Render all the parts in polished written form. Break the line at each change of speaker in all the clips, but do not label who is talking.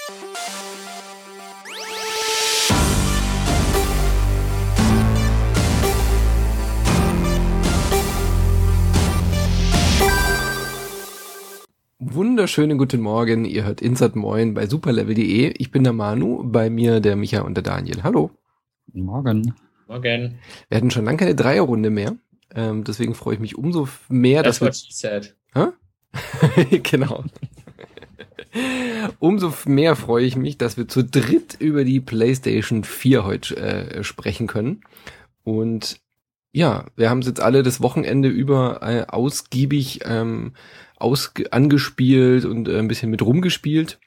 Wunderschönen guten Morgen, ihr hört Insert Moin bei superlevel.de. Ich bin der Manu, bei mir der Micha und der Daniel. Hallo.
Guten Morgen.
Morgen.
Wir hatten schon lange keine Dreierrunde mehr, deswegen freue ich mich umso mehr, dass wir...
That's what she said.
Genau. Umso mehr freue ich mich, dass wir zu dritt über die PlayStation 4 heute sprechen können. Und ja, wir haben es jetzt alle das Wochenende über ausgiebig angespielt und ein bisschen mit rumgespielt.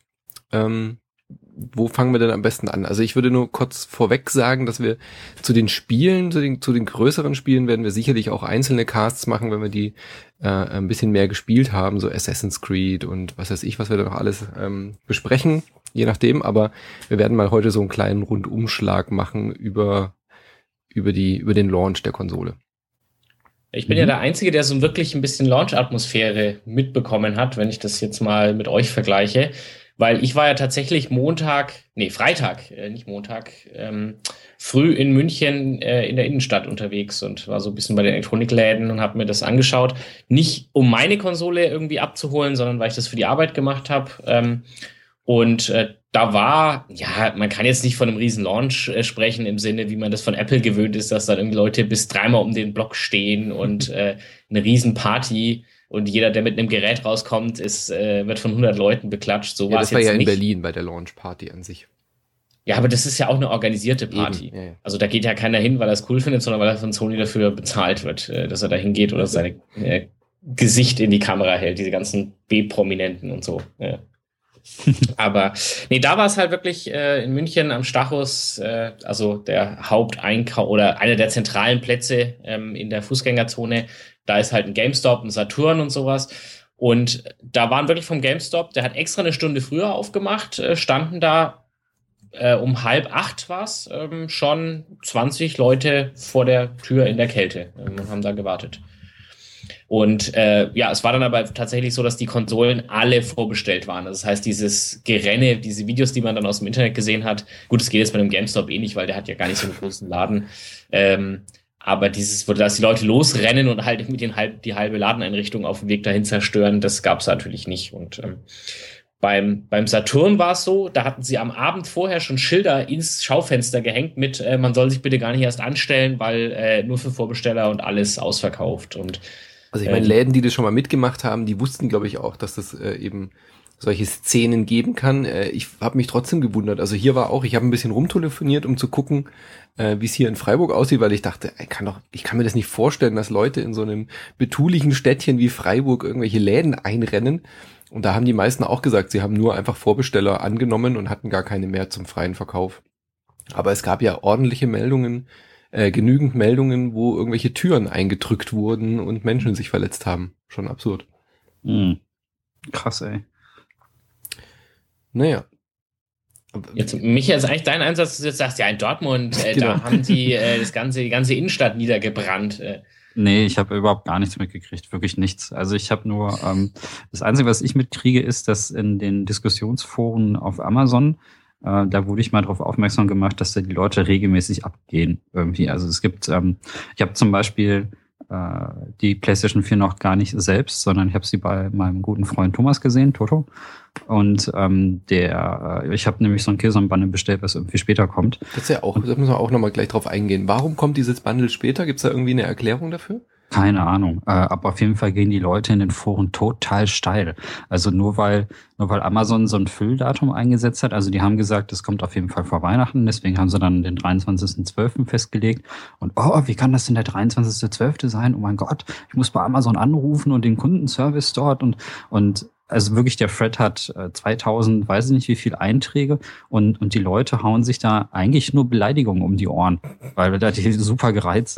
Wo fangen wir denn am besten an? Also ich würde nur kurz vorweg sagen, dass wir zu den Spielen, zu den größeren Spielen werden wir sicherlich auch einzelne Casts machen, wenn wir die ein bisschen mehr gespielt haben, so Assassin's Creed und was weiß ich, was wir da noch alles besprechen, je nachdem. Aber wir werden mal heute so einen kleinen Rundumschlag machen über den Launch der Konsole.
Ich bin ja der Einzige, der so wirklich ein bisschen Launch-Atmosphäre mitbekommen hat, wenn ich das jetzt mal mit euch vergleiche. Weil ich war ja tatsächlich Freitag, früh in München in der Innenstadt unterwegs und war so ein bisschen bei den Elektronikläden und habe mir das angeschaut. Nicht um meine Konsole irgendwie abzuholen, sondern weil ich das für die Arbeit gemacht habe. Da war, ja, man kann jetzt nicht von einem riesen Launch sprechen im Sinne, wie man das von Apple gewöhnt ist, dass dann irgendwie Leute bis 3-mal um den Block stehen und eine riesen Party und jeder, der mit einem Gerät rauskommt, wird von 100 Leuten beklatscht. So
ja,
war
das
es
war
jetzt
ja in
nicht.
Berlin bei der Launch-Party an sich.
Ja, aber das ist ja auch eine organisierte Party.
Eben, ja.
Also da geht ja keiner hin, weil er es cool findet, sondern weil er von Sony dafür bezahlt wird, dass er da hingeht oder sein Gesicht in die Kamera hält, diese ganzen B-Prominenten und so. Ja. Aber nee, da war es halt wirklich in München am Stachus, also der Haupteinkauf oder einer der zentralen Plätze in der Fußgängerzone. Da ist halt ein GameStop, ein Saturn und sowas. Und da waren wirklich vom GameStop, der hat extra eine Stunde früher aufgemacht, standen da um 7:30 war's, schon 20 Leute vor der Tür in der Kälte und haben da gewartet. Und es war dann aber tatsächlich so, dass die Konsolen alle vorbestellt waren. Das heißt, dieses Gerenne, diese Videos, die man dann aus dem Internet gesehen hat, gut, es geht jetzt bei einem GameStop eh nicht, weil der hat ja gar nicht so einen großen Laden. Aber dass die Leute losrennen und halt mit die halbe Ladeneinrichtung auf dem Weg dahin zerstören, das gab's natürlich nicht. Und beim Saturn war es so, da hatten sie am Abend vorher schon Schilder ins Schaufenster gehängt mit, man soll sich bitte gar nicht erst anstellen, weil nur für Vorbesteller und alles ausverkauft. Und
also ich meine, Läden, die das schon mal mitgemacht haben, die wussten, glaube ich, auch, dass das eben solche Szenen geben kann. Ich habe mich trotzdem gewundert. Also hier war auch, ich habe ein bisschen rumtelefoniert, um zu gucken, wie es hier in Freiburg aussieht, weil ich dachte, ich kann mir das nicht vorstellen, dass Leute in so einem betulichen Städtchen wie Freiburg irgendwelche Läden einrennen. Und da haben die meisten auch gesagt, sie haben nur einfach Vorbesteller angenommen und hatten gar keine mehr zum freien Verkauf. Aber es gab ja ordentliche Meldungen, genügend Meldungen, wo irgendwelche Türen eingedrückt wurden und Menschen sich verletzt haben. Schon absurd.
Krass, ey.
Naja.
Jetzt, Michael, ist eigentlich dein Einsatz, dass du jetzt sagst, ja, in Dortmund,
genau.
Da haben die die ganze Innenstadt niedergebrannt.
Nee, ich habe überhaupt gar nichts mitgekriegt, wirklich nichts. Also ich habe nur, das Einzige, was ich mitkriege, ist, dass in den Diskussionsforen auf Amazon, da wurde ich mal darauf aufmerksam gemacht, dass da die Leute regelmäßig abgehen irgendwie. Also es gibt, ich habe zum Beispiel die PlayStation 4 noch gar nicht selbst, sondern ich habe sie bei meinem guten Freund Thomas gesehen, Toto. Und ich habe nämlich so ein Killzone-Bundle bestellt, was irgendwie später kommt.
Das ist ja auch, da müssen wir auch nochmal gleich drauf eingehen. Warum kommt dieses Bundle später? Gibt es da irgendwie eine Erklärung dafür?
Keine Ahnung, aber auf jeden Fall gehen die Leute in den Foren total steil. Also nur weil Amazon so ein Fülldatum eingesetzt hat, also die haben gesagt, es kommt auf jeden Fall vor Weihnachten, deswegen haben sie dann den 23.12. festgelegt. Und wie kann das denn der 23.12. sein? Oh mein Gott, ich muss bei Amazon anrufen und den Kundenservice dort und also wirklich, der Thread hat 2000, weiß ich nicht wie viel Einträge und die Leute hauen sich da eigentlich nur Beleidigungen um die Ohren, weil da die super gereizt sind.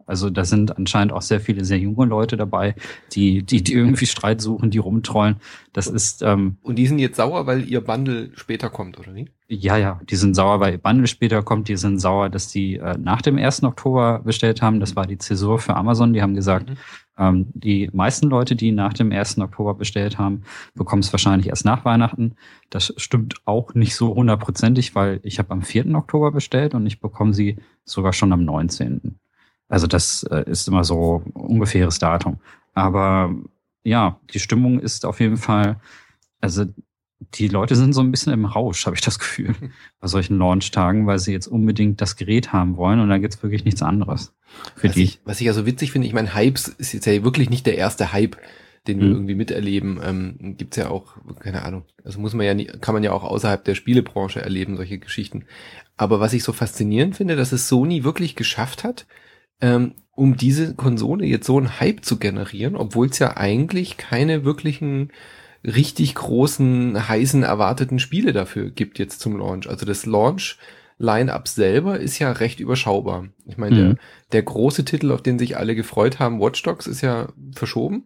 Also da sind anscheinend auch sehr viele sehr junge Leute dabei, die irgendwie Streit suchen, die rumtrollen. Das ist
und die sind jetzt sauer, weil ihr Bundle später kommt, oder wie?
Ja, die sind sauer, weil ihr Bundle später kommt. Die sind sauer, dass die nach dem 1. Oktober bestellt haben. Das war die Zäsur für Amazon. Die haben gesagt, die meisten Leute, die nach dem 1. Oktober bestellt haben, bekommen es wahrscheinlich erst nach Weihnachten. Das stimmt auch nicht so 100%, weil ich habe am 4. Oktober bestellt und ich bekomme sie sogar schon am 19. Also das ist immer so ein ungefähres Datum. Aber ja, die Stimmung ist auf jeden Fall, also die Leute sind so ein bisschen im Rausch, habe ich das Gefühl, bei solchen Launch-Tagen, weil sie jetzt unbedingt das Gerät haben wollen und da gibt's wirklich nichts anderes für
was ich ja so witzig finde, ich meine, Hypes ist jetzt ja wirklich nicht der erste Hype, den wir irgendwie miterleben. Gibt's ja auch, keine Ahnung, also kann man ja auch außerhalb der Spielebranche erleben, solche Geschichten. Aber was ich so faszinierend finde, dass es Sony wirklich geschafft hat, um diese Konsole jetzt so einen Hype zu generieren, obwohl es ja eigentlich keine wirklichen richtig großen, heißen, erwarteten Spiele dafür gibt jetzt zum Launch. Also das Launch-Line-Up selber ist ja recht überschaubar. Ich meine, der große Titel, auf den sich alle gefreut haben, Watch Dogs, ist ja verschoben.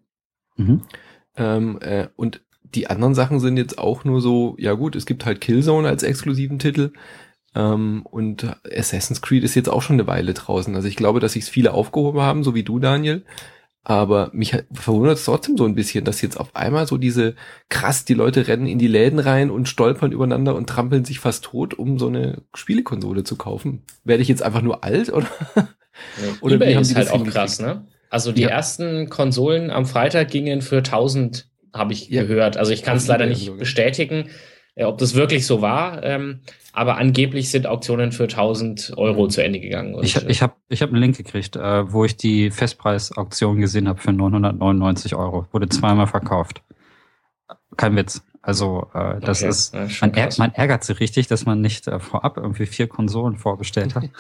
Und die anderen Sachen sind jetzt auch nur so, ja gut, es gibt halt Killzone als exklusiven Titel. Und Assassin's Creed ist jetzt auch schon eine Weile draußen. Also ich glaube, dass sich viele aufgehoben haben, so wie du, Daniel. Aber mich verwundert es trotzdem so ein bisschen, dass jetzt auf einmal so die Leute rennen in die Läden rein und stolpern übereinander und trampeln sich fast tot, um so eine Spielekonsole zu kaufen. Werde ich jetzt einfach nur alt, oder?
Oder eBay ist halt auch krass, ne? Also die ersten Konsolen am Freitag gingen für 1.000, habe ich gehört. Also ich kann es leider nicht bestätigen, ob das wirklich so war. Aber angeblich sind Auktionen für 1.000 Euro zu Ende gegangen. Und
ich hab einen Link gekriegt, wo ich die Festpreisauktion gesehen habe für 999 Euro. Wurde zweimal verkauft. Kein Witz. Also das ist, man ärgert sich richtig, dass man nicht vorab irgendwie 4 Konsolen vorbestellt hat,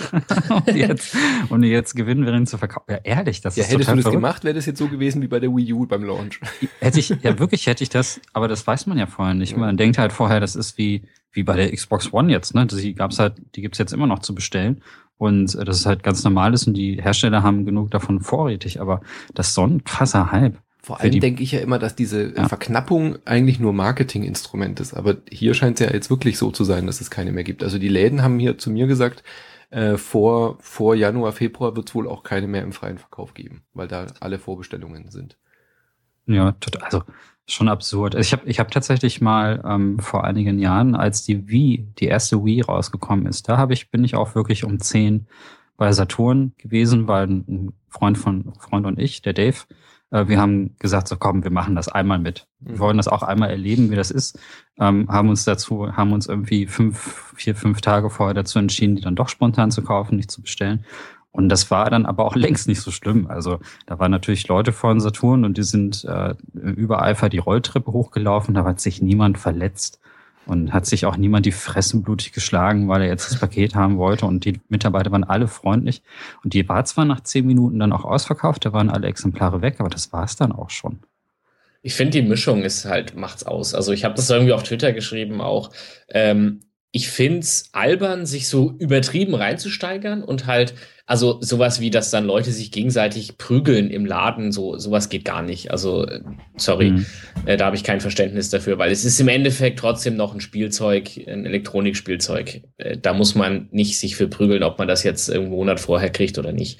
um die jetzt gewinnbringend zu verkaufen. Ja, ehrlich, das ist
hättest du das gemacht, wäre das jetzt so gewesen wie bei der Wii U beim Launch.
Hätte ich das, aber das weiß man ja vorher nicht. Man denkt halt vorher, das ist wie bei der Xbox One jetzt, ne? Die gibt's jetzt immer noch zu bestellen. Und das ist halt ganz normal ist und die Hersteller haben genug davon vorrätig, aber das ist so ein krasser Hype.
Vor allem denke ich ja immer, dass diese Verknappung eigentlich nur Marketinginstrument ist. Aber hier scheint es ja jetzt wirklich so zu sein, dass es keine mehr gibt. Also die Läden haben hier zu mir gesagt, vor Januar, Februar wird es wohl auch keine mehr im freien Verkauf geben, weil da alle Vorbestellungen sind.
Ja, total. Also schon absurd. Ich hab tatsächlich mal vor einigen Jahren, als die erste Wii rausgekommen ist, bin ich auch wirklich um 10 bei Saturn gewesen, weil ein Freund und ich, der Dave, wir haben gesagt, so komm, wir machen das einmal mit. Wir wollen das auch einmal erleben, wie das ist. Haben uns irgendwie 5 Tage vorher dazu entschieden, die dann doch spontan zu kaufen, nicht zu bestellen. Und das war dann aber auch längst nicht so schlimm. Also da waren natürlich Leute von Saturn und die sind übereifer die Rolltreppe hochgelaufen. Da hat sich niemand verletzt und hat sich auch niemand die Fressen blutig geschlagen, weil er jetzt das Paket haben wollte. Und die Mitarbeiter waren alle freundlich. Und die war zwar nach 10 Minuten dann auch ausverkauft, da waren alle Exemplare weg, aber das war es dann auch schon.
Ich finde, die Mischung macht's aus. Also ich habe das irgendwie auf Twitter geschrieben auch. Ich find's albern, sich so übertrieben reinzusteigern und halt, also sowas wie, dass dann Leute sich gegenseitig prügeln im Laden, sowas geht gar nicht. Also, sorry, da habe ich kein Verständnis dafür, weil es ist im Endeffekt trotzdem noch ein Spielzeug, ein Elektronikspielzeug. Da muss man nicht sich für prügeln, ob man das jetzt einen Monat vorher kriegt oder nicht.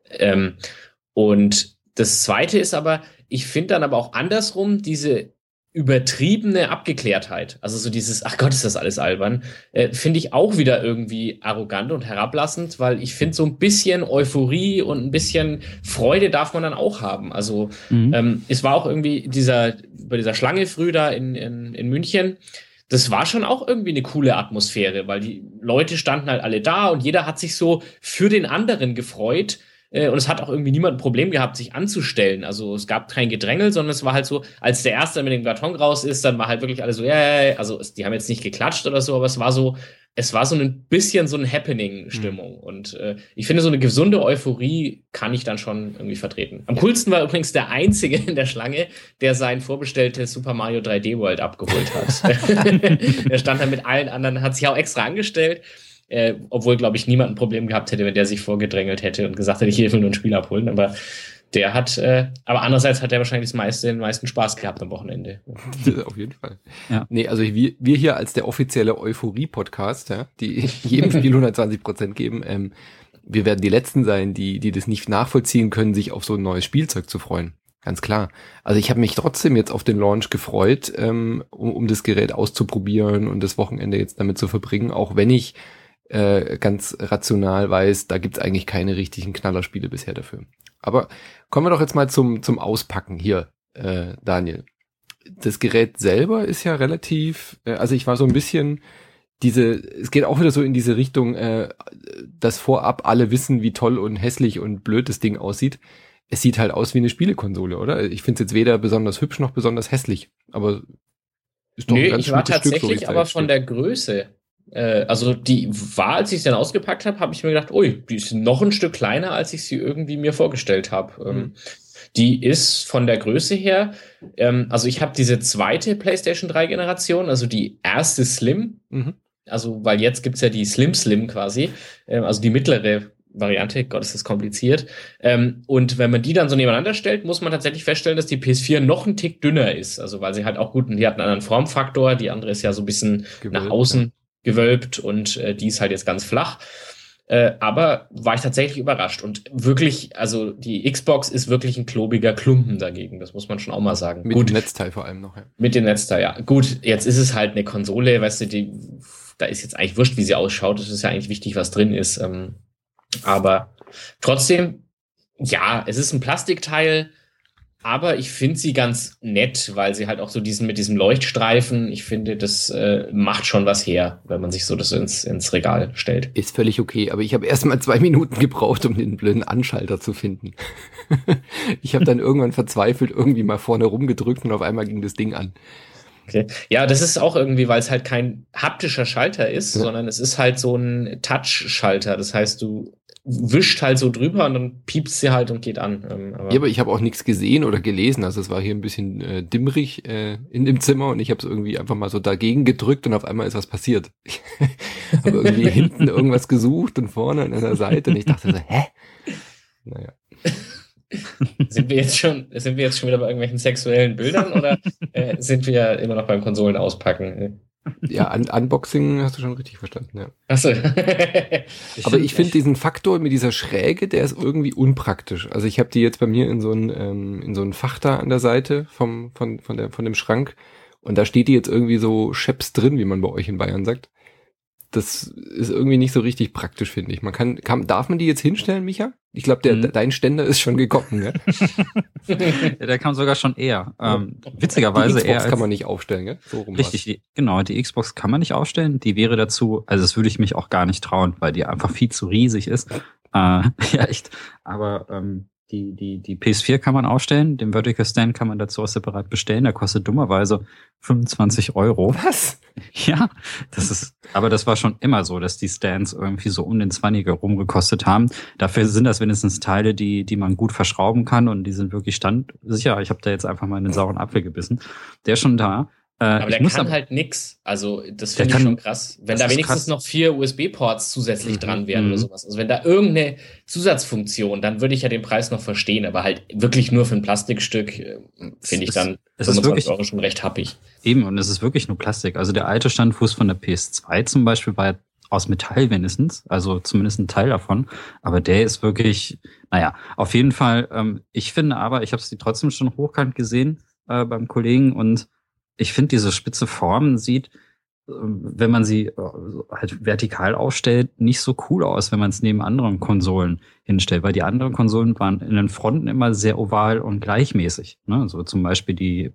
Und das Zweite ist aber, ich finde dann aber auch andersrum diese übertriebene Abgeklärtheit, also so dieses, ach Gott, ist das alles albern, finde ich auch wieder irgendwie arrogant und herablassend, weil ich finde, so ein bisschen Euphorie und ein bisschen Freude darf man dann auch haben. Also es war auch irgendwie bei dieser Schlange früh da in München, das war schon auch irgendwie eine coole Atmosphäre, weil die Leute standen halt alle da und jeder hat sich so für den anderen gefreut. Und es hat auch irgendwie niemand ein Problem gehabt, sich anzustellen. Also es gab kein Gedrängel, sondern es war halt so, als der Erste mit dem Karton raus ist, dann war halt wirklich alle so, also die haben jetzt nicht geklatscht oder so, aber es war so ein bisschen so eine Happening-Stimmung. Und ich finde, so eine gesunde Euphorie kann ich dann schon irgendwie vertreten. Am coolsten war übrigens der Einzige in der Schlange, der sein vorbestelltes Super Mario 3D World abgeholt hat. Der stand da mit allen anderen, hat sich auch extra angestellt. obwohl, glaube ich, niemand ein Problem gehabt hätte, wenn der sich vorgedrängelt hätte und gesagt hätte, ich will nur ein Spiel abholen. Aber der hat, aber andererseits hat er wahrscheinlich den meisten Spaß gehabt am Wochenende.
Auf jeden Fall.
Ja.
Nee, also wir hier als der offizielle Euphorie-Podcast, ja, die jedem Spiel 120% geben, wir werden die Letzten sein, die das nicht nachvollziehen können, sich auf so ein neues Spielzeug zu freuen. Ganz klar. Also ich habe mich trotzdem jetzt auf den Launch gefreut, um das Gerät auszuprobieren und das Wochenende jetzt damit zu verbringen, auch wenn ich ganz rational weiß, da gibt's eigentlich keine richtigen Knallerspiele bisher dafür. Aber kommen wir doch jetzt mal zum Auspacken hier, Daniel. Das Gerät selber ist ja relativ, also ich war so ein bisschen es geht auch wieder so in diese Richtung, dass vorab alle wissen, wie toll und hässlich und blöd das Ding aussieht. Es sieht halt aus wie eine Spielekonsole, oder? Ich finde es jetzt weder besonders hübsch noch besonders hässlich, aber ist doch ein ganz
ich war
gutes Stück, so wie
tatsächlich
es
aber
da
von
steht.
der Größe. Also die war, als ich sie dann ausgepackt habe ich mir gedacht, ui, die ist noch ein Stück kleiner, als ich sie irgendwie mir vorgestellt habe. Die ist von der Größe her, also ich habe diese zweite PlayStation 3 Generation, also die erste Slim, also weil jetzt gibt's ja die Slim quasi, also die mittlere Variante, Gott, ist das kompliziert. Und wenn man die dann so nebeneinander stellt, muss man tatsächlich feststellen, dass die PS4 noch ein Tick dünner ist. Also weil sie halt auch die hat einen anderen Formfaktor, die andere ist ja so ein bisschen
Gewölbt,
nach außen gewölbt und die ist halt jetzt ganz flach. Aber war ich tatsächlich überrascht. Und wirklich, also die Xbox ist wirklich ein klobiger Klumpen dagegen. Das muss man schon auch mal sagen.
Mit dem Netzteil vor allem noch, ja.
Mit dem Netzteil, ja. Gut, jetzt ist es halt eine Konsole, weißt du, da ist jetzt eigentlich wurscht, wie sie ausschaut. Es ist ja eigentlich wichtig, was drin ist. Aber trotzdem, ja, es ist ein Plastikteil, aber ich finde sie ganz nett, weil sie halt auch so mit diesem Leuchtstreifen, ich finde, das macht schon was her, wenn man sich so das ins Regal stellt.
Ist völlig okay, aber ich habe erst mal 2 Minuten gebraucht, um den blöden Anschalter zu finden. Ich habe dann irgendwann verzweifelt irgendwie mal vorne rumgedrückt und auf einmal ging das Ding an.
Okay. Ja, das ist auch irgendwie, weil es halt kein haptischer Schalter ist, sondern es ist halt so ein Touch-Schalter. Das heißt, du wischt halt so drüber und dann piepst sie halt und geht an.
Aber ich habe auch nichts gesehen oder gelesen. Also es war hier ein bisschen dimmrig in dem Zimmer und ich habe es irgendwie einfach mal so dagegen gedrückt und auf einmal ist was passiert. Ich habe irgendwie hinten irgendwas gesucht und vorne an der Seite und ich dachte so, hä? Naja.
Sind wir jetzt schon wieder bei irgendwelchen sexuellen Bildern oder sind wir immer noch beim Konsolen auspacken?
Ja, Unboxing hast du schon richtig verstanden, ja.
Achso.
Aber ich finde diesen Faktor mit dieser Schräge, der ist irgendwie unpraktisch. Also ich habe die jetzt bei mir in so ein Fach da an der Seite von dem Schrank und da steht die jetzt irgendwie so scheps drin, wie man bei euch in Bayern sagt. Das ist irgendwie nicht so richtig praktisch, finde ich. Darf man die jetzt hinstellen, Micha? Ich glaube, dein Ständer ist schon gekommen, gell?
Ja, der kam sogar schon eher. Witzigerweise
die Xbox kann man nicht aufstellen, gell? So rum
richtig, die Xbox kann man nicht aufstellen. Die wäre dazu, also das würde ich mich auch gar nicht trauen, weil die einfach viel zu riesig ist. Ja, echt. Aber die PS4 kann man aufstellen, den Vertical Stand kann man dazu auch separat bestellen, der kostet dummerweise 25 €.
Was?
Ja, aber das war schon immer so, dass die Stands irgendwie so um den 20er rumgekostet haben. Dafür sind das wenigstens Teile, die man gut verschrauben kann und die sind wirklich standsicher. Ich habe da jetzt einfach mal in den sauren Apfel gebissen. Der ist schon da.
Aber der kann halt nix. Also das finde ich schon krass. Wenn da wenigstens noch 4 USB-Ports zusätzlich dran wären oder sowas. Also wenn da irgendeine Zusatzfunktion, dann würde ich ja den Preis noch verstehen. Aber halt wirklich nur für ein Plastikstück finde ich dann 25 € schon recht happig.
Eben, und es ist wirklich nur Plastik. Also der alte Standfuß von der PS2 zum Beispiel war ja aus Metall wenigstens. Also zumindest ein Teil davon. Aber der ist wirklich, naja, auf jeden Fall. Ich finde aber, ich habe sie trotzdem schon hochkant gesehen beim Kollegen und ich finde, diese spitze Form sieht, wenn man sie halt vertikal aufstellt, nicht so cool aus, wenn man es neben anderen Konsolen hinstellt, weil die anderen Konsolen waren in den Fronten immer sehr oval und gleichmäßig. Ne? So zum Beispiel die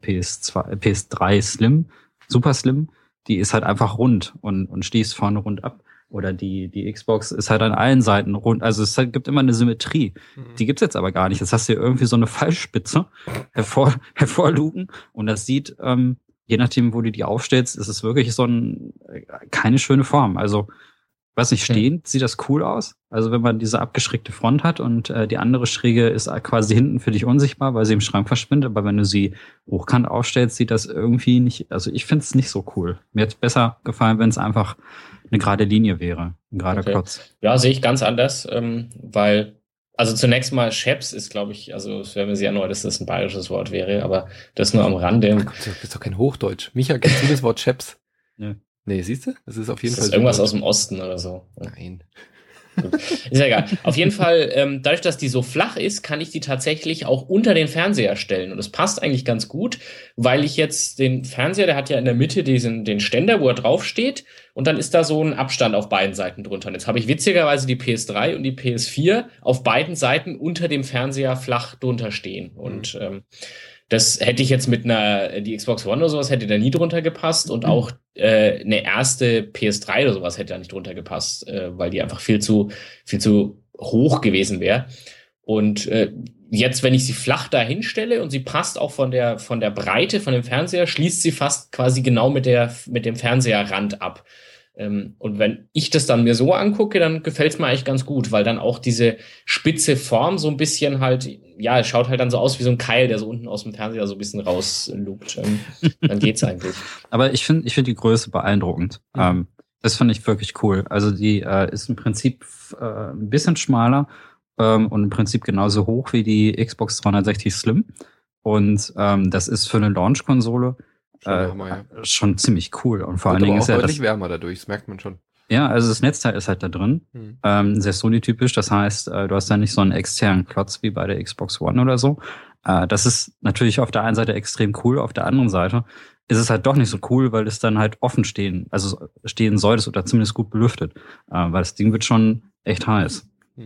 PS3 Slim, Super Slim, die ist halt einfach rund und schließt vorne rund ab. Oder die Xbox ist halt an allen Seiten rund. Also es gibt immer eine Symmetrie. Die gibt's jetzt aber gar nicht. Jetzt hast du hier irgendwie so eine Fallspitze hervorlugen und das sieht, je nachdem, wo du die aufstellst, ist es wirklich keine schöne Form. Also weiß nicht, stehend sieht das cool aus. Also wenn man diese abgeschrägte Front hat und die andere Schräge ist quasi hinten für dich unsichtbar, weil sie im Schrank verschwindet. Aber wenn du sie hochkant aufstellst, sieht das irgendwie nicht, also ich finde es nicht so cool. Mir hätte es besser gefallen, wenn es einfach eine gerade Linie wäre, ein gerader Klotz.
Ja, sehe ich ganz anders, weil, also zunächst mal Scheps ist, glaube ich, also es wäre mir sehr neu, dass das ein bayerisches Wort wäre, aber das nur am Rande.
Ach Gott, das ist doch kein Hochdeutsch. Micha, kennst du das Wort Scheps?
Ja.
Nee, siehst du? Das ist auf jeden
Ist
Fall
das irgendwas
Süddeutsch.
aus dem Osten oder so?
Nein.
Ist ja egal. Auf jeden Fall, dadurch, dass die so flach ist, kann ich die tatsächlich auch unter den Fernseher stellen. Und das passt eigentlich ganz gut, weil ich jetzt den Fernseher, der hat ja in der Mitte den Ständer, wo er draufsteht. Und dann ist da so ein Abstand auf beiden Seiten drunter. Und jetzt habe ich witzigerweise die PS3 und die PS4 auf beiden Seiten unter dem Fernseher flach drunter stehen. Und das hätte ich jetzt die Xbox One oder sowas hätte da nie drunter gepasst und auch eine erste PS3 oder sowas hätte da nicht drunter gepasst, weil die einfach viel zu hoch gewesen wäre. Und jetzt, wenn ich sie flach da hinstelle und sie passt auch von der Breite von dem Fernseher, schließt sie fast quasi genau mit dem Fernseherrand ab. Und wenn ich das dann mir so angucke, dann gefällt es mir eigentlich ganz gut, weil dann auch diese spitze Form so ein bisschen halt, ja, es schaut halt dann so aus wie so ein Keil, der so unten aus dem Fernseher so ein bisschen rauslugt. Dann geht's eigentlich.
Aber ich finde die Größe beeindruckend. Das finde ich wirklich cool. Also die ist im Prinzip ein bisschen schmaler und im Prinzip genauso hoch wie die Xbox 360 Slim. Und das ist für eine Launch-Konsole schon ziemlich cool. Und vor allen Dingen ist
auch deutlich wärmer dadurch, das merkt man schon.
Ja, also das Netzteil ist halt da drin. Sehr Sony-typisch. Das heißt, du hast ja nicht so einen externen Klotz wie bei der Xbox One oder so. Das ist natürlich auf der einen Seite extrem cool, auf der anderen Seite ist es halt doch nicht so cool, weil es dann halt offen stehen sollte oder zumindest gut belüftet. Weil das Ding wird schon echt heiß.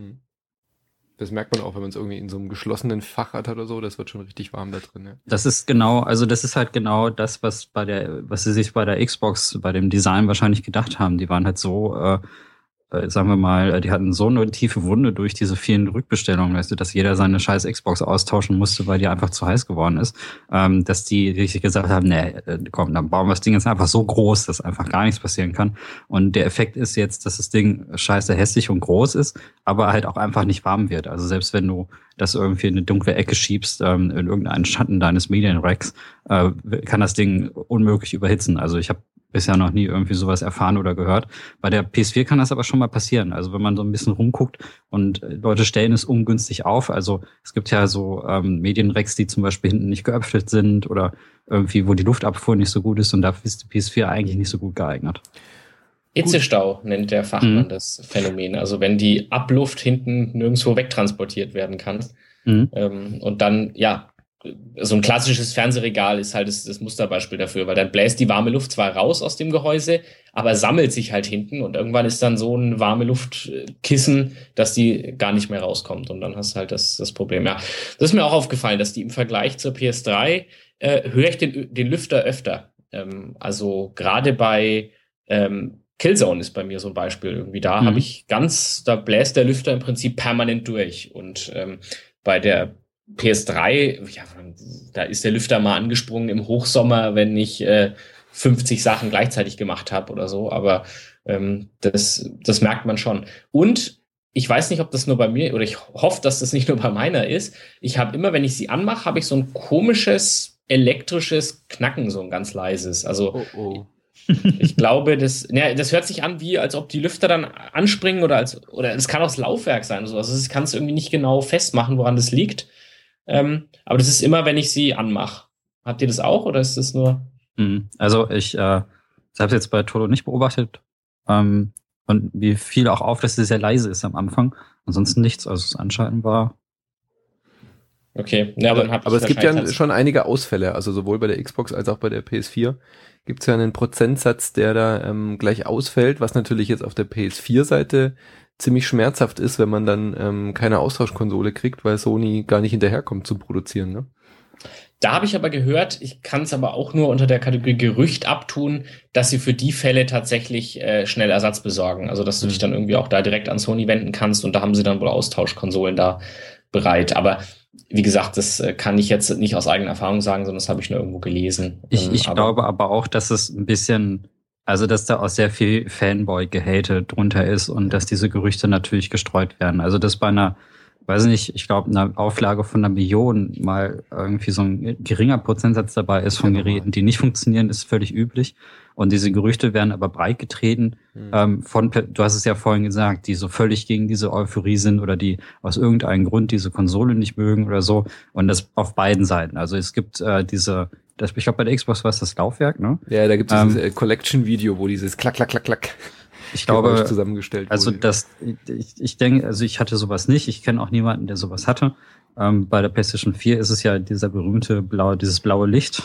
Das merkt man auch, wenn man es irgendwie in so einem geschlossenen Fach hat oder so, das wird schon richtig warm da drin. Ja.
Das ist halt genau das, was sie sich bei der Xbox, bei dem Design wahrscheinlich gedacht haben. Die waren halt so, sagen wir mal, die hatten so eine tiefe Wunde durch diese vielen Rückbestellungen, weißt du, dass jeder seine scheiß Xbox austauschen musste, weil die einfach zu heiß geworden ist, dass die richtig gesagt haben, nee, komm, dann bauen wir das Ding jetzt einfach so groß, dass einfach gar nichts passieren kann. Und der Effekt ist jetzt, dass das Ding scheiße hässlich und groß ist, aber halt auch einfach nicht warm wird. Also selbst wenn du das irgendwie in eine dunkle Ecke schiebst, in irgendeinen Schatten deines Medienracks, kann das Ding unmöglich überhitzen. Also ich habe bisher noch nie irgendwie sowas erfahren oder gehört. Bei der PS4 kann das aber schon mal passieren. Also wenn man so ein bisschen rumguckt und Leute stellen es ungünstig auf. Also es gibt ja so Medienracks, die zum Beispiel hinten nicht geöffnet sind oder irgendwie, wo die Luftabfuhr nicht so gut ist und dafür ist die PS4 eigentlich nicht so gut geeignet.
Hitzestau nennt der Fachmann das Phänomen. Also wenn die Abluft hinten nirgendwo wegtransportiert werden kann. Und dann, ja, so ein klassisches Fernsehregal ist halt das Musterbeispiel dafür, weil dann bläst die warme Luft zwar raus aus dem Gehäuse, aber sammelt sich halt hinten und irgendwann ist dann so ein warme Luftkissen, dass die gar nicht mehr rauskommt und dann hast du halt das Problem. Ja, das ist mir auch aufgefallen, dass die im Vergleich zur PS3 höre ich den Lüfter öfter. Also gerade bei Killzone ist bei mir so ein Beispiel irgendwie. Da da bläst der Lüfter im Prinzip permanent durch und bei der PS3, ja, da ist der Lüfter mal angesprungen im Hochsommer, wenn ich 50 Sachen gleichzeitig gemacht habe oder so, aber das merkt man schon. Und ich weiß nicht, ob das nur bei mir, oder ich hoffe, dass das nicht nur bei meiner ist. Ich habe immer, wenn ich sie anmache, habe ich so ein komisches elektrisches Knacken, so ein ganz leises. Also ich glaube, das hört sich an, wie als ob die Lüfter dann anspringen oder es kann auch das Laufwerk sein oder so. Also ich kann es irgendwie nicht genau festmachen, woran das liegt. Aber das ist immer, wenn ich sie anmache. Habt ihr das auch oder ist das nur?
Also ich habe es jetzt bei Toto nicht beobachtet. Und wie viel auch auf, dass es sehr leise ist am Anfang. Ansonsten nichts. Also das Anschalten war.
Okay. Ja,
aber es gibt ja schon einige Ausfälle. Also sowohl bei der Xbox als auch bei der PS4 gibt es ja einen Prozentsatz, der da gleich ausfällt, was natürlich jetzt auf der PS4-Seite ziemlich schmerzhaft ist, wenn man dann keine Austauschkonsole kriegt, weil Sony gar nicht hinterherkommt zu produzieren, ne?
Da habe ich aber gehört, ich kann es aber auch nur unter der Kategorie Gerücht abtun, dass sie für die Fälle tatsächlich schnell Ersatz besorgen. Also dass du dich dann irgendwie auch da direkt an Sony wenden kannst und da haben sie dann wohl Austauschkonsolen da bereit. Aber wie gesagt, das kann ich jetzt nicht aus eigener Erfahrung sagen, sondern das habe ich nur irgendwo gelesen.
Ich glaube aber auch, dass es ein bisschen Also, dass da auch sehr viel Fanboy-Gehate drunter ist und dass diese Gerüchte natürlich gestreut werden. Also, dass bei einer, weiß ich nicht, ich glaube, einer Auflage von 1 Million mal irgendwie so ein geringer Prozentsatz dabei ist von Geräten, die nicht funktionieren, ist völlig üblich. Und diese Gerüchte werden aber breit getreten du hast es ja vorhin gesagt, die so völlig gegen diese Euphorie sind oder die aus irgendeinem Grund diese Konsole nicht mögen oder so. Und das auf beiden Seiten. Also es gibt ich glaube, bei der Xbox war es das Laufwerk, ne?
Ja, da gibt es dieses Collection-Video, wo dieses Klack, Klack, Klack, Klack
ich glaube,
zusammengestellt
also
wurde.
Ich denke, also ich hatte sowas nicht. Ich kenne auch niemanden, der sowas hatte. Bei der PlayStation 4 ist es ja dieser berühmte dieses blaue Licht.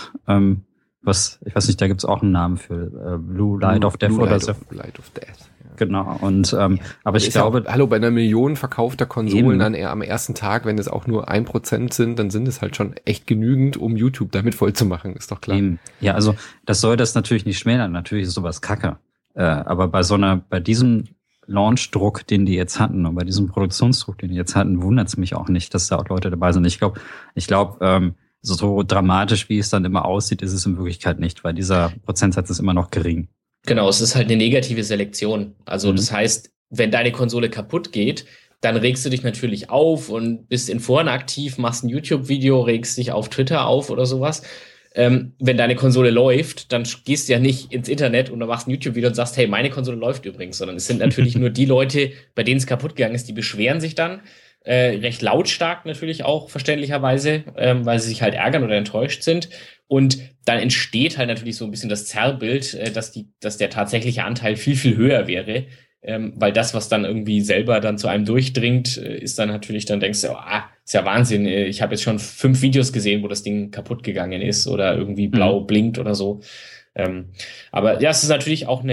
Ich weiß nicht, da gibt's auch einen Namen für Blue Light of Death oder so.
Light of Death. Ja.
Genau. Und aber ich glaube,
hallo, bei 1 Million verkaufter Konsolen am ersten Tag, wenn es auch nur 1% sind, dann sind es halt schon echt genügend, um YouTube damit voll zu machen, ist doch klar.
Eben. Ja, also das soll das natürlich nicht schmälern. Natürlich ist sowas Kacke. Aber bei diesem Launch-Druck, den die jetzt hatten, und bei diesem Produktionsdruck, den die jetzt hatten, wundert es mich auch nicht, dass da auch Leute dabei sind. Ich glaube, so dramatisch, wie es dann immer aussieht, ist es in Wirklichkeit nicht, weil dieser Prozentsatz ist immer noch gering.
Genau, es ist halt eine negative Selektion. Also das heißt, wenn deine Konsole kaputt geht, dann regst du dich natürlich auf und bist in Foren aktiv, machst ein YouTube-Video, regst dich auf Twitter auf oder sowas. Wenn deine Konsole läuft, dann gehst du ja nicht ins Internet und dann machst ein YouTube-Video und sagst, hey, meine Konsole läuft übrigens, sondern es sind natürlich nur die Leute, bei denen es kaputt gegangen ist, die beschweren sich dann. Recht lautstark natürlich auch, verständlicherweise, weil sie sich halt ärgern oder enttäuscht sind. Und dann entsteht halt natürlich so ein bisschen das Zerrbild, dass der tatsächliche Anteil viel, viel höher wäre. Weil das, was dann irgendwie selber dann zu einem durchdringt, ist dann natürlich, dann denkst du, ist ja Wahnsinn, ich habe jetzt schon 5 Videos gesehen, wo das Ding kaputt gegangen ist oder irgendwie blau blinkt oder so. Aber ja, es ist natürlich auch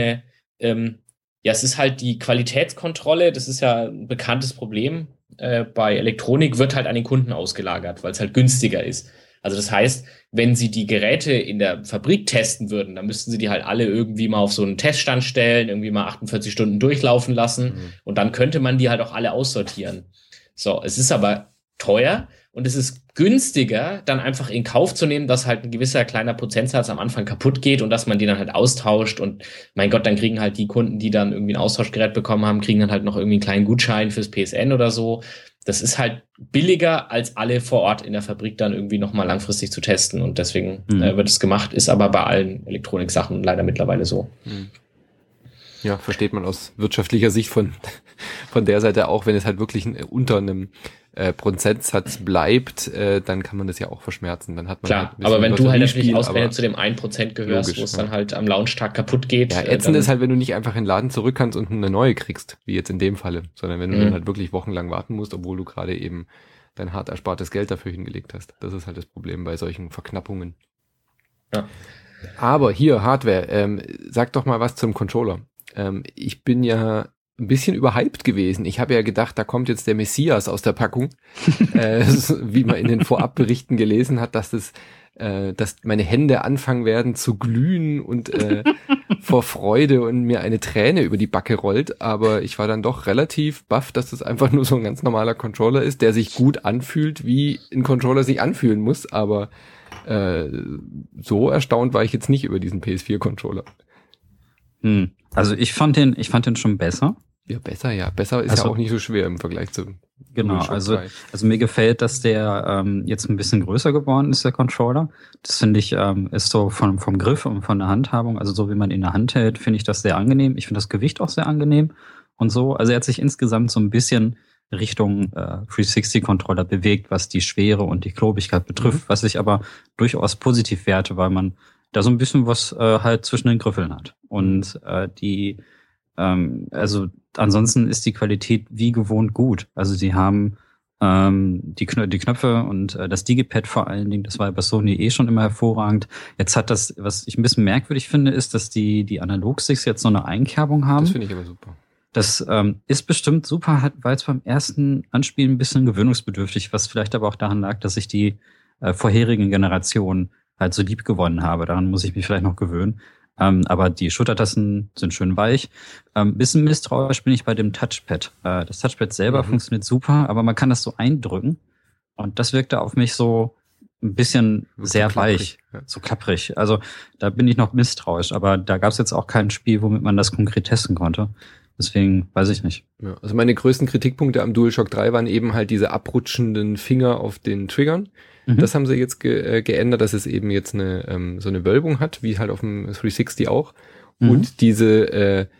es ist halt die Qualitätskontrolle, das ist ja ein bekanntes Problem. Bei Elektronik wird halt an den Kunden ausgelagert, weil es halt günstiger ist. Also das heißt, wenn sie die Geräte in der Fabrik testen würden, dann müssten sie die halt alle irgendwie mal auf so einen Teststand stellen, irgendwie mal 48 Stunden durchlaufen lassen und dann könnte man die halt auch alle aussortieren. So, es ist aber teuer und es ist günstiger, dann einfach in Kauf zu nehmen, dass halt ein gewisser kleiner Prozentsatz am Anfang kaputt geht und dass man die dann halt austauscht und mein Gott, dann kriegen halt die Kunden, die dann irgendwie ein Austauschgerät bekommen haben, kriegen dann halt noch irgendwie einen kleinen Gutschein fürs PSN oder so. Das ist halt billiger, als alle vor Ort in der Fabrik dann irgendwie nochmal langfristig zu testen und deswegen wird es gemacht, ist aber bei allen Elektroniksachen leider mittlerweile so.
Ja, versteht man aus wirtschaftlicher Sicht von der Seite auch, wenn es halt wirklich unter einem Prozentsatz bleibt, dann kann man das ja auch verschmerzen. Dann hat man
klar,
halt
aber wenn du halt natürlich ausgerechnet zu dem 1% gehörst, wo es dann halt am Launchtag kaputt geht.
Ja, ätzend ist halt, wenn du nicht einfach in den Laden zurück kannst und eine neue kriegst, wie jetzt in dem Falle, sondern wenn du dann halt wirklich wochenlang warten musst, obwohl du gerade eben dein hart erspartes Geld dafür hingelegt hast. Das ist halt das Problem bei solchen Verknappungen.
Ja.
Aber hier, Hardware, sag doch mal was zum Controller. Ich bin ja ein bisschen überhyped gewesen. Ich habe ja gedacht, da kommt jetzt der Messias aus der Packung, wie man in den Vorabberichten gelesen hat, dass meine Hände anfangen werden zu glühen und vor Freude und mir eine Träne über die Backe rollt. Aber ich war dann doch relativ baff, dass das einfach nur so ein ganz normaler Controller ist, der sich gut anfühlt, wie ein Controller sich anfühlen muss. Aber so erstaunt war ich jetzt nicht über diesen PS4-Controller.
Also ich fand den schon besser.
Ja, besser, ja. Besser ist ja auch nicht so schwer im Vergleich zu...
Genau, also mir gefällt, dass der jetzt ein bisschen größer geworden ist, der Controller. Das finde ich, ist so vom Griff und von der Handhabung, also so wie man ihn in der Hand hält, finde ich das sehr angenehm. Ich finde das Gewicht auch sehr angenehm und so. Also er hat sich insgesamt so ein bisschen Richtung 360-Controller bewegt, was die Schwere und die Klobigkeit betrifft, was ich aber durchaus positiv werte, weil man da so ein bisschen was halt zwischen den Griffeln hat. Und also ansonsten ist die Qualität wie gewohnt gut. Also sie haben die Knöpfe und das Digipad vor allen Dingen, das war bei Sony schon immer hervorragend. Jetzt hat das, was ich ein bisschen merkwürdig finde, ist, dass die Analogsticks jetzt so eine Einkerbung haben.
Das finde ich aber super.
Das ist bestimmt super, weil es beim ersten Anspielen ein bisschen gewöhnungsbedürftig, was vielleicht aber auch daran lag, dass ich die vorherigen Generationen halt so lieb gewonnen habe. Daran muss ich mich vielleicht noch gewöhnen. Aber die Schultertasten sind schön weich. Bisschen misstrauisch bin ich bei dem Touchpad. Das Touchpad selber funktioniert super, aber man kann das so eindrücken. Und das wirkte auf mich so, ein bisschen sehr
klapprig,
weich, so klapprig. Also da bin ich noch misstrauisch, aber da gab es jetzt auch kein Spiel, womit man das konkret testen konnte. Deswegen weiß ich nicht.
Ja, also meine größten Kritikpunkte am DualShock 3 waren eben halt diese abrutschenden Finger auf den Triggern. Das haben sie jetzt geändert, dass es eben jetzt so eine Wölbung hat, wie halt auf dem 360 auch. Und diese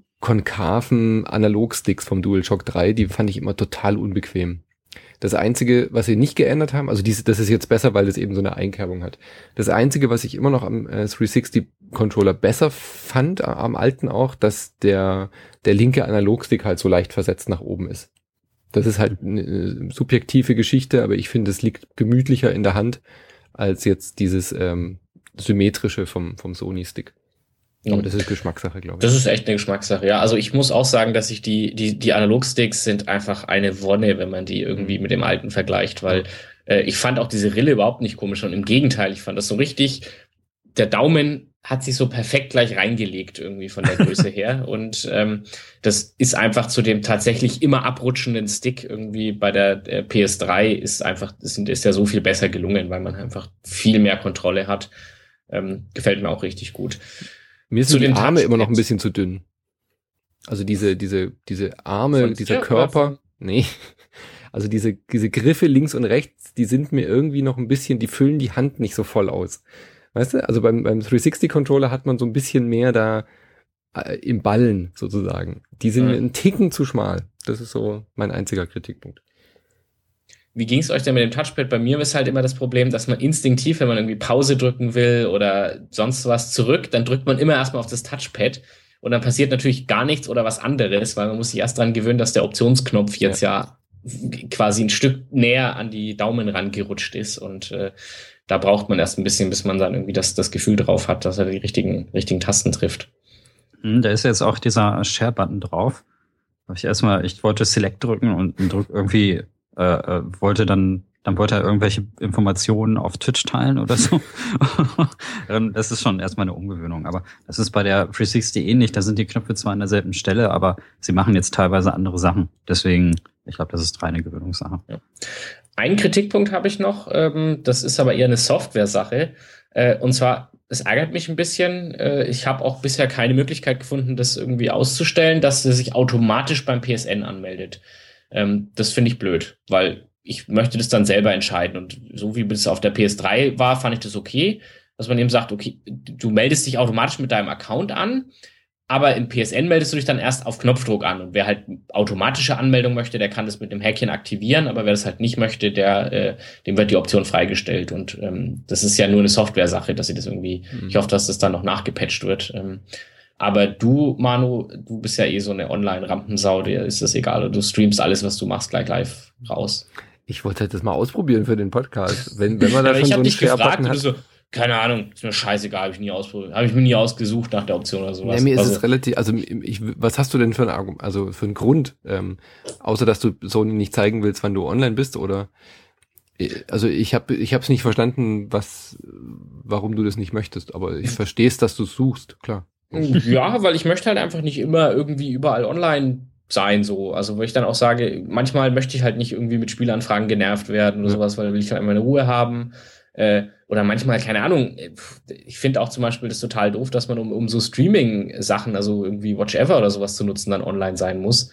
konkaven Analogsticks vom DualShock 3, die fand ich immer total unbequem. Das Einzige, was sie nicht geändert haben, also das ist jetzt besser, weil das eben so eine Einkerbung hat. Das Einzige, was ich immer noch am 360-Controller besser fand, am alten auch, dass der linke Analogstick halt so leicht versetzt nach oben ist. Das ist halt eine subjektive Geschichte, aber ich finde, es liegt gemütlicher in der Hand als jetzt dieses symmetrische vom Sony-Stick. Aber das ist Geschmackssache, glaube ich.
Das ist echt eine Geschmackssache, ja. Also ich muss auch sagen, dass ich die Analogsticks sind einfach eine Wonne, wenn man die irgendwie mit dem alten vergleicht, weil ich fand auch diese Rille überhaupt nicht komisch und im Gegenteil, ich fand das so richtig, der Daumen hat sich so perfekt gleich reingelegt irgendwie von der Größe her und das ist einfach zu dem tatsächlich immer abrutschenden Stick irgendwie bei der PS3 ist ja so viel besser gelungen, weil man einfach viel mehr Kontrolle hat. Gefällt mir auch richtig gut.
Mir sind die Arme immer noch ein bisschen zu dünn. Also diese Arme, dieser Körper, nee. Also diese Griffe links und rechts, die sind mir irgendwie noch ein bisschen, die füllen die Hand nicht so voll aus. Weißt du? Also beim 360-Controller hat man so ein bisschen mehr da im Ballen sozusagen. Die sind mir einen Ticken zu schmal. Das ist so mein einziger Kritikpunkt.
Wie ging es euch denn mit dem Touchpad? Bei mir ist halt immer das Problem, dass man instinktiv, wenn man irgendwie Pause drücken will oder sonst was zurück, dann drückt man immer erstmal auf das Touchpad und dann passiert natürlich gar nichts oder was anderes, weil man muss sich erst dran gewöhnen, dass der Optionsknopf jetzt ja quasi ein Stück näher an die Daumen rangerutscht ist und da braucht man erst ein bisschen, bis man dann irgendwie das Gefühl drauf hat, dass er die richtigen Tasten trifft.
Da ist jetzt auch dieser Share-Button drauf. Ich wollte Select drücken und drück irgendwie wollte er irgendwelche Informationen auf Twitch teilen oder so. Das ist schon erstmal eine Umgewöhnung. Aber das ist bei der 360 ähnlich. Da sind die Knöpfe zwar an derselben Stelle, aber sie machen jetzt teilweise andere Sachen. Deswegen, ich glaube, das ist reine Gewöhnungssache. Ja.
Einen Kritikpunkt habe ich noch. Das ist aber eher eine Software-Sache. Und zwar, es ärgert mich ein bisschen. Ich habe auch bisher keine Möglichkeit gefunden, das irgendwie auszustellen, dass er sich automatisch beim PSN anmeldet. Das finde ich blöd, weil ich möchte das dann selber entscheiden. Und so wie es auf der PS3 war, fand ich das okay, dass man eben sagt, okay, du meldest dich automatisch mit deinem Account an, aber im PSN meldest du dich dann erst auf Knopfdruck an. Und wer halt automatische Anmeldung möchte, der kann das mit dem Häkchen aktivieren, aber wer das halt nicht möchte, dem wird die Option freigestellt. Und das ist ja nur eine Software-Sache, dass sie das irgendwie, ich hoffe, dass das dann noch nachgepatcht wird. Aber du, Manu, du bist ja so eine Online-Rampensau, dir ist das egal. Du streamst alles, was du machst, gleich live raus.
Ich wollte halt das mal ausprobieren für den Podcast. Wenn man da schon so einen
Share-Button hat. So, keine Ahnung, ist mir scheißegal, habe ich nie ausprobiert. Habe ich mir nie ausgesucht nach der Option oder sowas.
Ja, mir ist es relativ, was hast du denn für einen Grund? Außer, dass du Sony nicht zeigen willst, wann du online bist, oder? Also ich hab's nicht verstanden, warum du das nicht möchtest, aber ich verstehe es, dass du es suchst, klar.
Ja, weil ich möchte halt einfach nicht immer irgendwie überall online sein, so. Also, wo ich dann auch sage, manchmal möchte ich halt nicht irgendwie mit Spielanfragen genervt werden oder sowas, weil da will ich halt meine Ruhe haben. Oder manchmal, keine Ahnung, ich finde auch zum Beispiel das total doof, dass man um so Streaming-Sachen, also irgendwie Watch Ever oder sowas zu nutzen, dann online sein muss.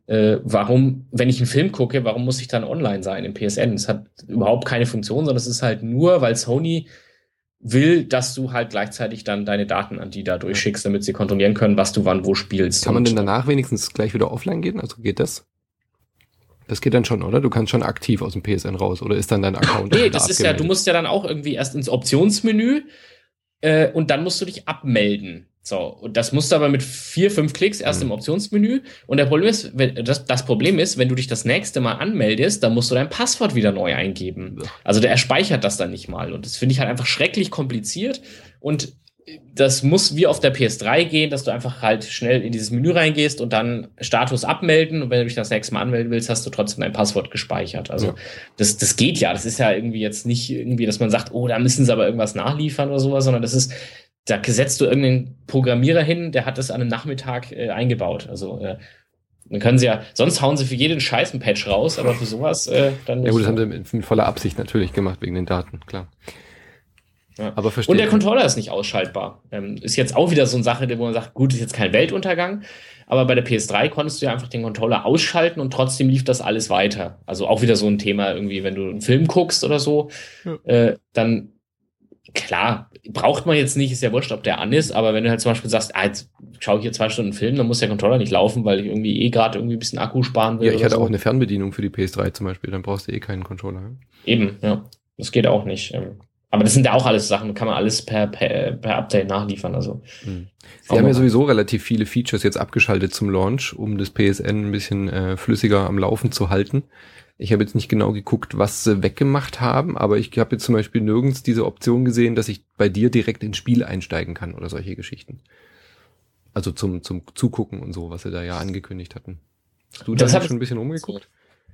Warum, wenn ich einen Film gucke, warum muss ich dann online sein im PSN? Es hat überhaupt keine Funktion, sondern es ist halt nur, weil Sony will, dass du halt gleichzeitig dann deine Daten an die da durchschickst, damit sie kontrollieren können, was du wann wo spielst.
Kann man denn danach wenigstens gleich wieder offline gehen? Also geht das? Das geht dann schon, oder? Du kannst schon aktiv aus dem PSN raus, oder ist dann dein Account?
Nee, das ist ja, du musst ja dann auch irgendwie erst ins Optionsmenü und dann musst du dich abmelden. So, und das musst du aber mit 4-5 Klicks erst im Optionsmenü. Und der Problem ist, das Problem ist, wenn du dich das nächste Mal anmeldest, dann musst du dein Passwort wieder neu eingeben. Also er speichert das dann nicht mal. Und das finde ich halt einfach schrecklich kompliziert. Und das muss wie auf der PS3 gehen, dass du einfach halt schnell in dieses Menü reingehst und dann Status abmelden. Und wenn du dich das nächste Mal anmelden willst, hast du trotzdem dein Passwort gespeichert. Also das geht ja. Das ist ja irgendwie jetzt nicht irgendwie, dass man sagt, oh, da müssen sie aber irgendwas nachliefern oder sowas, sondern das ist, da setzt du irgendeinen Programmierer hin, der hat das an einem Nachmittag eingebaut. Also Dann können sie ja, sonst hauen sie für jeden Scheiß einen Patch raus, aber für sowas dann nicht.
Ja gut, das haben sie mit voller Absicht natürlich gemacht, wegen den Daten, klar.
Ja.
Aber
und der Controller ist nicht ausschaltbar. Ist jetzt auch wieder so eine Sache, wo man sagt, gut, ist jetzt kein Weltuntergang, aber bei der PS3 konntest du ja einfach den Controller ausschalten und trotzdem lief das alles weiter. Also auch wieder so ein Thema irgendwie, wenn du einen Film guckst oder so, dann, klar, braucht man jetzt nicht, ist ja wurscht, ob der an ist, aber wenn du halt zum Beispiel sagst, jetzt schaue ich hier 2 Stunden Film, dann muss der Controller nicht laufen, weil ich irgendwie gerade irgendwie ein bisschen Akku sparen will.
Ja, ich hatte
so.
auch eine Fernbedienung für die PS3 zum Beispiel, dann brauchst du keinen Controller.
Eben, ja. Das geht auch nicht. Aber das sind ja auch alles Sachen, kann man alles per Update nachliefern. Also.
Sie haben ja sowieso relativ viele Features jetzt abgeschaltet zum Launch, um das PSN ein bisschen flüssiger am Laufen zu halten. Ich habe jetzt nicht genau geguckt, was sie weggemacht haben, aber ich habe jetzt zum Beispiel nirgends diese Option gesehen, dass ich bei dir direkt ins Spiel einsteigen kann oder solche Geschichten. Also zum Zugucken und so, was sie da ja angekündigt hatten. Hast du da schon ein bisschen rumgeguckt?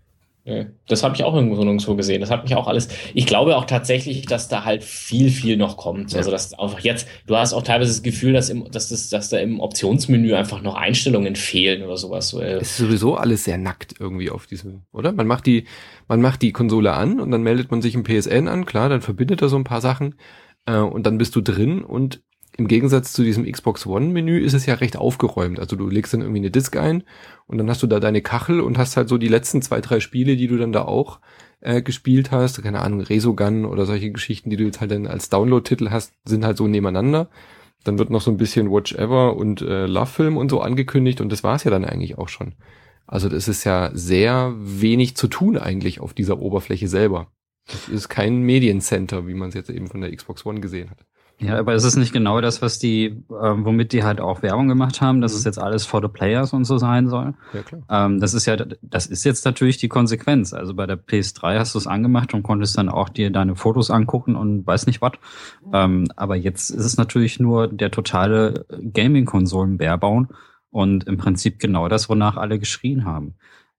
Das habe ich auch nirgendwo gesehen. Das hat mich auch alles. Ich glaube auch tatsächlich, dass da halt viel noch kommt. Ja. Also dass einfach jetzt, du hast auch teilweise das Gefühl, dass da im Optionsmenü einfach noch Einstellungen fehlen oder sowas.
Es ist sowieso alles sehr nackt irgendwie auf diesem, oder? Man macht die Konsole an und dann meldet man sich im PSN an, klar, dann verbindet er so ein paar Sachen und dann bist du drin und im Gegensatz zu diesem Xbox One-Menü ist es ja recht aufgeräumt. Also du legst dann irgendwie eine Disk ein und dann hast du da deine Kachel und hast halt so die letzten 2, 3 Spiele, die du dann da auch gespielt hast. Keine Ahnung, Resogun oder solche Geschichten, die du jetzt halt dann als Download-Titel hast, sind halt so nebeneinander. Dann wird noch so ein bisschen Watch Ever und Love Film und so angekündigt und das war's ja dann eigentlich auch schon. Also das ist ja sehr wenig zu tun eigentlich auf dieser Oberfläche selber. Das ist kein Mediencenter, wie man es jetzt eben von der Xbox One gesehen hat.
Ja, aber es ist nicht genau das, was womit die halt auch Werbung gemacht haben, dass es jetzt alles for the players und so sein soll.
Ja, klar.
Das ist jetzt natürlich die Konsequenz. Also bei der PS3 hast du es angemacht und konntest dann auch dir deine Fotos angucken und weiß nicht was. Aber jetzt ist es natürlich nur der totale Gaming-Konsolen-Bärbauen und im Prinzip genau das, wonach alle geschrien haben.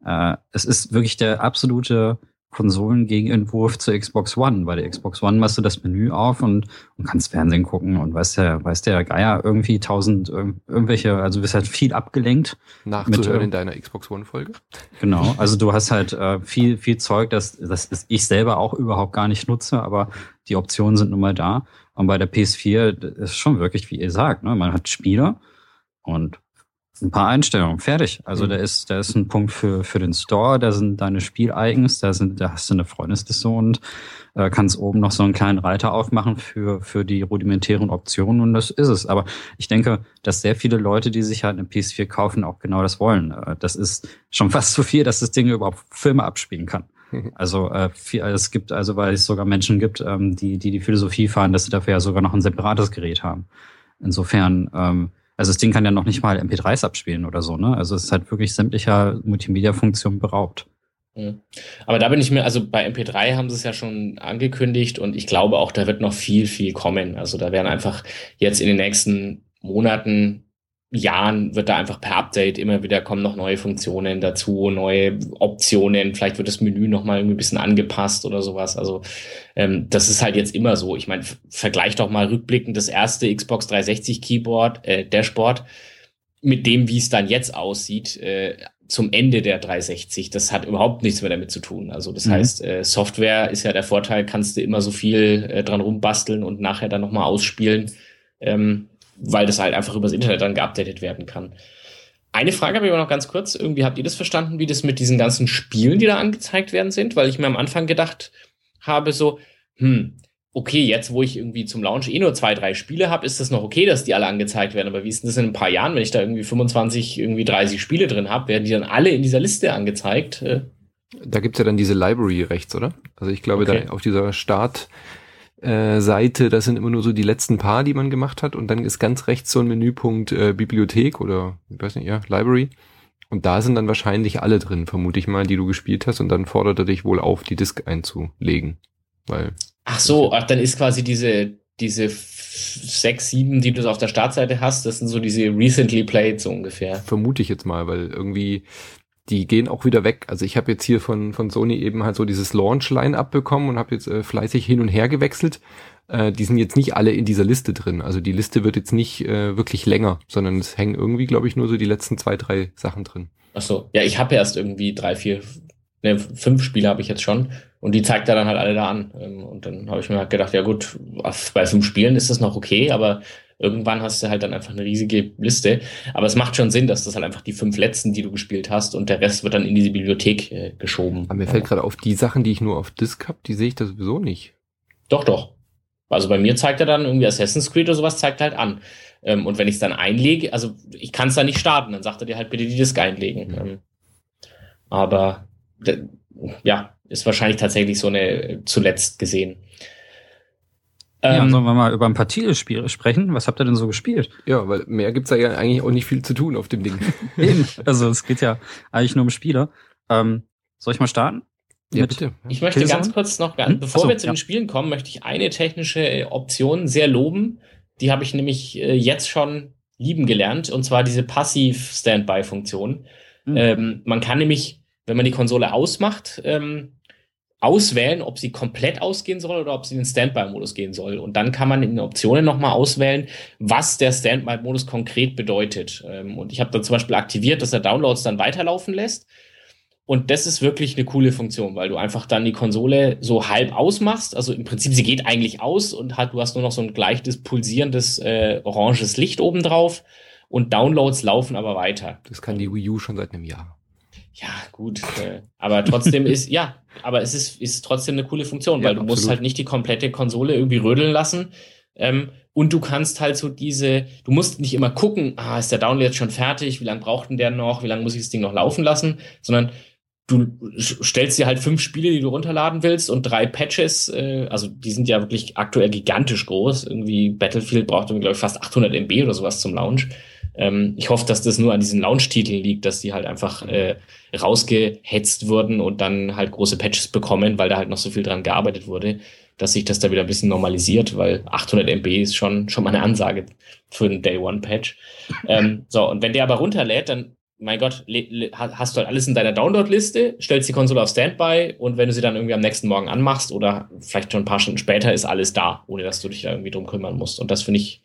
Es ist wirklich der absolute Konsolengegenentwurf zur Xbox One. Bei der Xbox One machst du das Menü auf und kannst Fernsehen gucken und weiß der Geier irgendwie 1000 irgendwelche, also du bist halt viel abgelenkt.
Nachzuhören in deiner Xbox One-Folge.
Genau, also du hast halt viel Zeug, das ich selber auch überhaupt gar nicht nutze, aber die Optionen sind nun mal da. Und bei der PS4 ist schon wirklich, wie ihr sagt, ne, man hat Spiele und ein paar Einstellungen, fertig. Also da ist ein Punkt für den Store, da sind deine Spiel-Icons, da hast du eine Freundesliste und kannst oben noch so einen kleinen Reiter aufmachen für die rudimentären Optionen und das ist es. Aber ich denke, dass sehr viele Leute, die sich halt eine PS4 kaufen, auch genau das wollen. Das ist schon fast zu viel, dass das Ding überhaupt Filme abspielen kann. Also weil es sogar Menschen gibt, die Philosophie fahren, dass sie dafür ja sogar noch ein separates Gerät haben. Insofern also das Ding kann ja noch nicht mal MP3s abspielen oder so, ne? Also es ist halt wirklich sämtlicher Multimedia-Funktionen beraubt.
Aber da bin ich mir, also bei MP3 haben sie es ja schon angekündigt und ich glaube auch, da wird noch viel kommen. Also da werden einfach jetzt in den nächsten Monaten, Jahren wird da einfach per Update immer wieder kommen noch neue Funktionen dazu, neue Optionen. Vielleicht wird das Menü noch mal irgendwie ein bisschen angepasst oder sowas. Also das ist halt jetzt immer so. Ich meine, vergleich doch mal rückblickend das erste Xbox 360 Keyboard, Dashboard mit dem, wie es dann jetzt aussieht, zum Ende der 360. Das hat überhaupt nichts mehr damit zu tun. Also das heißt, Software ist ja der Vorteil, kannst du immer so viel dran rumbasteln und nachher dann noch mal ausspielen. Weil das halt einfach übers Internet dann geupdatet werden kann. Eine Frage habe ich aber noch ganz kurz. Irgendwie habt ihr das verstanden, wie das mit diesen ganzen Spielen, die da angezeigt werden, sind? Weil ich mir am Anfang gedacht habe so, okay, jetzt wo ich irgendwie zum Launch nur 2, 3 Spiele habe, ist das noch okay, dass die alle angezeigt werden. Aber wie ist denn das in ein paar Jahren, wenn ich da irgendwie 25, irgendwie 30 Spiele drin habe, werden die dann alle in dieser Liste angezeigt?
Da gibt's ja dann diese Library rechts, oder? Also ich glaube, da auf dieser Seite, das sind immer nur so die letzten paar, die man gemacht hat und dann ist ganz rechts so ein Menüpunkt Bibliothek oder, ich weiß nicht, Library und da sind dann wahrscheinlich alle drin, vermute ich mal, die du gespielt hast und dann fordert er dich wohl auf, die Disk einzulegen, weil...
Dann ist quasi diese 6, 7, die du so auf der Startseite hast, das sind so diese recently played so ungefähr.
Vermute ich jetzt mal, weil irgendwie... Die gehen auch wieder weg. Also ich habe jetzt hier von Sony eben halt so dieses Launch-Line-Up bekommen und habe jetzt fleißig hin und her gewechselt. die sind jetzt nicht alle in dieser Liste drin. Also die Liste wird jetzt nicht wirklich länger, sondern es hängen irgendwie, glaube ich, nur so die letzten 2, 3 Sachen drin.
Ach so, ja, ich habe erst irgendwie 5 Spiele habe ich jetzt schon und die zeigt er dann halt alle da an. Und dann habe ich mir halt gedacht, ja gut, bei 5 Spielen ist das noch okay, aber irgendwann hast du halt dann einfach eine riesige Liste. Aber es macht schon Sinn, dass das halt einfach die 5 letzten, die du gespielt hast und der Rest wird dann in diese Bibliothek geschoben.
Aber mir fällt gerade auf, die Sachen, die ich nur auf Disc habe, die sehe ich da sowieso nicht.
Doch. Also bei mir zeigt er dann irgendwie Assassin's Creed oder sowas, zeigt er halt an. Und wenn ich es dann einlege, also ich kann es dann nicht starten, dann sagt er dir halt bitte die Disk einlegen. Aber ja, ist wahrscheinlich tatsächlich so eine zuletzt gesehen.
Ja, sollen wir mal über ein paar Titelspiele sprechen? Was habt ihr denn so gespielt?
Ja, weil mehr gibt's da ja eigentlich auch nicht viel zu tun auf dem Ding.
Eben. Also es geht ja eigentlich nur um Spiele. Soll ich mal starten?
Ja, bitte.
Ich möchte ganz kurz noch, bevor wir zu den Spielen kommen, möchte ich eine technische Option sehr loben. Die habe ich nämlich jetzt schon lieben gelernt, und zwar diese Passiv-Standby-Funktion. Man kann nämlich, wenn man die Konsole ausmacht, auswählen, ob sie komplett ausgehen soll oder ob sie in den Standby-Modus gehen soll. Und dann kann man in den Optionen nochmal auswählen, was der Standby-Modus konkret bedeutet. Und ich habe da zum Beispiel aktiviert, dass er Downloads dann weiterlaufen lässt. Und das ist wirklich eine coole Funktion, weil du einfach dann die Konsole so halb ausmachst. Also im Prinzip, sie geht eigentlich aus und du hast nur noch so ein leichtes, pulsierendes, oranges Licht oben drauf. Und Downloads laufen aber weiter.
Das kann die Wii U schon seit einem Jahr.
Ja, gut. Aber trotzdem es ist trotzdem eine coole Funktion, weil du musst halt nicht die komplette Konsole irgendwie rödeln lassen. Und du kannst halt so du musst nicht immer gucken, ist der Download jetzt schon fertig, wie lange braucht denn der noch, wie lange muss ich das Ding noch laufen lassen, sondern du stellst dir halt 5 Spiele, die du runterladen willst und 3 Patches, also die sind ja wirklich aktuell gigantisch groß. Irgendwie Battlefield braucht irgendwie, glaube ich, fast 800 MB oder sowas zum Launch. Ich hoffe, dass das nur an diesen Launch-Titeln liegt, dass die halt einfach rausgehetzt wurden und dann halt große Patches bekommen, weil da halt noch so viel dran gearbeitet wurde, dass sich das da wieder ein bisschen normalisiert, weil 800 MB ist schon mal eine Ansage für einen Day-One-Patch. So, und wenn der aber runterlädt, dann, mein Gott, hast du halt alles in deiner Download-Liste, stellst die Konsole auf Standby und wenn du sie dann irgendwie am nächsten Morgen anmachst oder vielleicht schon ein paar Stunden später, ist alles da, ohne dass du dich da irgendwie drum kümmern musst. Und das finde ich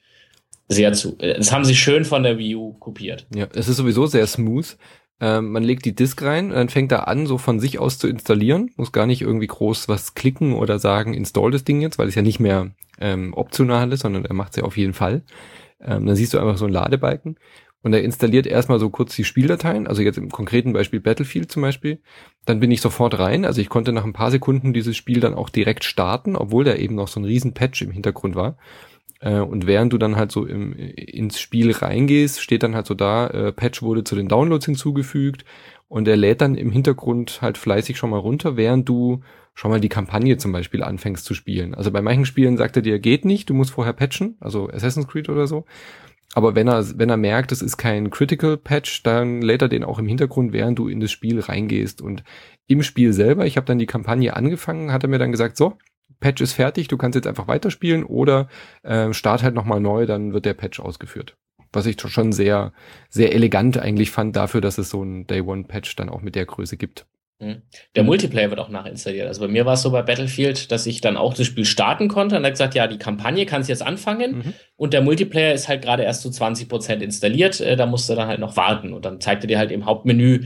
das haben sie schön von der Wii U kopiert.
Ja, es ist sowieso sehr smooth. Man legt die Disk rein, dann fängt er an, so von sich aus zu installieren. Muss gar nicht irgendwie groß was klicken oder sagen, install das Ding jetzt, weil es ja nicht mehr optional ist, sondern er macht es ja auf jeden Fall. Dann siehst du einfach so einen Ladebalken und er installiert erstmal so kurz die Spieldateien, also jetzt im konkreten Beispiel Battlefield zum Beispiel. Dann bin ich sofort rein, also ich konnte nach ein paar Sekunden dieses Spiel dann auch direkt starten, obwohl da eben noch so ein riesen Patch im Hintergrund war. Und während du dann halt so ins Spiel reingehst, steht dann halt so da, Patch wurde zu den Downloads hinzugefügt und er lädt dann im Hintergrund halt fleißig schon mal runter, während du schon mal die Kampagne zum Beispiel anfängst zu spielen. Also bei manchen Spielen sagt er dir, geht nicht, du musst vorher patchen, also Assassin's Creed oder so. Aber wenn er merkt, es ist kein Critical Patch, dann lädt er den auch im Hintergrund, während du in das Spiel reingehst. Und im Spiel selber, ich habe dann die Kampagne angefangen, hat er mir dann gesagt, so, Patch ist fertig, du kannst jetzt einfach weiterspielen oder start halt nochmal neu, dann wird der Patch ausgeführt. Was ich schon sehr, sehr elegant eigentlich fand dafür, dass es so ein Day-One-Patch dann auch mit der Größe gibt.
Der Multiplayer wird auch nachinstalliert. Also bei mir war es so bei Battlefield, dass ich dann auch das Spiel starten konnte und dann gesagt, ja, die Kampagne kannst jetzt anfangen und der Multiplayer ist halt gerade erst zu 20% installiert, da musst du dann halt noch warten und dann zeigt er dir halt im Hauptmenü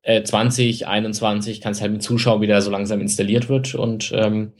20, 21, kannst halt mit zuschauen, wie der so langsam installiert wird und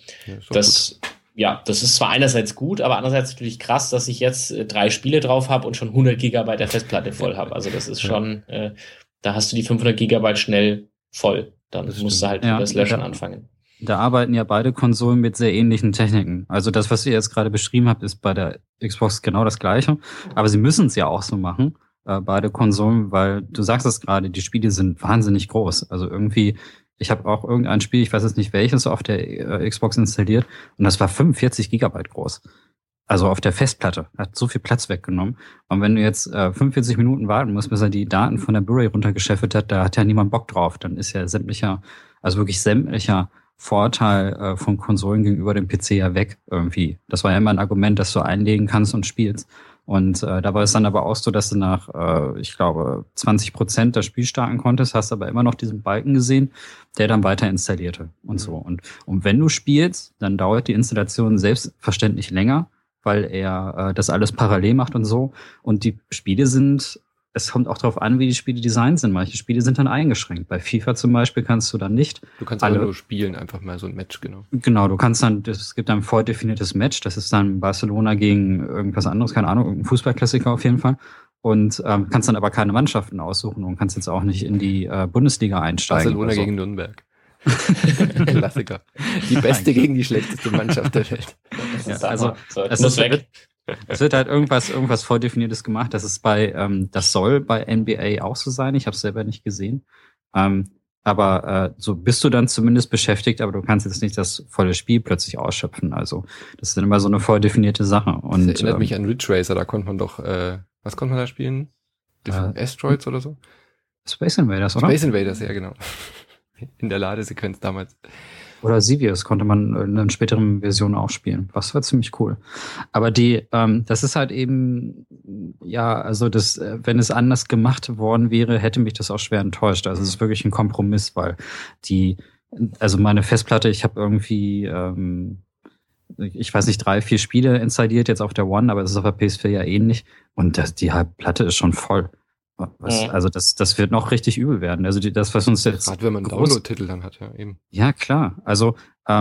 das ist zwar einerseits gut, aber andererseits natürlich krass, dass ich jetzt 3 Spiele drauf habe und schon 100 Gigabyte der Festplatte voll habe. Also das ist schon, da hast du die 500 Gigabyte schnell voll. Dann musst du halt das Löschen anfangen.
Da arbeiten ja beide Konsolen mit sehr ähnlichen Techniken. Also das, was ihr jetzt gerade beschrieben habt, ist bei der Xbox genau das Gleiche. Aber sie müssen es ja auch so machen, beide Konsolen, weil du sagst es gerade, die Spiele sind wahnsinnig groß. Also irgendwie, ich habe auch irgendein Spiel, ich weiß jetzt nicht welches, auf der Xbox installiert und das war 45 Gigabyte groß. Also auf der Festplatte. Hat so viel Platz weggenommen. Und wenn du jetzt 45 Minuten warten musst, bis er die Daten von der Blu-ray runtergeschäffelt hat, da hat ja niemand Bock drauf. Dann ist ja sämtlicher Vorteil von Konsolen gegenüber dem PC ja weg irgendwie. Das war ja immer ein Argument, dass du einlegen kannst und spielst. Und da war es dann aber auch so, dass du nach, ich glaube, 20% das Spiel starten konntest, hast aber immer noch diesen Balken gesehen, der dann weiter installierte und so. Und wenn du spielst, dann dauert die Installation selbstverständlich länger, weil er das alles parallel macht und so. Und die Spiele es kommt auch darauf an, wie die Spiele designt sind. Manche Spiele sind dann eingeschränkt. Bei FIFA zum Beispiel kannst du dann nicht.
Du kannst alle nur spielen, einfach mal so ein Match, genau.
Genau, du kannst dann, es gibt ein vordefiniertes Match, das ist dann Barcelona gegen irgendwas anderes, keine Ahnung, irgendein Fußballklassiker auf jeden Fall. Und kannst dann aber keine Mannschaften aussuchen und kannst jetzt auch nicht in die Bundesliga einsteigen.
Barcelona gegen Nürnberg. Klassiker. Die beste gegen die schlechteste Mannschaft der Welt.
Ja, also es wird halt irgendwas Vordefiniertes gemacht. Das ist das soll bei NBA auch so sein. Ich habe es selber nicht gesehen. Aber so bist du dann zumindest beschäftigt, aber du kannst jetzt nicht das volle Spiel plötzlich ausschöpfen. Also das ist dann immer so eine vordefinierte Sache. Und
das erinnert mich an Ridge Racer, da konnte man doch, was konnte man da spielen? Asteroids oder so?
Space Invaders, oder?
Space Invaders, ja genau. In der Ladesequenz damals.
Oder Sivius konnte man in einer späteren Version auch spielen. Das war ziemlich cool. Aber das ist halt eben, ja, also wenn es anders gemacht worden wäre, hätte mich das auch schwer enttäuscht. Also es ist wirklich ein Kompromiss, weil also meine Festplatte, ich habe irgendwie, ich weiß nicht, 3, 4 Spiele installiert jetzt auf der One, aber das ist auf der PS4 ja ähnlich. Und die halbe Platte ist schon voll. Also das wird noch richtig übel werden. Also das, was uns jetzt
gerade wenn man Download-Titel dann hat, ja eben.
Ja, klar. Also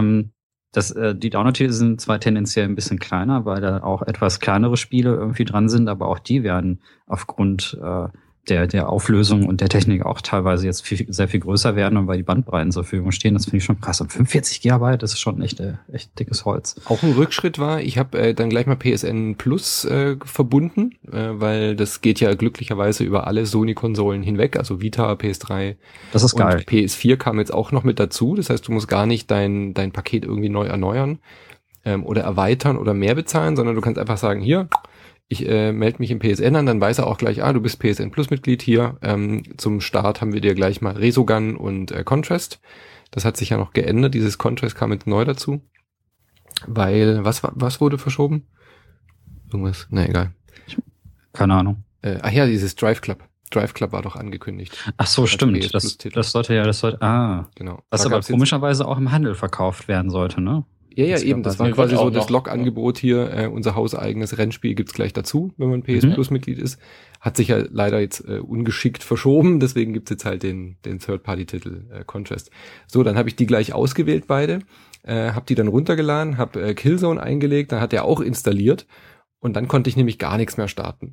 die Download-Titel sind zwar tendenziell ein bisschen kleiner, weil da auch etwas kleinere Spiele irgendwie dran sind, aber auch die werden aufgrund der Auflösung und der Technik auch teilweise jetzt sehr viel größer werden und weil die Bandbreiten zur Verfügung stehen. Das finde ich schon krass. Und 45 Gigabyte, das ist schon echt dickes Holz.
Auch ein Rückschritt war, ich habe dann gleich mal PSN Plus verbunden, weil das geht ja glücklicherweise über alle Sony-Konsolen hinweg, also Vita, PS3.
Das ist geil.
Und PS4 kam jetzt auch noch mit dazu. Das heißt, du musst gar nicht dein Paket irgendwie neu erneuern oder erweitern oder mehr bezahlen, sondern du kannst einfach sagen, hier, ich melde mich im PSN an, dann weiß er auch gleich, du bist PSN Plus Mitglied hier. Zum Start haben wir dir gleich mal Resogun und Contrast. Das hat sich ja noch geändert. Dieses Contrast kam jetzt neu dazu. Weil, was wurde verschoben? Irgendwas? Na, egal.
Keine Ahnung.
Dieses Drive Club. Drive Club war doch angekündigt.
Ach so, stimmt. Das sollte.
Genau.
Was aber komischerweise auch im Handel verkauft werden sollte, ne?
Ja, eben. Das war quasi so das Log-Angebot hier. Unser hauseigenes Rennspiel gibt's gleich dazu, wenn man PS Plus Mitglied ist. Hat sich ja leider jetzt ungeschickt verschoben. Deswegen gibt's jetzt halt den Third-Party-Titel Contrast. So, dann habe ich die gleich ausgewählt, beide. Habe die dann runtergeladen, habe Killzone eingelegt. Dann hat er auch installiert. Und dann konnte ich nämlich gar nichts mehr starten.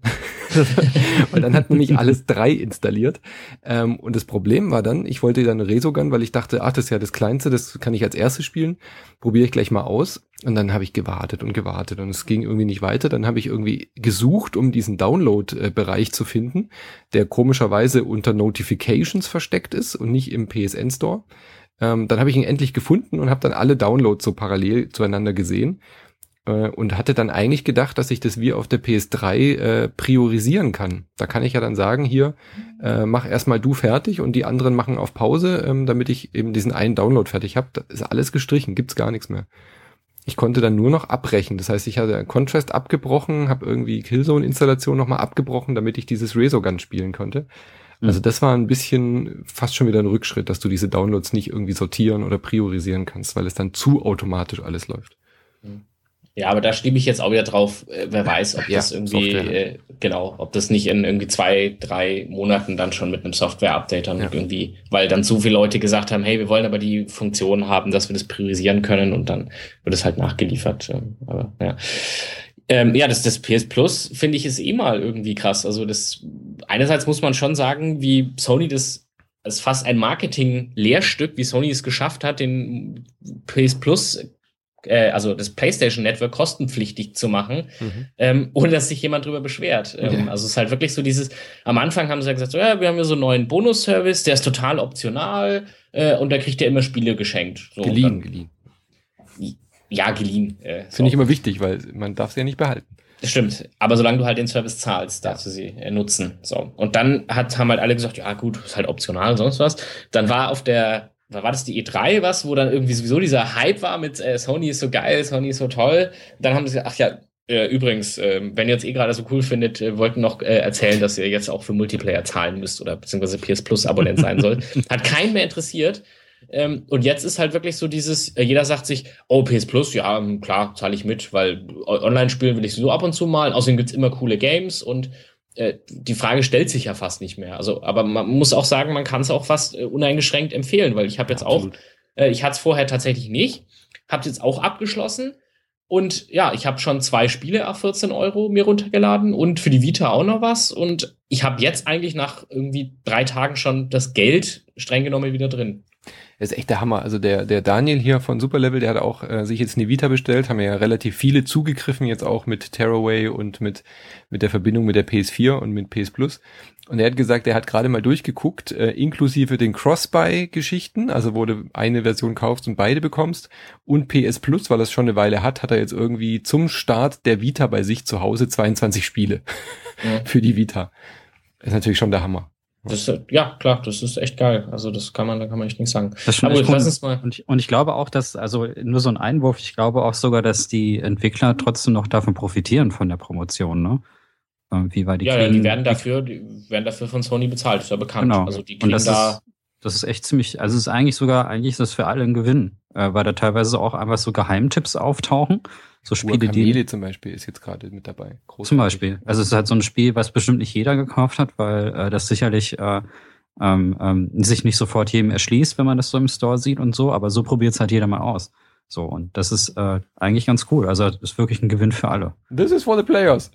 Und dann hat nämlich alles 3 installiert. Und das Problem war dann, ich wollte dann Resogun, weil ich dachte, das ist ja das Kleinste, das kann ich als erstes spielen. Probiere ich gleich mal aus. Und dann habe ich gewartet und es ging irgendwie nicht weiter. Dann habe ich irgendwie gesucht, um diesen Download-Bereich zu finden, der komischerweise unter Notifications versteckt ist und nicht im PSN Store. Dann habe ich ihn endlich gefunden und habe dann alle Downloads so parallel zueinander gesehen. Und hatte dann eigentlich gedacht, dass ich das wie auf der PS3 priorisieren kann. Da kann ich ja dann sagen, hier, mach erstmal du fertig und die anderen machen auf Pause, damit ich eben diesen einen Download fertig habe. Da ist alles gestrichen, gibt's gar nichts mehr. Ich konnte dann nur noch abbrechen. Das heißt, ich hatte Contrast abgebrochen, habe irgendwie Killzone-Installation nochmal abgebrochen, damit ich dieses Resogun spielen konnte. Also das war ein bisschen fast schon wieder ein Rückschritt, dass du diese Downloads nicht irgendwie sortieren oder priorisieren kannst, weil es dann zu automatisch alles läuft.
Ja, aber da stimme ich jetzt auch wieder drauf, wer weiß, ob das irgendwie, ob das nicht in irgendwie 2, 3 Monaten dann schon mit einem Software-Update dann irgendwie, weil dann so viele Leute gesagt haben, hey, wir wollen aber die Funktion haben, dass wir das priorisieren können und dann wird es halt nachgeliefert. Aber das PS Plus, finde ich, ist mal irgendwie krass. Also einerseits muss man schon sagen, wie Sony das ist fast ein Marketing-Lehrstück, wie Sony es geschafft hat, den PS Plus also das PlayStation Network kostenpflichtig zu machen, ohne dass sich jemand drüber beschwert. Also es ist halt wirklich so am Anfang haben sie ja gesagt, wir haben ja so einen neuen Bonus-Service, der ist total optional und da kriegt ihr immer Spiele geschenkt. So,
geliehen.
Ja, geliehen.
Finde ich immer wichtig, weil man darf sie ja nicht behalten.
Das stimmt, aber solange du halt den Service zahlst, darfst du sie nutzen. So. Und dann haben halt alle gesagt, ja gut, ist halt optional, sonst was. Dann war war das die E3 wo dann irgendwie sowieso dieser Hype war mit Sony ist so geil, Sony ist so toll. Dann haben sie gesagt, Übrigens, wenn ihr jetzt gerade so cool findet, wollten noch erzählen, dass ihr jetzt auch für Multiplayer zahlen müsst oder beziehungsweise PS Plus Abonnent sein sollt. Hat keinen mehr interessiert. Und jetzt ist halt wirklich so dieses, jeder sagt sich, oh, PS Plus, ja, klar, zahle ich mit, weil online spielen will ich so ab und zu mal. Außerdem gibt's immer coole Games und die Frage stellt sich ja fast nicht mehr. Also, aber man muss auch sagen, man kann es auch fast uneingeschränkt empfehlen, weil ich habe jetzt auch, ich hatte es vorher tatsächlich nicht, habe jetzt auch abgeschlossen. Und ja, ich habe schon 2 Spiele auf 14 € mir runtergeladen und für die Vita auch noch was. Und ich habe jetzt eigentlich nach irgendwie 3 Tagen schon das Geld streng genommen wieder drin.
Das ist echt der Hammer. Also der Daniel hier von Superlevel, der hat auch sich jetzt eine Vita bestellt, haben ja relativ viele zugegriffen, jetzt auch mit Tearaway und mit der Verbindung mit der PS4 und mit PS Plus. Und er hat gesagt, er hat gerade mal durchgeguckt, inklusive den Cross-Buy-Geschichten, also wo du eine Version kaufst und beide bekommst, und PS Plus, weil er es schon eine Weile hat er jetzt irgendwie zum Start der Vita bei sich zu Hause 22 Spiele für die Vita. Das ist natürlich schon der Hammer.
Das, ja, klar, das ist echt geil. Also da kann man echt nichts sagen.
Das
Aber
gut,
lass uns mal.
Und ich glaube auch, dass, also nur so ein Einwurf, ich glaube auch sogar, dass die Entwickler trotzdem noch davon profitieren von der Promotion, ne? Irgendwie, weil die
die werden dafür von Sony bezahlt, ist ja bekannt.
Genau.
Also die kriegen
das ist echt ziemlich, also es ist eigentlich ist das für alle ein Gewinn, weil da teilweise auch einfach so Geheimtipps auftauchen. So Spiele,
die zum Beispiel ist jetzt gerade mit dabei.
Großartig. Zum Beispiel. Also es ist halt so ein Spiel, was bestimmt nicht jeder gekauft hat, weil das sicherlich sich nicht sofort jedem erschließt, wenn man das so im Store sieht und so, aber so probiert es halt jeder mal aus. So, und das ist eigentlich ganz cool. Also das ist wirklich ein Gewinn für alle.
This is for the players.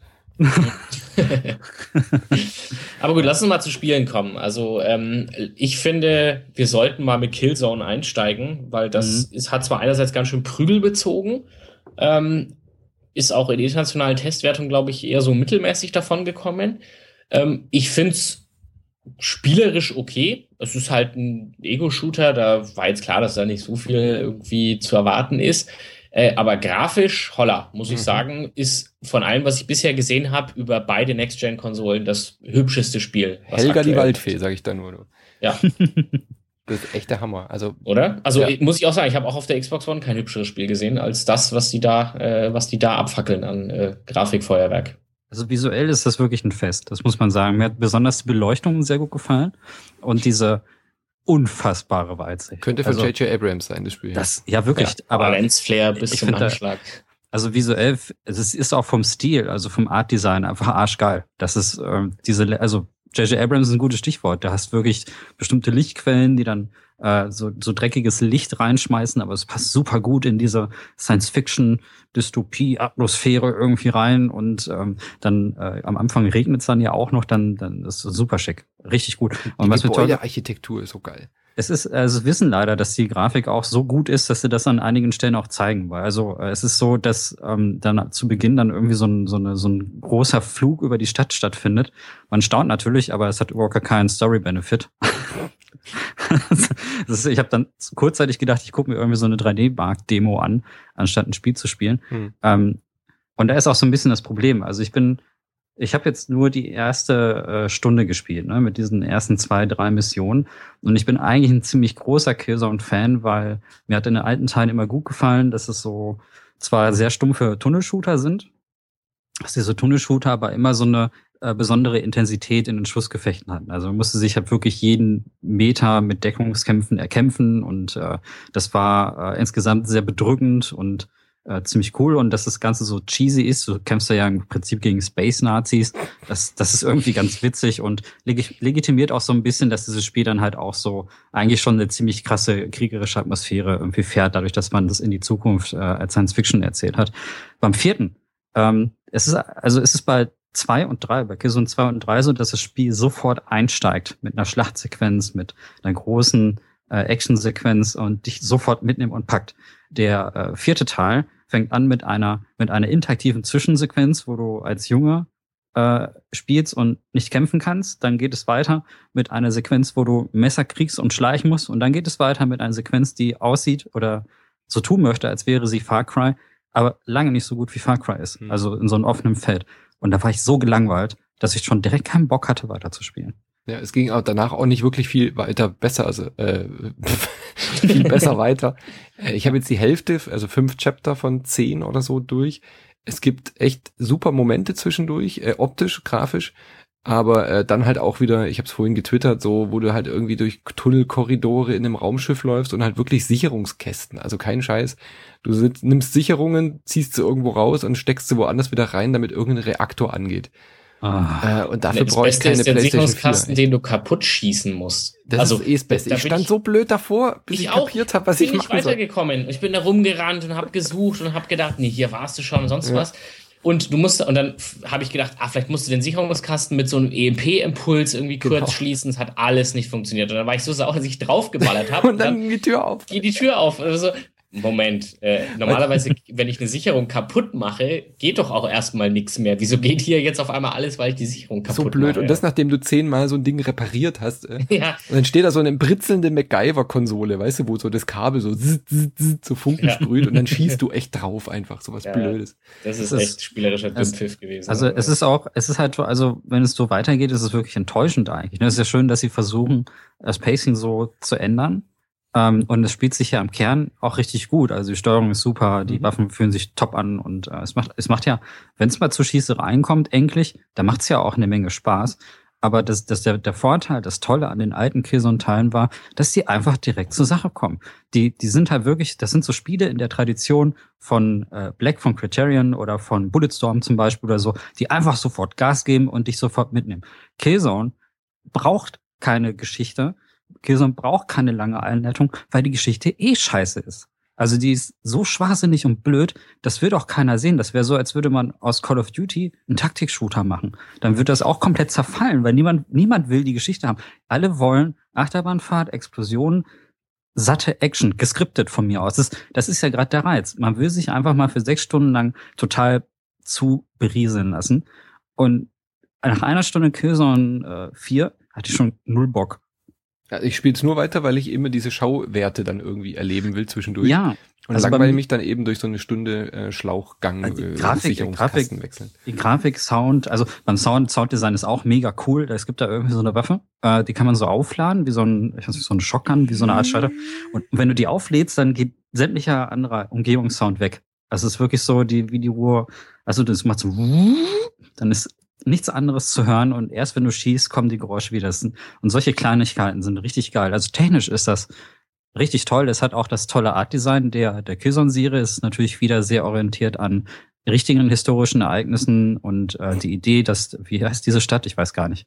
Aber gut, lass uns mal zu Spielen kommen. Also ich finde, wir sollten mal mit Killzone einsteigen, weil das hat zwar einerseits ganz schön prügelbezogen, ist auch in der internationalen Testwertung, glaube ich, eher so mittelmäßig davon gekommen. Ich finde es spielerisch okay. Es ist halt ein Ego-Shooter, da war jetzt klar, dass da nicht so viel irgendwie zu erwarten ist. Aber grafisch, holla, muss ich sagen, ist von allem, was ich bisher gesehen habe, über beide Next-Gen-Konsolen das hübscheste Spiel.
Helga die Waldfee, sage ich da nur. Du.
Ja.
Das ist echt der Hammer. Also,
oder? Also muss ich auch sagen, ich habe auch auf der Xbox One kein hübscheres Spiel gesehen, als das, was die da abfackeln an Grafikfeuerwerk.
Also visuell ist das wirklich ein Fest, das muss man sagen. Mir hat besonders die Beleuchtung sehr gut gefallen und diese unfassbare Weitsicht.
Könnte von J.J. Abrams sein, das Spiel.
Das, ja, wirklich.
Ja, aber Lensflare bis zum Anschlag.
Also visuell, es ist auch vom Stil, also vom Art-Design einfach arschgeil. Das ist also J.J. Abrams ist ein gutes Stichwort. Da hast wirklich bestimmte Lichtquellen, die dann so dreckiges Licht reinschmeißen, aber es passt super gut in diese Science-Fiction-Dystopie-Atmosphäre irgendwie rein und dann am Anfang regnet es dann ja auch noch, dann ist es super schick. Richtig gut. Und
die Gebäudearchitektur ist so geil.
Also wissen leider, dass die Grafik auch so gut ist, dass sie das an einigen Stellen auch zeigen. Weil also es ist so, dass dann zu Beginn dann irgendwie so ein großer Flug über die Stadt stattfindet. Man staunt natürlich, aber es hat überhaupt gar keinen Story-Benefit. Ich habe dann kurzzeitig gedacht, ich gucke mir irgendwie so eine 3D-Markt-Demo an, anstatt ein Spiel zu spielen. Und da ist auch so ein bisschen das Problem. Also ich habe jetzt nur die erste Stunde gespielt, ne, mit diesen ersten 2, 3 Missionen. Und ich bin eigentlich ein ziemlich großer Killzone-Fan, weil mir hat in den alten Teilen immer gut gefallen, dass es so zwar sehr stumpfe Tunnelshooter sind, dass diese Tunnelshooter aber immer so eine besondere Intensität in den Schussgefechten hatten. Also man musste sich halt wirklich jeden Meter mit Deckungskämpfen erkämpfen und das war insgesamt sehr bedrückend und ziemlich cool, und dass das Ganze so cheesy ist, du kämpfst ja im Prinzip gegen Space-Nazis, das ist irgendwie ganz witzig und legitimiert auch so ein bisschen, dass dieses Spiel dann halt auch so eigentlich schon eine ziemlich krasse kriegerische Atmosphäre irgendwie fährt, dadurch, dass man das in die Zukunft als Science-Fiction erzählt hat. Beim 4. Es ist bei 2 und 3, bei Killzone 2 und 3 so, dass das Spiel sofort einsteigt mit einer Schlachtsequenz, mit einer großen Actionsequenz und dich sofort mitnimmt und packt. Der 4. Teil fängt an mit einer interaktiven Zwischensequenz, wo du als Junge spielst und nicht kämpfen kannst. Dann geht es weiter mit einer Sequenz, wo du Messer kriegst und schleichen musst. Und dann geht es weiter mit einer Sequenz, die aussieht oder so tun möchte, als wäre sie Far Cry, aber lange nicht so gut wie Far Cry ist. Also in so einem offenen Feld. Und da war ich so gelangweilt, dass ich schon direkt keinen Bock hatte, weiterzuspielen.
Ja, es ging auch danach auch nicht wirklich viel weiter besser, also viel besser weiter. Ich habe jetzt die Hälfte, also 5 Chapter von 10 oder so durch. Es gibt echt super Momente zwischendurch, optisch, grafisch, aber dann halt auch wieder, ich habe es vorhin getwittert, so, wo du halt irgendwie durch Tunnelkorridore in einem Raumschiff läufst und halt wirklich Sicherungskästen, also kein Scheiß. Du nimmst Sicherungen, ziehst sie irgendwo raus und steckst sie woanders wieder rein, damit irgendein Reaktor angeht. Und dafür brauche ich keine
PlayStation 4.
Sicherungskasten,
den du kaputt schießen musst.
Das ist das Beste. Ich stand so blöd davor, bis ich kapiert habe, was ich machen soll.
Ich bin nicht weitergekommen. Ich bin da rumgerannt und habe gesucht und habe gedacht, nee, hier warst du schon und sonst was. Und dann habe ich gedacht, vielleicht musst du den Sicherungskasten mit so einem EMP-Impuls irgendwie kurz schließen. Es hat alles nicht funktioniert. Und dann war ich so sauer, dass ich draufgeballert habe.
Und dann ging die Tür auf.
Geht die Tür auf. Also, Moment, normalerweise, wenn ich eine Sicherung kaputt mache, geht doch auch erstmal nichts mehr. Wieso geht hier jetzt auf einmal alles, weil ich die Sicherung kaputt mache?
So blöd. Und das, nachdem du 10-mal so ein Ding repariert hast.
Ja.
Und dann steht da so eine britzelnde MacGyver-Konsole, weißt du, wo so das Kabel so so Funken sprüht und dann schießt du echt drauf einfach, so was Blödes.
Das ist echt spielerischer Dünnpfiff gewesen.
Also es ist halt so, also wenn es so weitergeht, ist es wirklich enttäuschend eigentlich. Es ist ja schön, dass sie versuchen, das Pacing so zu ändern. Und es spielt sich ja im Kern auch richtig gut. Also die Steuerung ist super, die Waffen fühlen sich top an und es macht ja, wenn es mal zur Schießereien kommt, endlich, da macht es ja auch eine Menge Spaß. Aber der Vorteil, das Tolle an den alten Killzone-Teilen war, dass die einfach direkt zur Sache kommen. Die sind halt wirklich, das sind so Spiele in der Tradition von Black von Criterion oder von Bulletstorm zum Beispiel oder so, die einfach sofort Gas geben und dich sofort mitnehmen. Killzone braucht keine Geschichte. Killzone braucht keine lange Einleitung, weil die Geschichte scheiße ist. Also die ist so schwachsinnig und blöd, das wird auch keiner sehen. Das wäre so, als würde man aus Call of Duty einen Taktik-Shooter machen. Dann wird das auch komplett zerfallen, weil niemand will die Geschichte haben. Alle wollen Achterbahnfahrt, Explosionen, satte Action, geskriptet von mir aus. Das ist ja gerade der Reiz. Man will sich einfach mal für 6 Stunden lang total zu berieseln lassen. Und nach einer Stunde Killzone 4 hatte ich schon 0 Bock.
Ja, ich spiele es nur weiter, weil ich immer diese Schauwerte dann irgendwie erleben will zwischendurch.
Ja.
Und also langweile mich dann eben durch so eine Stunde Schlauchgang,
also
Sicherungskasten wechseln.
Die Grafik, Sound, also beim Sounddesign ist auch mega cool. Es gibt da irgendwie so eine Waffe, die kann man so aufladen, wie so ein Shotgun, wie so eine Art Schalter. Und wenn du die auflädst, dann geht sämtlicher anderer Umgebungssound weg. Also es ist wirklich so, wie die Uhr, also das macht so, dann ist nichts anderes zu hören und erst wenn du schießt, kommen die Geräusche wieder. Und solche Kleinigkeiten sind richtig geil. Also technisch ist das richtig toll. Es hat auch das tolle Artdesign der Killzone-Serie. Es ist natürlich wieder sehr orientiert an richtigen historischen Ereignissen und die Idee, dass, wie heißt diese Stadt? Ich weiß gar nicht.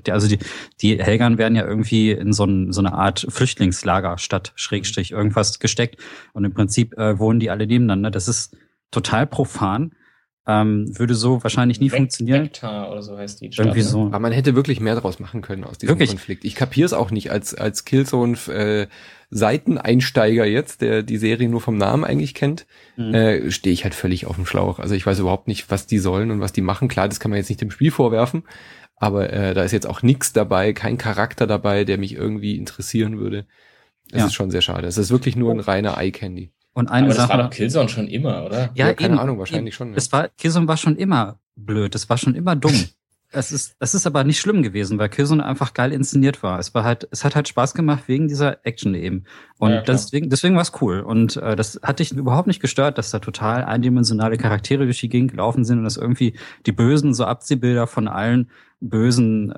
Die Helgern werden ja irgendwie in so eine Art Flüchtlingslagerstadt, Schrägstrich, irgendwas gesteckt und im Prinzip wohnen die alle nebeneinander. Das ist total profan. Würde so wahrscheinlich nie funktionieren.
Vector oder so heißt die Stadt.
Irgendwie so.
Aber man hätte wirklich mehr draus machen können aus diesem Konflikt. Ich kapiere es auch nicht als Killzone Seiteneinsteiger jetzt, der die Serie nur vom Namen eigentlich kennt, stehe ich halt völlig auf dem Schlauch. Also ich weiß überhaupt nicht, was die sollen und was die machen. Klar, das kann man jetzt nicht dem Spiel vorwerfen, aber da ist jetzt auch nichts dabei, kein Charakter dabei, der mich irgendwie interessieren würde. Das ist schon sehr schade. Es ist wirklich nur ein reiner Eye-Candy.
Und eine
aber
Sache,
das war doch Killzone schon immer, oder?
Ja,
keine Ahnung, wahrscheinlich schon.
Ja. Killzone war schon immer blöd, das war schon immer dumm. Das ist aber nicht schlimm gewesen, weil Killzone einfach geil inszeniert war. Es hat halt Spaß gemacht wegen dieser Action eben. Und ja, deswegen war es cool. Und das hat dich überhaupt nicht gestört, dass da total eindimensionale Charaktere durch die Gegend gelaufen sind und dass irgendwie die bösen so Abziehbilder von allen bösen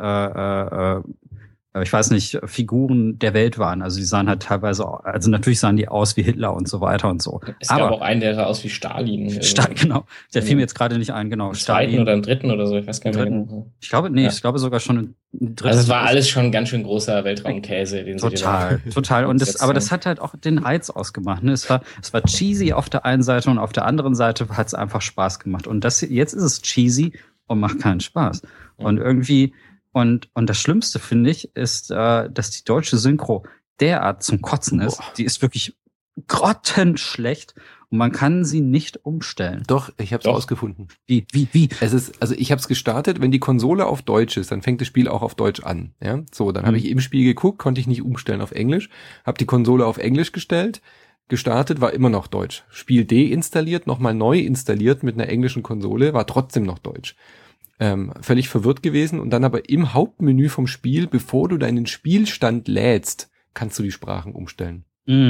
ich weiß nicht, Figuren der Welt waren. Also die sahen halt teilweise, also natürlich sahen die aus wie Hitler und so weiter und so.
Es gab auch einen, der sah aus wie Stalin.
Genau. Der fiel mir jetzt gerade nicht ein, genau.
Im zweiten oder im dritten oder so, ich weiß gar nicht mehr genau.
Ich glaube sogar schon im dritten.
Also es war alles schon ein ganz schön großer Weltraumkäse, den
total. Und aber das hat halt auch den Reiz ausgemacht. Ne? Es war cheesy auf der einen Seite und auf der anderen Seite hat es einfach Spaß gemacht. Und jetzt ist es cheesy und macht keinen Spaß. Und irgendwie Und das Schlimmste, finde ich, ist, dass die deutsche Synchro derart zum Kotzen ist. Die ist wirklich grottenschlecht und man kann sie nicht umstellen.
Doch, ich habe es rausgefunden.
Wie?
Also ich habe es gestartet, wenn die Konsole auf Deutsch ist, dann fängt das Spiel auch auf Deutsch an. Ja, so, dann habe ich im Spiel geguckt, konnte ich nicht umstellen auf Englisch, habe die Konsole auf Englisch gestartet, war immer noch Deutsch. Spiel deinstalliert, nochmal neu installiert mit einer englischen Konsole, war trotzdem noch Deutsch. Völlig verwirrt gewesen und dann aber im Hauptmenü vom Spiel, bevor du deinen Spielstand lädst, kannst du die Sprachen umstellen.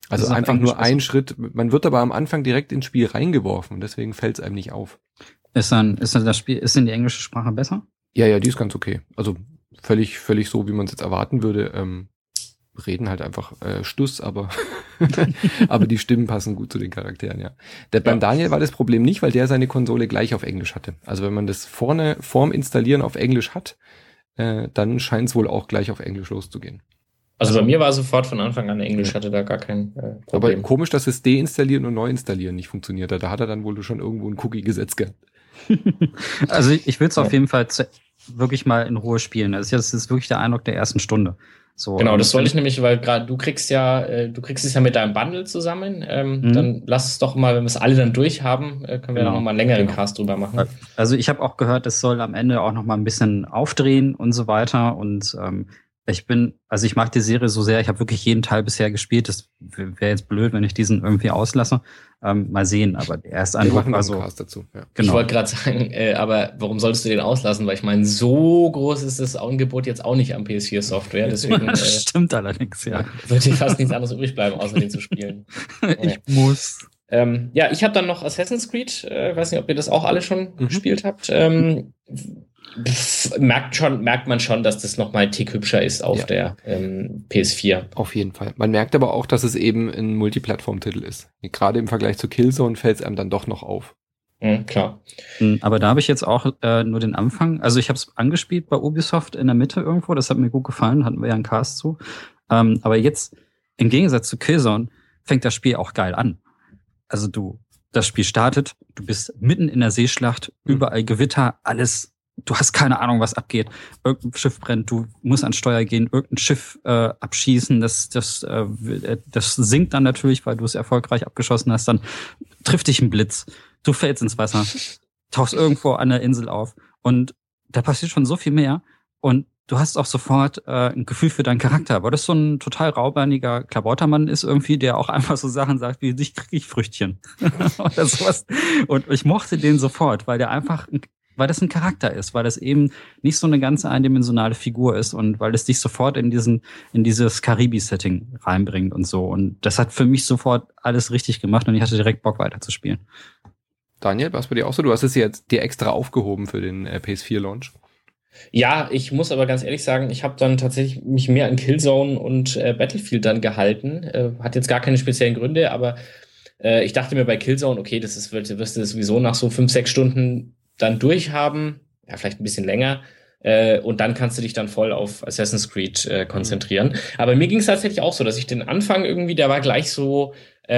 Also einfach nur ein Schritt. Man wird aber am Anfang direkt ins Spiel reingeworfen. Deswegen fällt es einem nicht auf.
Ist denn die englische Sprache besser?
Ja, die ist ganz okay. Also völlig so, wie man es jetzt erwarten würde. Reden halt einfach Stuss, aber aber die Stimmen passen gut zu den Charakteren, ja. Beim Daniel war das Problem nicht, weil der seine Konsole gleich auf Englisch hatte. Also wenn man das vorm Installieren auf Englisch hat, dann scheint es wohl auch gleich auf Englisch loszugehen.
Also bei mir war sofort von Anfang an Englisch, hatte da gar kein Problem.
Aber komisch, dass das Deinstallieren und Neuinstallieren nicht funktioniert hat. Da hat er dann wohl schon irgendwo ein Cookie gesetzt gehabt.
Also ich will es auf jeden Fall wirklich mal in Ruhe spielen. Das ist wirklich der Eindruck der ersten Stunde. So,
genau, das wollte ich nämlich, weil gerade du kriegst es ja mit deinem Bundle zusammen. Dann lass es doch mal, wenn wir es alle dann durch haben, können wir noch mal einen längeren Cast drüber machen.
Also ich habe auch gehört, es soll am Ende auch noch mal ein bisschen aufdrehen und so weiter. Und ich mag die Serie so sehr, ich habe wirklich jeden Teil bisher gespielt. Das wäre jetzt blöd, wenn ich diesen irgendwie auslasse. Mal sehen, aber der erste Eindruck war so.
Dazu, ja.
Genau. Ich wollte gerade sagen, aber warum solltest du den auslassen? Weil ich meine, so groß ist das Angebot jetzt auch nicht am PS4-Software. Deswegen
das stimmt allerdings, ja.
Wird dir fast nichts anderes übrig bleiben, außer den zu spielen.
Ich muss.
Ich habe dann noch Assassin's Creed. Weiß nicht, ob ihr das auch alle schon gespielt habt. Merkt man schon, dass das noch mal ein Tick hübscher ist auf der PS4.
Auf jeden Fall. Man merkt aber auch, dass es eben ein Multiplattform-Titel ist. Gerade im Vergleich zu Killzone fällt es einem dann doch noch auf.
Klar.
Aber da habe ich jetzt auch nur den Anfang. Also ich habe es angespielt bei Ubisoft in der Mitte irgendwo. Das hat mir gut gefallen. Hatten wir ja einen Cast zu. Aber jetzt, im Gegensatz zu Killzone, fängt das Spiel auch geil an. Also das Spiel startet, du bist mitten in der Seeschlacht, überall Gewitter, alles. Du hast keine Ahnung, was abgeht. Irgendein Schiff brennt, du musst ans Steuer gehen, irgendein Schiff abschießen. Das sinkt dann natürlich, weil du es erfolgreich abgeschossen hast. Dann trifft dich ein Blitz, du fällst ins Wasser, tauchst irgendwo an der Insel auf und da passiert schon so viel mehr. Und du hast auch sofort ein Gefühl für deinen Charakter. Aber das so ein total raubeiniger Klabautermann ist irgendwie, der auch einfach so Sachen sagt wie, dich krieg ich Früchtchen. Oder sowas. Und ich mochte den sofort, weil weil das ein Charakter ist, weil das eben nicht so eine ganz eindimensionale Figur ist und weil es dich sofort in dieses Karibi-Setting reinbringt und so. Und das hat für mich sofort alles richtig gemacht und ich hatte direkt Bock weiterzuspielen.
Daniel, war es bei dir auch so? Du hast es jetzt dir extra aufgehoben für den PS4-Launch.
Ja, ich muss aber ganz ehrlich sagen, ich habe dann tatsächlich mich mehr an Killzone und Battlefield dann gehalten. Hat jetzt gar keine speziellen Gründe, aber ich dachte mir bei Killzone, okay, wirst du sowieso nach so 5-6 Stunden dann durchhaben, ja, vielleicht ein bisschen länger, und dann kannst du dich dann voll auf Assassin's Creed konzentrieren. Aber mir ging es tatsächlich auch so, dass ich den Anfang irgendwie, der war gleich so,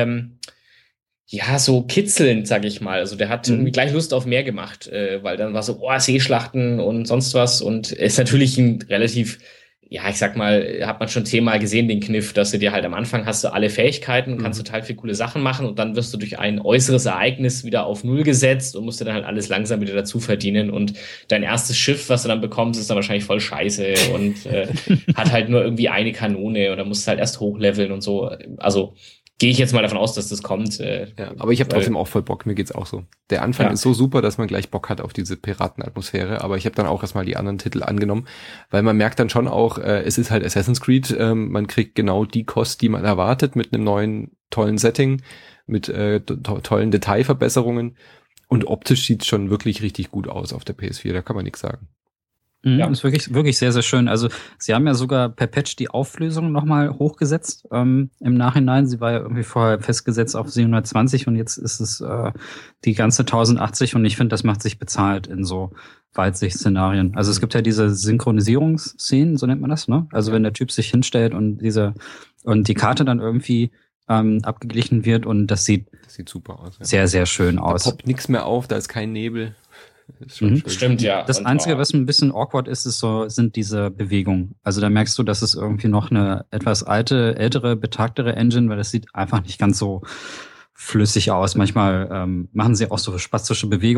so kitzelnd, sag ich mal. Also der hat irgendwie gleich Lust auf mehr gemacht, weil dann war so, Seeschlachten und sonst was und ist natürlich ein relativ, ich sag mal, hat man schon 10-mal gesehen, den Kniff, dass du dir halt am Anfang hast du alle Fähigkeiten, kannst total viele coole Sachen machen und dann wirst du durch ein äußeres Ereignis wieder auf Null gesetzt und musst dir dann halt alles langsam wieder dazu verdienen und dein erstes Schiff, was du dann bekommst, ist dann wahrscheinlich voll scheiße und hat halt nur irgendwie eine Kanone oder musst halt erst hochleveln und so. Also gehe ich jetzt mal davon aus, dass das kommt.
Aber ich habe trotzdem auch voll Bock, mir geht's auch so. Der Anfang ist so super, dass man gleich Bock hat auf diese Piratenatmosphäre, aber ich habe dann auch erstmal die anderen Titel angenommen, weil man merkt dann schon auch, es ist halt Assassin's Creed, man kriegt genau die Kost, die man erwartet, mit einem neuen, tollen Setting, mit tollen Detailverbesserungen und optisch sieht's schon wirklich richtig gut aus auf der PS4, da kann man nichts sagen.
Ja, ist wirklich sehr, sehr schön. Also sie haben ja sogar per Patch die Auflösung nochmal hochgesetzt im Nachhinein. Sie war ja irgendwie vorher festgesetzt auf 720 und jetzt ist es die ganze 1080 und ich finde, das macht sich bezahlt in so Weitsicht-Szenarien. Also es gibt ja diese Synchronisierungsszenen, so nennt man das, ne? Also wenn der Typ sich hinstellt und die Karte dann irgendwie abgeglichen wird und das sieht super aus. Ja. Sehr, sehr schön aus.
Da poppt nichts mehr auf, da ist kein Nebel. Ist schon schön.
Stimmt, ja.
Das Einzige, was ein bisschen awkward ist, sind diese Bewegungen. Also da merkst du, dass es irgendwie noch eine etwas ältere, betagtere Engine, weil das sieht einfach nicht ganz so flüssig aus. Manchmal machen sie auch so spastische Bewegungen.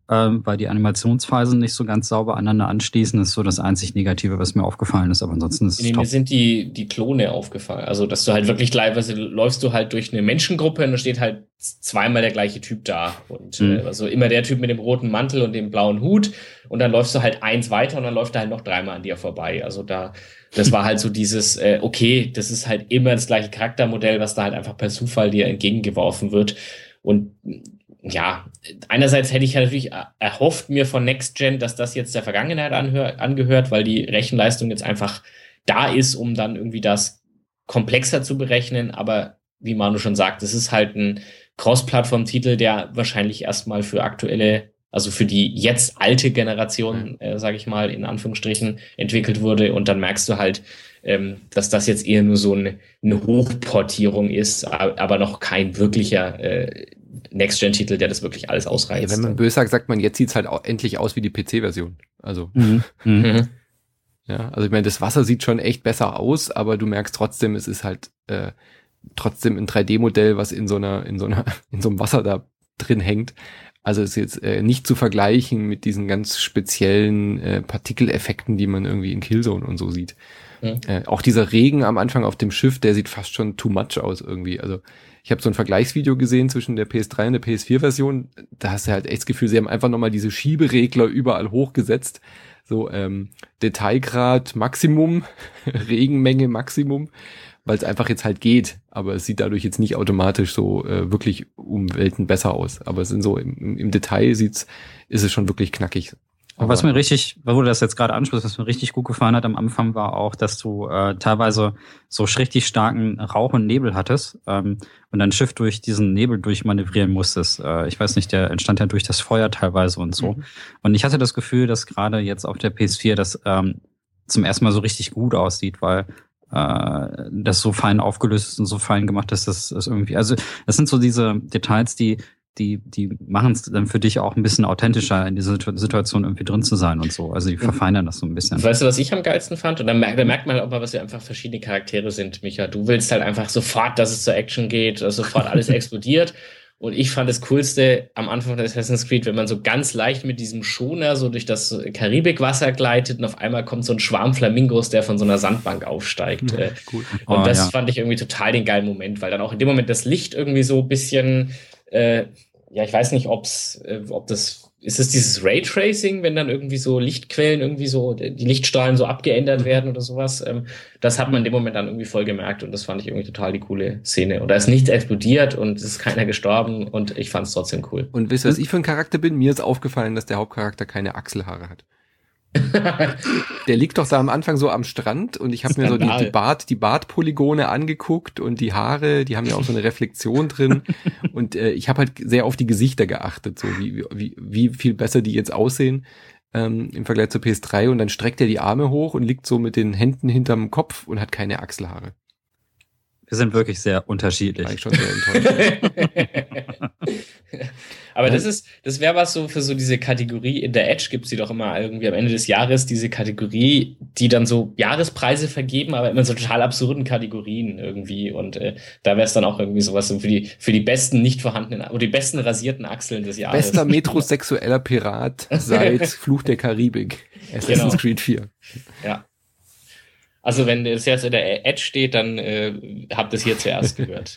weil die Animationsphasen nicht so ganz sauber aneinander anschließen. Das ist so das einzig Negative, was mir aufgefallen ist. Aber ansonsten ist es top.
Mir sind die Klone aufgefallen. Also, dass du halt wirklich teilweise läufst du halt durch eine Menschengruppe und da steht halt zweimal der gleiche Typ da. Und also immer der Typ mit dem roten Mantel und dem blauen Hut. Und dann läufst du halt eins weiter und dann läuft er halt noch dreimal an dir vorbei. Also das war halt so dieses, okay, das ist halt immer das gleiche Charaktermodell, was da halt einfach per Zufall dir entgegengeworfen wird. Und ja, einerseits hätte ich ja natürlich erhofft mir von Next Gen, dass das jetzt der Vergangenheit angehört, weil die Rechenleistung jetzt einfach da ist, um dann irgendwie das komplexer zu berechnen. Aber wie Manu schon sagt, es ist halt ein Cross-Plattform-Titel, der wahrscheinlich erstmal für aktuelle, also für die jetzt alte Generation, sage ich mal, in Anführungsstrichen entwickelt wurde. Und dann merkst du halt, dass das jetzt eher nur so eine Hochportierung ist, aber noch kein wirklicher Next-Gen-Titel, der das wirklich alles ausreizt.
Ja, wenn man böse sagt man, jetzt sieht's halt auch endlich aus wie die PC-Version. Also, ja, also ich meine, das Wasser sieht schon echt besser aus, aber du merkst trotzdem, es ist halt trotzdem ein 3D-Modell, was in so einem Wasser da drin hängt. Also ist jetzt nicht zu vergleichen mit diesen ganz speziellen Partikeleffekten, die man irgendwie in Killzone und so sieht. Auch dieser Regen am Anfang auf dem Schiff, der sieht fast schon too much aus irgendwie. Also ich habe so ein Vergleichsvideo gesehen zwischen der PS3 und der PS4-Version. Da hast du halt echt das Gefühl, sie haben einfach nochmal diese Schieberegler überall hochgesetzt. So Detailgrad Maximum, Regenmenge Maximum, weil es einfach jetzt halt geht. Aber es sieht dadurch jetzt nicht automatisch so wirklich um Welten besser aus. Aber es sind so im Detail ist es schon wirklich knackig.
Aber was mir richtig, wo du das jetzt gerade ansprichst, was mir richtig gut gefallen hat am Anfang, war auch, dass du teilweise so richtig starken Rauch und Nebel hattest und dein Schiff durch diesen Nebel durchmanövrieren musstest. Ich weiß nicht, der entstand ja durch das Feuer teilweise und so. Und ich hatte das Gefühl, dass gerade jetzt auf der PS4 das zum ersten Mal so richtig gut aussieht, weil das so fein aufgelöst ist und so fein gemacht ist, dass es irgendwie, also das sind so diese Details, die machen es dann für dich auch ein bisschen authentischer, in dieser Situation irgendwie drin zu sein und so. Also die verfeinern das so ein bisschen.
Weißt du, was ich am geilsten fand? Und da merkt man halt auch mal, was wir einfach verschiedene Charaktere sind, Micha. Du willst halt einfach sofort, dass es zur Action geht, dass sofort alles explodiert. Und ich fand das Coolste am Anfang von Assassin's Creed, wenn man so ganz leicht mit diesem Schoner so durch das Karibikwasser gleitet und auf einmal kommt so ein Schwarm Flamingos, der von so einer Sandbank aufsteigt.
Cool.
Und das fand ich irgendwie total den geilen Moment, weil dann auch in dem Moment das Licht irgendwie so ein bisschen ich weiß nicht, ist es dieses Raytracing, wenn dann irgendwie so Lichtquellen irgendwie so, die Lichtstrahlen so abgeändert werden oder sowas. Das hat man in dem Moment dann irgendwie voll gemerkt und das fand ich irgendwie total die coole Szene. Und da ist nichts explodiert und es ist keiner gestorben und ich fand es trotzdem cool.
Und wisst ihr, was ich für ein Charakter bin? Mir ist aufgefallen, dass der Hauptcharakter keine Achselhaare hat. Der liegt doch da am Anfang so am Strand und ich habe mir so die Bartpolygone angeguckt und die Haare, die haben ja auch so eine Reflexion drin und ich habe halt sehr auf die Gesichter geachtet, so wie viel besser die jetzt aussehen im Vergleich zur PS3 und dann streckt er die Arme hoch und liegt so mit den Händen hinterm Kopf und hat keine Achselhaare.
Wir sind wirklich sehr unterschiedlich.
War ich schon sehr enttäuscht.
Aber das wäre was so für so diese Kategorie, in der Edge gibt's die doch immer irgendwie am Ende des Jahres, diese Kategorie, die dann so Jahrespreise vergeben, aber immer so total absurden Kategorien irgendwie und da wäre es dann auch irgendwie sowas so für die besten nicht vorhandenen oder die besten rasierten Achseln des Jahres.
Bester metrosexueller Pirat seit Fluch der Karibik. Assassin's Creed 4.
Ja. Also wenn es jetzt in der Edge steht, dann habt ihr es hier zuerst gehört.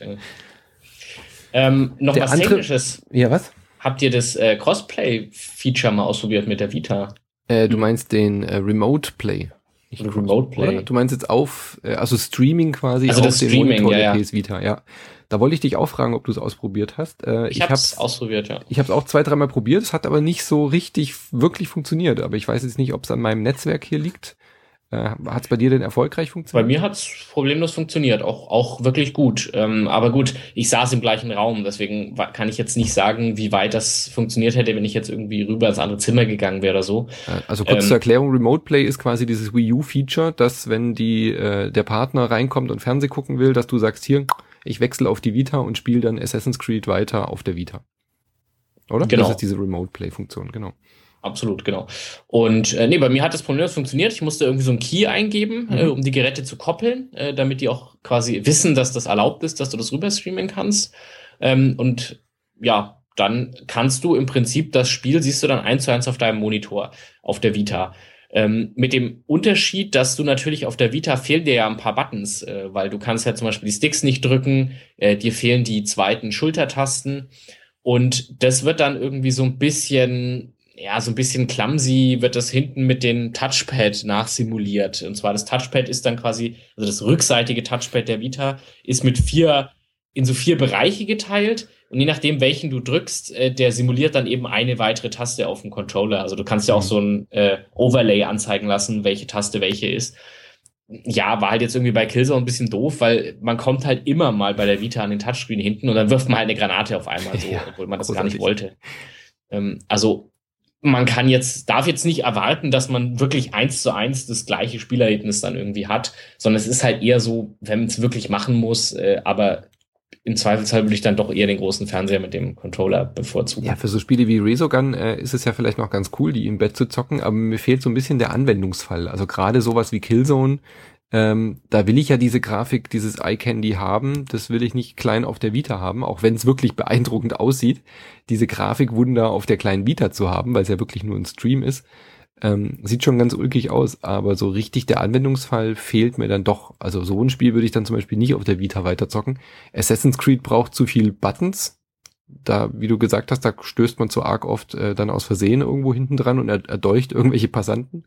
Noch was Technisches.
Ja, was?
Habt ihr das Crossplay-Feature mal ausprobiert mit der Vita?
Du meinst den Remote Play.
Remote Play.
Oder? Du meinst jetzt also Streaming quasi
also
auf den Monitor
der
PS Vita, ja. Da wollte ich dich auch fragen, ob du es ausprobiert hast.
Ich hab's ausprobiert, ja.
Ich habe es auch 2-3 Mal probiert, es hat aber nicht so wirklich funktioniert. Aber ich weiß jetzt nicht, ob es an meinem Netzwerk hier liegt. Hat es bei dir denn erfolgreich funktioniert?
Bei mir hat es problemlos funktioniert, auch wirklich gut. Aber gut, ich saß im gleichen Raum, deswegen kann ich jetzt nicht sagen, wie weit das funktioniert hätte, wenn ich jetzt irgendwie rüber ins andere Zimmer gegangen wäre oder so.
Also kurz zur Erklärung, Remote Play ist quasi dieses Wii U-Feature, dass wenn der Partner reinkommt und Fernseh gucken will, dass du sagst, hier, ich wechsle auf die Vita und spiele dann Assassin's Creed weiter auf der Vita. Oder?
Genau.
Das ist diese Remote Play-Funktion, genau.
Absolut, genau. Und bei mir hat das problemlos funktioniert. Ich musste irgendwie so einen Key eingeben, um die Geräte zu koppeln, damit die auch quasi wissen, dass das erlaubt ist, dass du das rüber streamen kannst. Und ja, dann kannst du im Prinzip das Spiel, siehst du dann 1:1 auf deinem Monitor, auf der Vita. Mit dem Unterschied, dass du natürlich auf der Vita fehlen dir ja ein paar Buttons, weil du kannst ja zum Beispiel die Sticks nicht drücken, dir fehlen die zweiten Schultertasten und das wird dann irgendwie so ein bisschen clumsy, wird das hinten mit dem Touchpad nachsimuliert. Und zwar das Touchpad ist dann quasi, also das rückseitige Touchpad der Vita ist in so 4 Bereiche geteilt. Und je nachdem, welchen du drückst, der simuliert dann eben eine weitere Taste auf dem Controller. Also du kannst ja auch so ein Overlay anzeigen lassen, welche Taste welche ist. Ja, war halt jetzt irgendwie bei Killzone ein bisschen doof, weil man kommt halt immer mal bei der Vita an den Touchscreen hinten und dann wirft man halt eine Granate auf einmal so, obwohl man das gar nicht wollte. Also man darf jetzt nicht erwarten, dass man wirklich 1:1 das gleiche Spielerlebnis dann irgendwie hat, sondern es ist halt eher so, wenn man es wirklich machen muss, aber im Zweifelsfall würde ich dann doch eher den großen Fernseher mit dem Controller bevorzugen.
Ja, für so Spiele wie Resogun ist es ja vielleicht noch ganz cool, die im Bett zu zocken, aber mir fehlt so ein bisschen der Anwendungsfall. Also gerade sowas wie Killzone, da will ich ja diese Grafik, dieses Eye Candy haben, das will ich nicht klein auf der Vita haben, auch wenn es wirklich beeindruckend aussieht, diese Grafikwunder auf der kleinen Vita zu haben, weil es ja wirklich nur ein Stream ist. Sieht schon ganz ulkig aus, aber so richtig der Anwendungsfall fehlt mir dann doch. Also so ein Spiel würde ich dann zum Beispiel nicht auf der Vita weiterzocken. Assassin's Creed braucht zu viel Buttons. Da, wie du gesagt hast, da stößt man zu arg oft dann aus Versehen irgendwo hinten dran und erdolcht irgendwelche Passanten.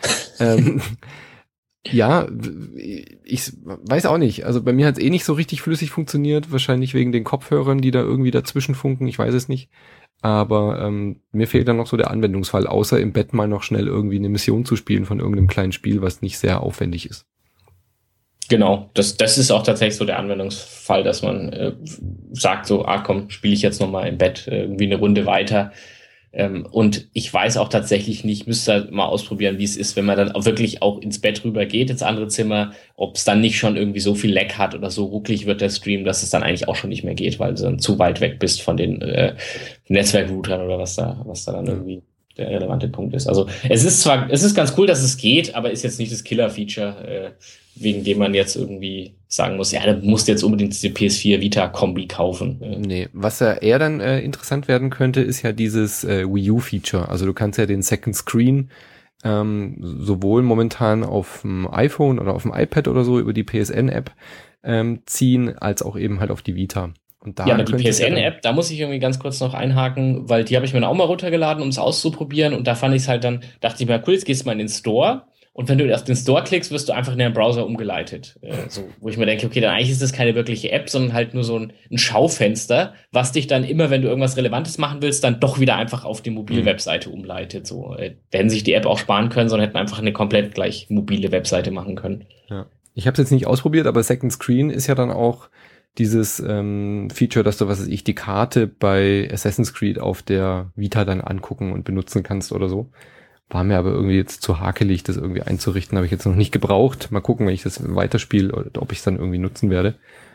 Ja, ich weiß auch nicht. Also bei mir hat es nicht so richtig flüssig funktioniert. Wahrscheinlich wegen den Kopfhörern, die da irgendwie dazwischen funken. Ich weiß es nicht. Aber mir fehlt dann noch so der Anwendungsfall, außer im Bett mal noch schnell irgendwie eine Mission zu spielen von irgendeinem kleinen Spiel, was nicht sehr aufwendig ist.
Genau, das ist auch tatsächlich so der Anwendungsfall, dass man sagt so, komm, spiele ich jetzt nochmal im Bett irgendwie eine Runde weiter. Und ich weiß auch tatsächlich nicht, müsste halt mal ausprobieren, wie es ist, wenn man dann auch wirklich auch ins Bett rüber geht, ins andere Zimmer, ob es dann nicht schon irgendwie so viel Lag hat oder so rucklig wird der Stream, dass es dann eigentlich auch schon nicht mehr geht, weil du dann zu weit weg bist von den Netzwerkroutern oder was da dann irgendwie der relevante Punkt ist. Also es ist ganz cool, dass es geht, aber ist jetzt nicht das Killer-Feature, wegen dem man jetzt irgendwie sagen muss, ja, du musst jetzt unbedingt diese PS4 Vita-Kombi kaufen.
Nee, was ja eher dann interessant werden könnte, ist ja dieses Wii U-Feature. Also du kannst ja den Second Screen sowohl momentan auf dem iPhone oder auf dem iPad oder so über die PSN-App ziehen, als auch eben halt auf die Vita. Und da
aber die PSN-App, da muss ich irgendwie ganz kurz noch einhaken, weil die habe ich mir auch mal runtergeladen, um es auszuprobieren. Und da fand ich es halt dann, dachte ich mir, cool, jetzt gehst du mal in den Store. Und wenn du auf den Store klickst, wirst du einfach in den Browser umgeleitet. So, wo ich mir denke, okay, dann eigentlich ist das keine wirkliche App, sondern halt nur so ein Schaufenster, was dich dann immer, wenn du irgendwas Relevantes machen willst, dann doch wieder einfach auf die mobile Webseite umleitet. So, hätten sich die App auch sparen können, sondern hätten einfach eine komplett gleich mobile Webseite machen können.
Ja. Ich habe es jetzt nicht ausprobiert, aber Second Screen ist ja dann auch dieses Feature, dass du, was weiß ich, die Karte bei Assassin's Creed auf der Vita dann angucken und benutzen kannst oder so. War mir aber irgendwie jetzt zu hakelig, das irgendwie einzurichten, habe ich jetzt noch nicht gebraucht. Mal gucken, wenn ich das weiterspiele, ob ich es dann irgendwie nutzen werde.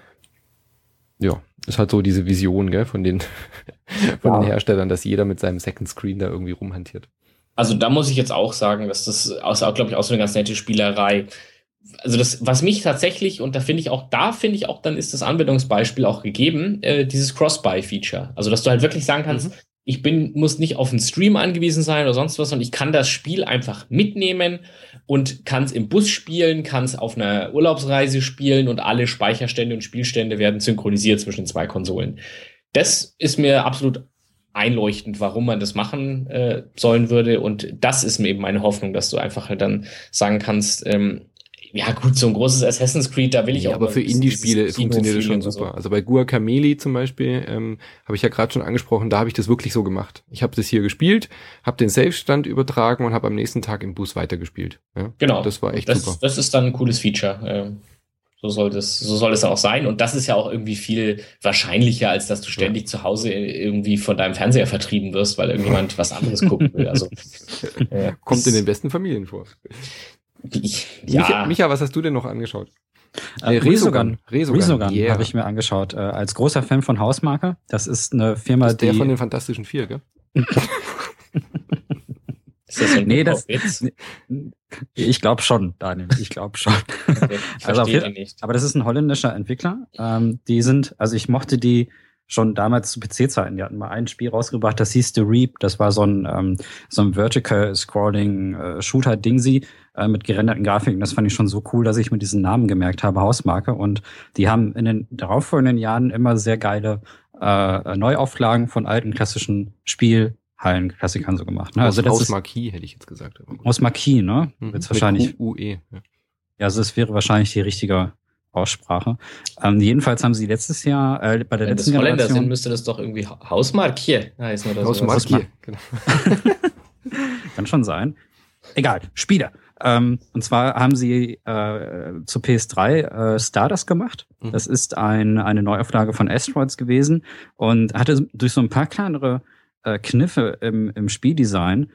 Ja, ist halt so diese Vision, gell, von den den Herstellern, dass jeder mit seinem Second Screen da irgendwie rumhantiert.
Also da muss ich jetzt auch sagen, dass das glaube ich, auch so eine ganz nette Spielerei. Also das, was mich tatsächlich, und da finde ich auch, dann ist das Anwendungsbeispiel auch gegeben, dieses Cross-Buy-Feature. Also dass du halt wirklich sagen kannst, muss nicht auf einen Stream angewiesen sein oder sonst was, sondern ich kann das Spiel einfach mitnehmen und kann es im Bus spielen, kann es auf einer Urlaubsreise spielen und alle Speicherstände und Spielstände werden synchronisiert zwischen den 2 Konsolen. Das ist mir absolut einleuchtend, warum man das machen sollen würde, und das ist mir eben meine Hoffnung, dass du einfach halt dann sagen kannst, ja gut, so ein großes Assassin's Creed, da will ich auch.
Aber für Indie-Spiele funktioniert das schon super. So. Also bei Guacamelee zum Beispiel, habe ich ja gerade schon angesprochen, da habe ich das wirklich so gemacht. Ich habe das hier gespielt, habe den Save-Stand übertragen und habe am nächsten Tag im Bus weitergespielt. Ja?
Genau.
Das war echt super.
Das ist dann ein cooles Feature. So soll es dann auch sein. Und das ist ja auch irgendwie viel wahrscheinlicher, als dass du ständig zu Hause irgendwie von deinem Fernseher vertrieben wirst, weil irgendjemand was anderes gucken will. Also,
kommt in den besten Familien vor. Micha, was hast du denn noch angeschaut?
Resogun yeah. Habe ich mir angeschaut. Als großer Fan von Hausmarke. Das ist eine Firma,
der von den Fantastischen Vier, gell?
Ist das so ein
Witz? Ich glaube schon, Daniel. Ich glaube schon.
Okay,
aber das ist ein holländischer Entwickler. Ich mochte die schon damals zu PC-Zeiten. Die hatten mal ein Spiel rausgebracht, das hieß The Reap. Das war so ein Vertical-Scrolling-Shooter-Dingsy mit gerenderten Grafiken. Das fand ich schon so cool, dass ich mir diesen Namen gemerkt habe, Hausmarke. Und die haben in den darauffolgenden Jahren immer sehr geile Neuauflagen von alten klassischen Spielhallen-Klassikern so gemacht. Ne? Also
Hausmarquis hätte ich jetzt gesagt.
Hausmarquis, ne? Wird's wahrscheinlich.
UE.
Ja, also es wäre wahrscheinlich die richtige Aussprache. Jedenfalls haben sie letztes Jahr bei der letzten
Generation... Wenn das Holländer sind,
Generation
müsste das doch irgendwie Hausmarkier heißen oder so.
Hausmarkier, genau.
Kann schon sein. Egal, Spiele. Und zwar haben sie zu PS3 Stardust gemacht. Das ist eine Neuauflage von Asteroids gewesen und hatte durch so ein paar kleinere Kniffe im Spieldesign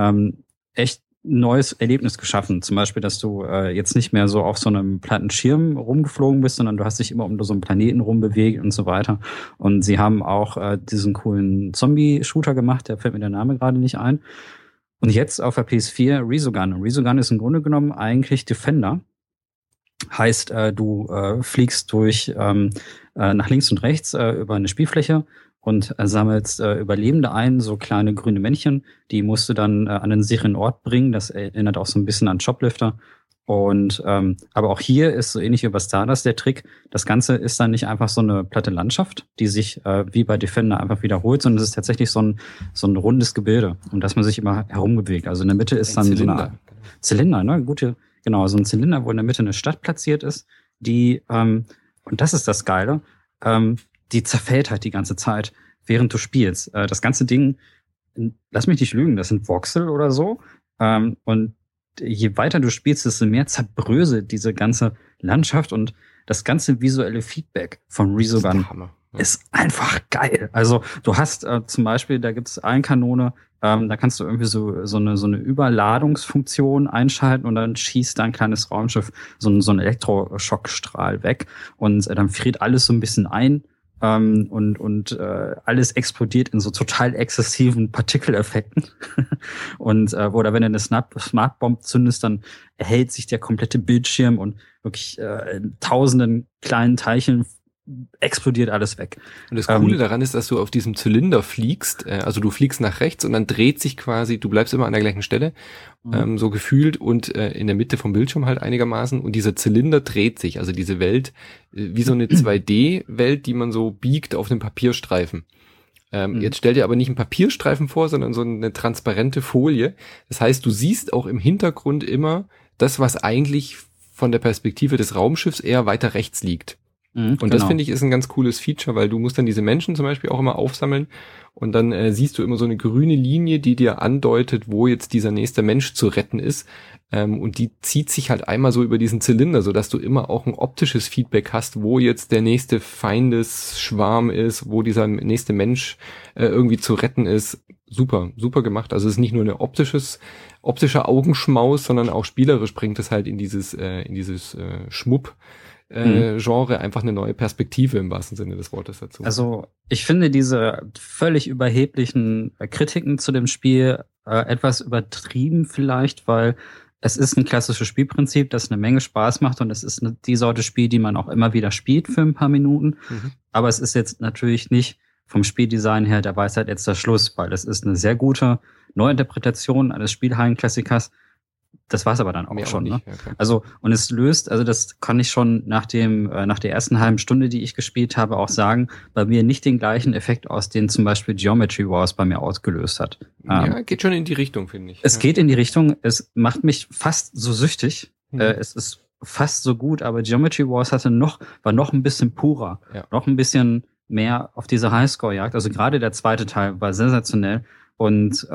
echt neues Erlebnis geschaffen. Zum Beispiel, dass du jetzt nicht mehr so auf so einem platten Schirm rumgeflogen bist, sondern du hast dich immer um so einen Planeten rumbewegt und so weiter. Und sie haben auch diesen coolen Zombie-Shooter gemacht, da fällt mir der Name gerade nicht ein. Und jetzt auf der PS4 Resogun. Und Resogun ist im Grunde genommen eigentlich Defender. Heißt, du fliegst durch nach links und rechts über eine Spielfläche und sammelst Überlebende ein, so kleine grüne Männchen. Die musst du dann an einen sicheren Ort bringen. Das erinnert auch so ein bisschen an Shoplifter. Und aber auch hier ist so ähnlich wie bei Stardust der Trick. Das Ganze ist dann nicht einfach so eine platte Landschaft, die sich wie bei Defender einfach wiederholt, sondern es ist tatsächlich so ein rundes Gebilde, um das man sich immer herumbewegt. Also in der Mitte ist dann so eine Art Zylinder, ne? Genau, so ein Zylinder, wo in der Mitte eine Stadt platziert ist, die und das ist das Geile, die zerfällt halt die ganze Zeit, während du spielst. Das ganze Ding, lass mich nicht lügen, das sind Voxel oder so. Und je weiter du spielst, desto mehr zerbröselt diese ganze Landschaft und das ganze visuelle Feedback von Resogun ist einfach geil. Also du hast zum Beispiel, da gibt's eine Kanone, da kannst du irgendwie so eine Überladungsfunktion einschalten und dann schießt da ein kleines Raumschiff so einen Elektroschockstrahl weg und dann friert alles so ein bisschen ein. Und alles explodiert in so total exzessiven Partikeleffekten. Und oder wenn du eine Smartbomb zündest, dann erhellt sich der komplette Bildschirm und wirklich in tausenden kleinen Teilchen explodiert alles weg.
Und das Coole daran ist, dass du auf diesem Zylinder fliegst, also du fliegst nach rechts und dann dreht sich quasi, du bleibst immer an der gleichen Stelle, so gefühlt und in der Mitte vom Bildschirm halt einigermaßen und dieser Zylinder dreht sich, also diese Welt, wie so eine 2D-Welt, die man so biegt auf einem Papierstreifen. Jetzt stell dir aber nicht einen Papierstreifen vor, sondern so eine transparente Folie. Das heißt, du siehst auch im Hintergrund immer das, was eigentlich von der Perspektive des Raumschiffs eher weiter rechts liegt. Und das finde ich ist ein ganz cooles Feature, weil du musst dann diese Menschen zum Beispiel auch immer aufsammeln und dann siehst du immer so eine grüne Linie, die dir andeutet, wo jetzt dieser nächste Mensch zu retten ist und die zieht sich halt einmal so über diesen Zylinder, sodass du immer auch ein optisches Feedback hast, wo jetzt der nächste Feindesschwarm ist, wo dieser nächste Mensch irgendwie zu retten ist. Super, super gemacht. Also es ist nicht nur eine optischer Augenschmaus, sondern auch spielerisch bringt es halt in dieses Schmupp Genre einfach eine neue Perspektive im wahrsten Sinne des Wortes dazu.
Also ich finde diese völlig überheblichen Kritiken zu dem Spiel etwas übertrieben vielleicht, weil es ist ein klassisches Spielprinzip, das eine Menge Spaß macht und es ist die Sorte Spiel, die man auch immer wieder spielt für ein paar Minuten. Aber es ist jetzt natürlich nicht vom Spieldesign her der Weisheit jetzt der Schluss, weil es ist eine sehr gute Neuinterpretation eines Spielhallenklassikers. Das war's aber dann auch schon, ne? Ja, also, und es löst, also das kann ich schon nach der ersten halben Stunde, die ich gespielt habe, auch sagen, bei mir nicht den gleichen Effekt aus, den zum Beispiel Geometry Wars bei mir ausgelöst hat.
Ja, geht schon in die Richtung, finde ich.
Es geht in die Richtung, es macht mich fast so süchtig. Es ist fast so gut, aber Geometry Wars war noch ein bisschen purer, noch ein bisschen mehr auf diese Highscore-Jagd. Also gerade der zweite Teil war sensationell. Und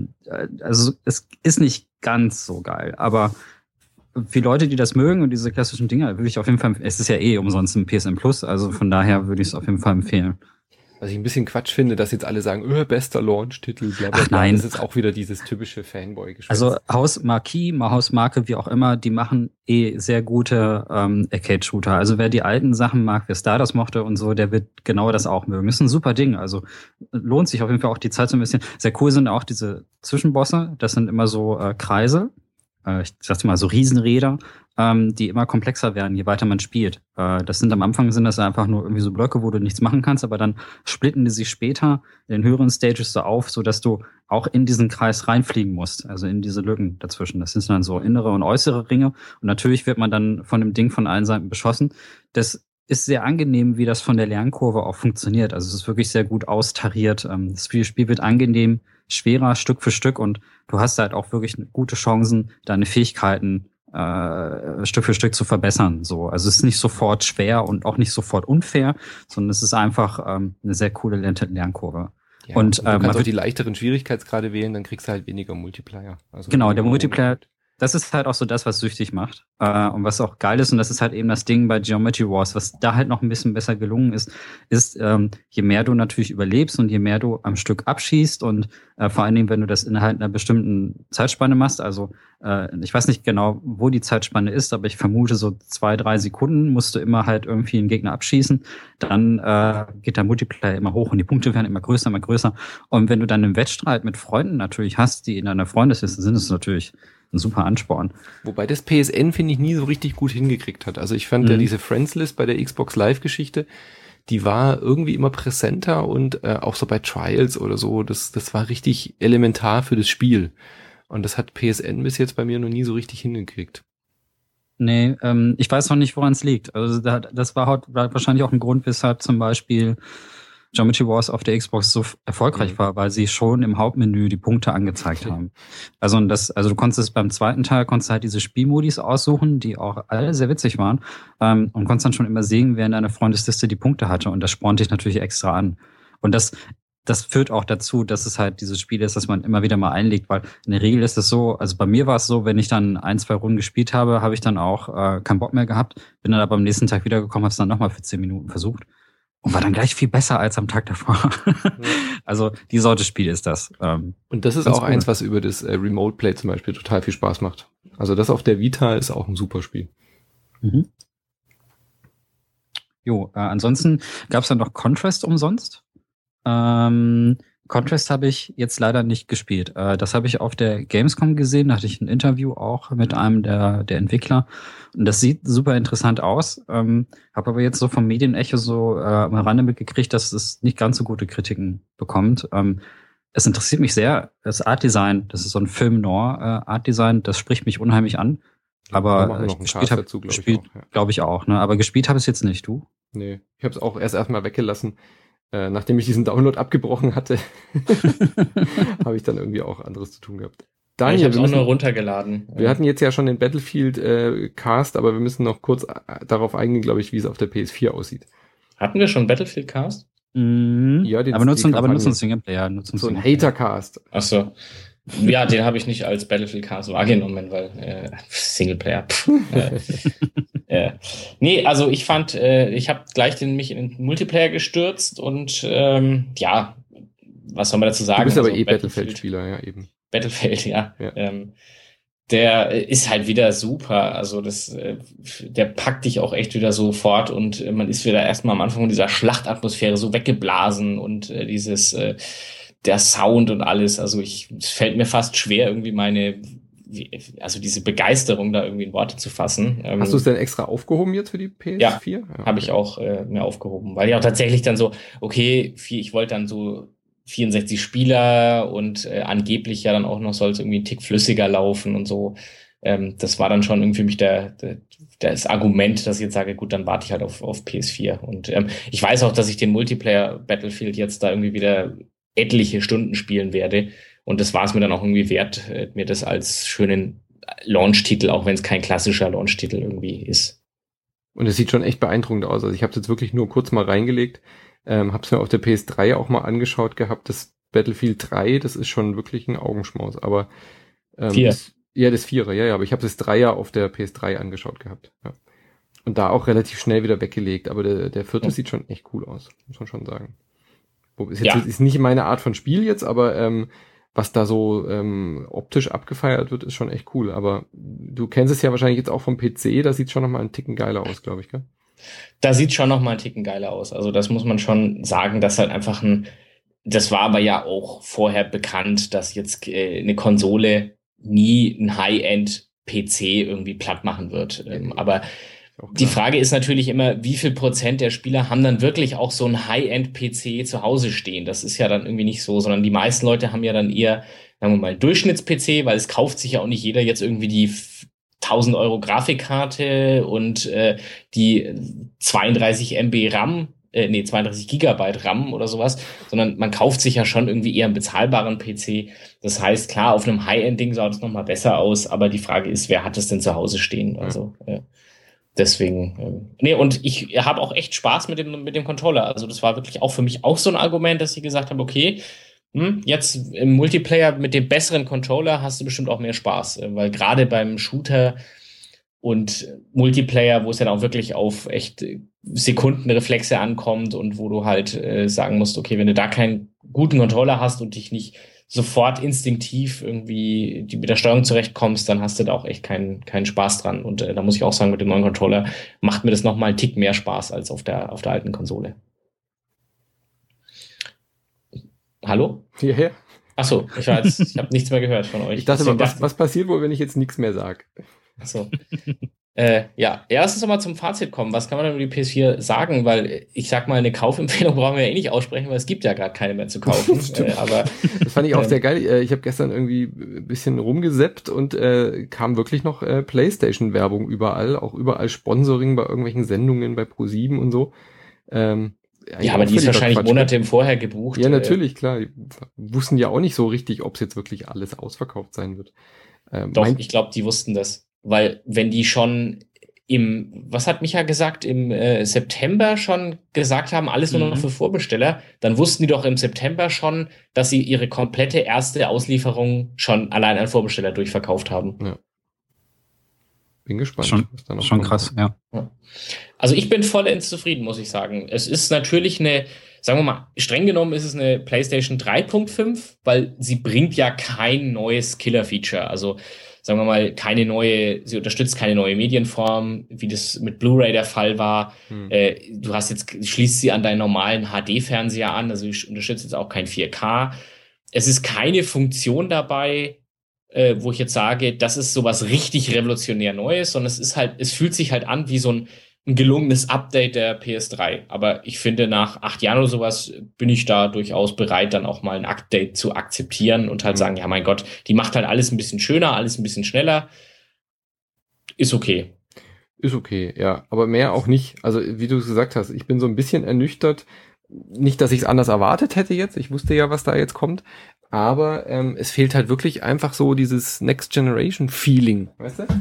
also es ist nicht ganz so geil, aber für Leute, die das mögen und diese klassischen Dinger, würde ich auf jeden Fall, es ist ja umsonst ein PSN Plus, also von daher würde ich es auf jeden Fall empfehlen.
Was ich ein bisschen Quatsch finde, dass jetzt alle sagen, bester Launch-Titel, bla bla bla.
Ach nein.
Das ist auch wieder dieses typische Fanboy-Geschwätz.
Also Hausmarke, wie auch immer, die machen sehr gute Arcade-Shooter. Also wer die alten Sachen mag, wer Stardust mochte und so, der wird genau das auch mögen. Das ist ein super Ding. Also lohnt sich auf jeden Fall auch die Zeit so ein bisschen. Sehr cool sind auch diese Zwischenbosse. Das sind immer so Kreise. ich sag's mal, so Riesenräder, die immer komplexer werden, je weiter man spielt. Das sind am Anfang sind das einfach nur irgendwie so Blöcke, wo du nichts machen kannst, aber dann splitten die sich später in den höheren Stages so auf, so dass du auch in diesen Kreis reinfliegen musst, also in diese Lücken dazwischen. Das sind dann so innere und äußere Ringe und natürlich wird man dann von dem Ding von allen Seiten beschossen. Das ist sehr angenehm, wie das von der Lernkurve auch funktioniert. Also es ist wirklich sehr gut austariert. Das Spiel wird angenehm schwerer Stück für Stück und du hast halt auch wirklich gute Chancen, deine Fähigkeiten Stück für Stück zu verbessern. So, also es ist nicht sofort schwer und auch nicht sofort unfair, sondern es ist einfach eine sehr coole Lernkurve.
Ja, und du kannst auch die leichteren Schwierigkeitsgrade wählen, dann kriegst du halt weniger Multiplayer. Also
genau, der Multiplayer, das ist halt auch so das, was süchtig macht. Und was auch geil ist, und das ist halt eben das Ding bei Geometry Wars, was da halt noch ein bisschen besser gelungen ist, je mehr du natürlich überlebst und je mehr du am Stück abschießt und vor allen Dingen, wenn du das innerhalb einer bestimmten Zeitspanne machst, also ich weiß nicht genau, wo die Zeitspanne ist, aber ich vermute so 2-3 Sekunden musst du immer halt irgendwie einen Gegner abschießen, dann geht der Multiplayer immer hoch und die Punkte werden immer größer, immer größer. Und wenn du dann einen Wettstreit mit Freunden natürlich hast, die in deiner Freundesliste sind, ist es natürlich ein super Ansporn.
Wobei das PSN, finde ich, nie so richtig gut hingekriegt hat. Also ich fand ja diese Friends-List bei der Xbox Live-Geschichte, die war irgendwie immer präsenter und auch so bei Trials oder so, das war richtig elementar für das Spiel. Und das hat PSN bis jetzt bei mir noch nie so richtig hingekriegt.
Nee, ich weiß noch nicht, woran es liegt. Also das war wahrscheinlich auch ein Grund, weshalb zum Beispiel Geometry Wars auf der Xbox so erfolgreich war, weil sie schon im Hauptmenü die Punkte angezeigt haben. Also du konntest beim zweiten Teil halt diese Spielmodis aussuchen, die auch alle sehr witzig waren, und konntest dann schon immer sehen, wer in deiner Freundesliste die Punkte hatte, und das spornt dich natürlich extra an. Und das führt auch dazu, dass es halt dieses Spiel ist, das man immer wieder mal einlegt, weil in der Regel ist es so, also bei mir war es so, wenn ich dann 1-2 Runden gespielt habe, habe ich dann auch keinen Bock mehr gehabt, bin dann aber am nächsten Tag wiedergekommen, habe es dann nochmal für 10 Minuten versucht. Und war dann gleich viel besser als am Tag davor. Ja. Also die Sorte Spiel ist das.
Und das ist auch eins, was über das Remote Play zum Beispiel total viel Spaß macht. Also das auf der Vita ist auch ein super Spiel.
Mhm. Jo, ansonsten gab es dann noch Contrast umsonst. Contrast habe ich jetzt leider nicht gespielt. Das habe ich auf der Gamescom gesehen, da hatte ich ein Interview auch mit einem der Entwickler. Und das sieht super interessant aus. Habe aber jetzt so vom Medienecho so am Rande mitgekriegt, dass es nicht ganz so gute Kritiken bekommt. Es interessiert mich sehr, das Art-Design, das ist so ein Film-Noir-Art-Design, das spricht mich unheimlich an. Aber gespielt habe, glaube ich auch. Ne? Aber gespielt habe ich es jetzt nicht, du?
Nee, ich habe es auch erstmal weggelassen. Nachdem ich diesen Download abgebrochen hatte, habe ich dann irgendwie auch anderes zu tun gehabt.
Daniel, ich habe es auch nur runtergeladen.
Wir hatten jetzt ja schon den Battlefield Cast, aber wir müssen noch kurz darauf eingehen, glaube ich, wie es auf der PS4 aussieht.
Hatten wir schon Battlefield Cast?
Ja, aber nutzen Singleplayer.
So ein Hater-Cast.
Ach so. Ja, den habe ich nicht als Battlefield Cast wahrgenommen, weil Singleplayer. Nee, also ich fand, ich habe gleich mich in den Multiplayer gestürzt und ja, was soll man dazu sagen?
Du bist aber Battlefield-Spieler, ja eben.
Battlefield, ja. Der ist halt wieder super. Also der packt dich auch echt wieder so fort und man ist wieder erstmal am Anfang von dieser Schlachtatmosphäre so weggeblasen und der Sound und alles. Also es fällt mir fast schwer, irgendwie diese Begeisterung da irgendwie in Worte zu fassen.
Hast du es denn extra aufgehoben jetzt für die PS4?
Ja, okay. Habe ich auch mir aufgehoben, weil ich auch tatsächlich dann so, okay, ich wollte dann so 64 Spieler und angeblich ja dann auch noch soll es irgendwie einen Tick flüssiger laufen und so. Das war dann schon irgendwie für mich das Argument, dass ich jetzt sage, gut, dann warte ich halt auf PS4. Und ich weiß auch, dass ich den Multiplayer Battlefield jetzt da irgendwie wieder etliche Stunden spielen werde. Und das war es mir dann auch irgendwie wert, mir das als schönen Launch-Titel, auch wenn es kein klassischer Launch-Titel irgendwie ist.
Und es sieht schon echt beeindruckend aus. Also ich habe es jetzt wirklich nur kurz mal reingelegt. Habe es mir auf der PS3 auch mal angeschaut gehabt. Das Battlefield 3, das ist schon wirklich ein Augenschmaus. Aber
4.
das 4er, ja. Aber ich habe das 3er auf der PS3 angeschaut gehabt. Ja. Und da auch relativ schnell wieder weggelegt. Aber der 4. sieht schon echt cool aus, muss man schon sagen. Ist nicht meine Art von Spiel jetzt, aber was da so optisch abgefeiert wird, ist schon echt cool. Aber du kennst es ja wahrscheinlich jetzt auch vom PC, da sieht schon nochmal einen Ticken geiler aus, glaube ich, gell?
Da sieht schon nochmal einen Ticken geiler aus. Also das muss man schon sagen, dass halt einfach das war aber ja auch vorher bekannt, dass jetzt eine Konsole nie ein High-End PC irgendwie platt machen wird. Aber die Frage ist natürlich immer, wie viel Prozent der Spieler haben dann wirklich auch so ein High-End-PC zu Hause stehen? Das ist ja dann irgendwie nicht so, sondern die meisten Leute haben ja dann eher, sagen wir mal, Durchschnitts-PC, weil es kauft sich ja auch nicht jeder jetzt irgendwie die 1.000 Euro Grafikkarte und die 32 MB RAM, 32 Gigabyte RAM oder sowas, sondern man kauft sich ja schon irgendwie eher einen bezahlbaren PC. Das heißt, klar, auf einem High-End-Ding sah das nochmal besser aus, aber die Frage ist, wer hat das denn zu Hause stehen? Also deswegen, und ich habe auch echt Spaß mit dem Controller. Also das war wirklich auch für mich auch so ein Argument, dass ich gesagt habe, okay, jetzt im Multiplayer mit dem besseren Controller hast du bestimmt auch mehr Spaß, weil gerade beim Shooter und Multiplayer, wo es ja dann auch wirklich auf echt Sekundenreflexe ankommt und wo du halt sagen musst, okay, wenn du da keinen guten Controller hast und dich nicht sofort instinktiv irgendwie mit der Steuerung zurechtkommst, dann hast du da auch echt keinen Spaß dran. Und da muss ich auch sagen, mit dem neuen Controller macht mir das nochmal einen Tick mehr Spaß als auf der alten Konsole. Hallo?
Hierher?
Achso, ich habe nichts mehr gehört von euch.
Ich dachte mal, was passiert wohl, wenn ich jetzt nichts mehr sage?
Achso. Lass uns doch mal zum Fazit kommen. Was kann man denn über die PS4 sagen? Weil ich sag mal, eine Kaufempfehlung brauchen wir ja eh nicht aussprechen, weil es gibt ja gerade keine mehr zu kaufen. Aber
das fand ich auch sehr geil. Ich habe gestern irgendwie ein bisschen rumgesappt und kam wirklich noch PlayStation-Werbung überall, auch überall Sponsoring bei irgendwelchen Sendungen bei Pro7 und so.
Aber die ist wahrscheinlich Monate im Vorher gebucht.
Ja, natürlich, klar. Die wussten ja auch nicht so richtig, ob es jetzt wirklich alles ausverkauft sein wird.
Doch, ich glaube, die wussten das. Weil wenn die schon was hat Micha gesagt, im September schon gesagt haben, alles nur noch für Vorbesteller, dann wussten die doch im September schon, dass sie ihre komplette erste Auslieferung schon allein an Vorbesteller durchverkauft haben.
Ja. Bin gespannt.
Schon krass, ja.
Also ich bin vollends zufrieden, muss ich sagen. Es ist natürlich sagen wir mal, streng genommen ist es eine PlayStation 3.5, weil sie bringt ja kein neues Killer-Feature. Also sagen wir mal, sie unterstützt keine neue Medienform, wie das mit Blu-ray der Fall war. Du schließt sie an deinen normalen HD-Fernseher an, also du unterstützt jetzt auch kein 4K. Es ist keine Funktion dabei, wo ich jetzt sage, das ist sowas richtig revolutionär Neues, sondern es fühlt sich halt an wie so ein gelungenes Update der PS3. Aber ich finde, nach 8 Jahren oder sowas bin ich da durchaus bereit, dann auch mal ein Update zu akzeptieren und halt sagen, ja mein Gott, die macht halt alles ein bisschen schöner, alles ein bisschen schneller. Ist okay.
Ist okay, ja. Aber mehr auch nicht. Also wie du es gesagt hast, ich bin so ein bisschen ernüchtert. Nicht, dass ich es anders erwartet hätte jetzt. Ich wusste ja, was da jetzt kommt. Aber es fehlt halt wirklich einfach so dieses Next-Generation-Feeling. Weißt du?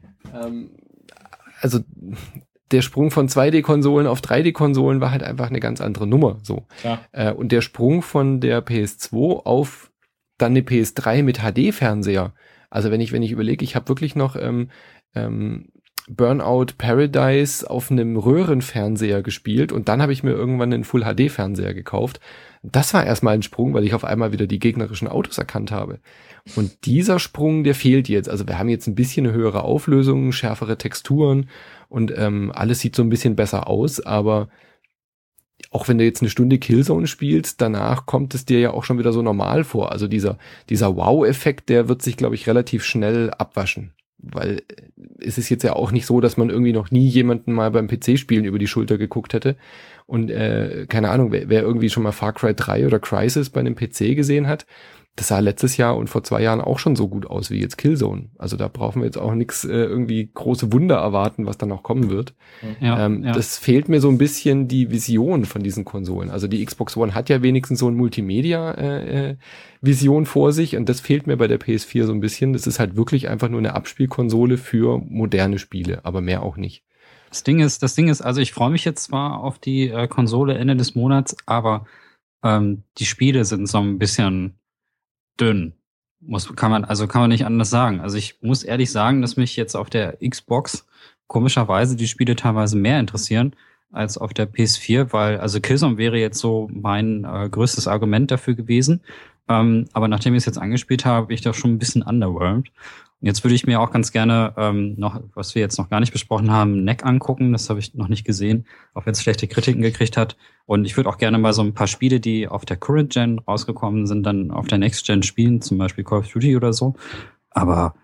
Also der Sprung von 2D-Konsolen auf 3D-Konsolen war halt einfach eine ganz andere Nummer. So. Ja. Und der Sprung von der PS2 auf dann eine PS3 mit HD-Fernseher. Also wenn ich überlege, ich habe wirklich noch Burnout Paradise auf einem Röhrenfernseher gespielt und dann habe ich mir irgendwann einen Full-HD-Fernseher gekauft. Das war erstmal ein Sprung, weil ich auf einmal wieder die gegnerischen Autos erkannt habe. Und dieser Sprung, der fehlt jetzt. Also wir haben jetzt ein bisschen eine höhere Auflösung, schärfere Texturen und alles sieht so ein bisschen besser aus, aber auch wenn du jetzt eine Stunde Killzone spielst, danach kommt es dir ja auch schon wieder so normal vor. Also dieser Wow-Effekt, der wird sich, glaube ich, relativ schnell abwaschen. Weil es ist jetzt ja auch nicht so, dass man irgendwie noch nie jemanden mal beim PC-Spielen über die Schulter geguckt hätte. Und keine Ahnung, wer irgendwie schon mal Far Cry 3 oder Crysis bei einem PC gesehen hat, das sah letztes Jahr und vor 2 Jahren auch schon so gut aus wie jetzt Killzone. Also da brauchen wir jetzt auch nichts irgendwie große Wunder erwarten, was dann noch kommen wird. Ja. Das fehlt mir so ein bisschen die Vision von diesen Konsolen. Also die Xbox One hat ja wenigstens so ein Multimedia-Vision vor sich und das fehlt mir bei der PS4 so ein bisschen. Das ist halt wirklich einfach nur eine Abspielkonsole für moderne Spiele, aber mehr auch nicht.
Das Ding ist, also ich freue mich jetzt zwar auf die Konsole Ende des Monats, aber die Spiele sind so ein bisschen dünn. Kann man nicht anders sagen. Also ich muss ehrlich sagen, dass mich jetzt auf der Xbox komischerweise die Spiele teilweise mehr interessieren als auf der PS4, weil also Killzone wäre jetzt so mein größtes Argument dafür gewesen. Aber nachdem ich es jetzt angespielt habe, bin ich doch schon ein bisschen underwhelmed. Und jetzt würde ich mir auch ganz gerne noch, was wir jetzt noch gar nicht besprochen haben, Neck angucken. Das habe ich noch nicht gesehen, auch wenn es schlechte Kritiken gekriegt hat. Und ich würde auch gerne mal so ein paar Spiele, die auf der Current Gen rausgekommen sind, dann auf der Next Gen spielen, zum Beispiel Call of Duty oder so. Aber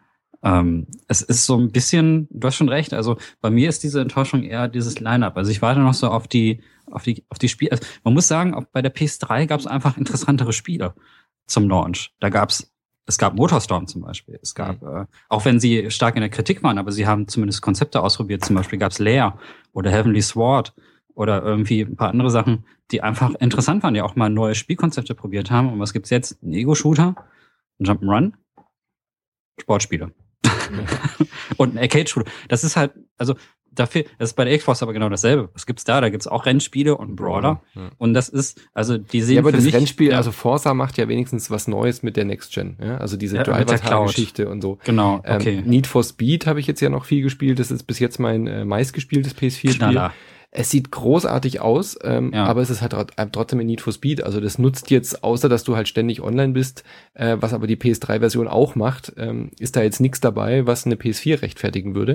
Es ist so ein bisschen, du hast schon recht, also bei mir ist diese Enttäuschung eher dieses Line-Up. Also ich warte noch so auf die Spiele. Also man muss sagen, auch bei der PS3 gab es einfach interessantere Spiele zum Launch. Es gab Motorstorm zum Beispiel. Es gab, auch wenn sie stark in der Kritik waren, aber sie haben zumindest Konzepte ausprobiert. Zum Beispiel gab es Lair oder Heavenly Sword oder irgendwie ein paar andere Sachen, die einfach interessant waren, die auch mal neue Spielkonzepte probiert haben. Und was gibt's jetzt? Ein Ego-Shooter, ein Jump'n'Run, Sportspiele. Und ein Arcade-Shooter. Das ist halt, also dafür, das ist bei der Xbox aber genau dasselbe. Was gibt's da? Da gibt's auch Rennspiele und Brawler. Ja. Und das ist, also die sehen
ja, aber
für
das
mich,
Rennspiel, also Forza macht ja wenigstens was Neues mit der Next Gen. Ja? Also diese Driver-Geschichte und so.
Genau, okay.
Need for Speed habe ich jetzt ja noch viel gespielt. Das ist bis jetzt mein meistgespieltes PS4-Spiel. Es sieht großartig aus, aber es ist halt trotzdem ein Need for Speed. Also das nutzt jetzt, außer dass du halt ständig online bist, was aber die PS3-Version auch macht, ist da jetzt nichts dabei, was eine PS4 rechtfertigen würde.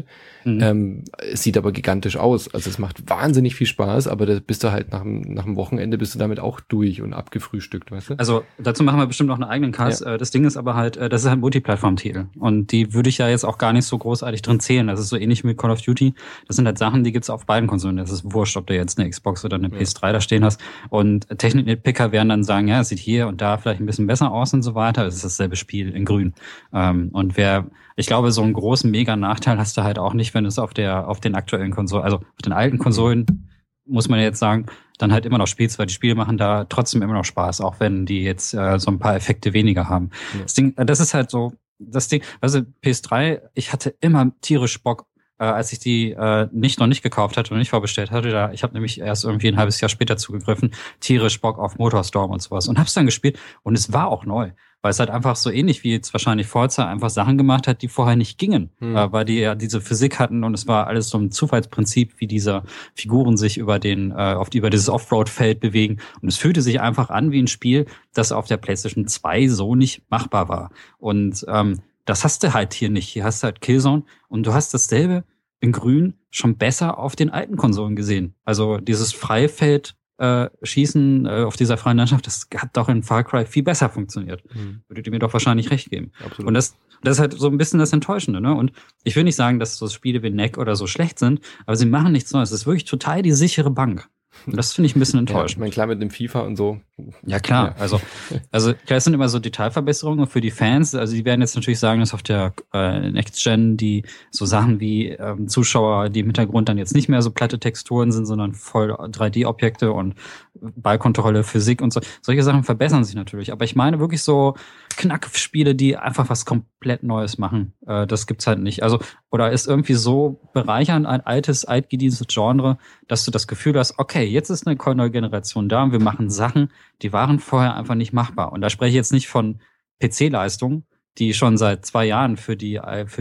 Es sieht aber gigantisch aus. Also es macht wahnsinnig viel Spaß, aber da bist du halt nach dem Wochenende bist du damit auch durch und abgefrühstückt, weißt du?
Also dazu machen wir bestimmt noch einen eigenen Cast. Ja. Das Ding ist aber halt, das ist halt ein Multiplattform-Titel. Und die würde ich ja jetzt auch gar nicht so großartig drin zählen. Das ist so ähnlich wie Call of Duty. Das sind halt Sachen, die gibt's auf beiden Konsolen. Das ist wurscht, ob du jetzt eine Xbox oder eine PS3 da stehen hast. Und Technik-Nitpicker werden dann sagen, ja, es sieht hier und da vielleicht ein bisschen besser aus und so weiter. Es ist dasselbe Spiel in grün. Und ich glaube, so einen großen Mega-Nachteil hast du halt auch nicht, wenn du es auf den aktuellen Konsolen, also auf den alten Konsolen, muss man jetzt sagen, dann halt immer noch spielst, weil die Spiele machen da trotzdem immer noch Spaß, auch wenn die jetzt so ein paar Effekte weniger haben. Ja. Das ist halt so, das Ding, also PS3, ich hatte immer tierisch Bock, als ich die noch nicht gekauft hatte und nicht vorbestellt hatte, ich habe nämlich erst irgendwie ein halbes Jahr später zugegriffen, tierisch Bock auf Motorstorm und sowas und hab's dann gespielt und es war auch neu, weil es halt einfach so ähnlich wie jetzt wahrscheinlich Forza einfach Sachen gemacht hat, die vorher nicht gingen, weil die ja diese Physik hatten und es war alles so ein Zufallsprinzip, wie diese Figuren sich über dieses Offroad-Feld bewegen und es fühlte sich einfach an wie ein Spiel, das auf der PlayStation 2 so nicht machbar war und das hast du halt hier nicht. Hier hast du halt Killzone und du hast dasselbe in grün schon besser auf den alten Konsolen gesehen. Also dieses Freifeld Schießen auf dieser freien Landschaft, das hat doch in Far Cry viel besser funktioniert. Würdet ihr mir doch wahrscheinlich recht geben. Absolut. Und das ist halt so ein bisschen das Enttäuschende, ne? Und ich will nicht sagen, dass so Spiele wie NEC oder so schlecht sind, aber sie machen nichts Neues. Es ist wirklich total die sichere Bank. Und das finde ich ein bisschen enttäuschend.
Ja, ich meine, klar mit dem FIFA und so.
Ja, klar. Ja. Also klar, es sind immer so Detailverbesserungen für die Fans. Also die werden jetzt natürlich sagen, dass auf der Next Gen die so Sachen wie Zuschauer, die im Hintergrund dann jetzt nicht mehr so platte Texturen sind, sondern voll 3D-Objekte und Ballkontrolle, Physik und so. Solche Sachen verbessern sich natürlich. Aber ich meine wirklich so Knackspiele, die einfach was komplett Neues machen. Das gibt's halt nicht. Also, oder ist irgendwie so bereichernd ein altgedienenes Genre, dass du das Gefühl hast, okay, jetzt ist eine neue Generation da und wir machen Sachen, die waren vorher einfach nicht machbar. Und da spreche ich jetzt nicht von PC-Leistung, die schon seit 2 Jahren für die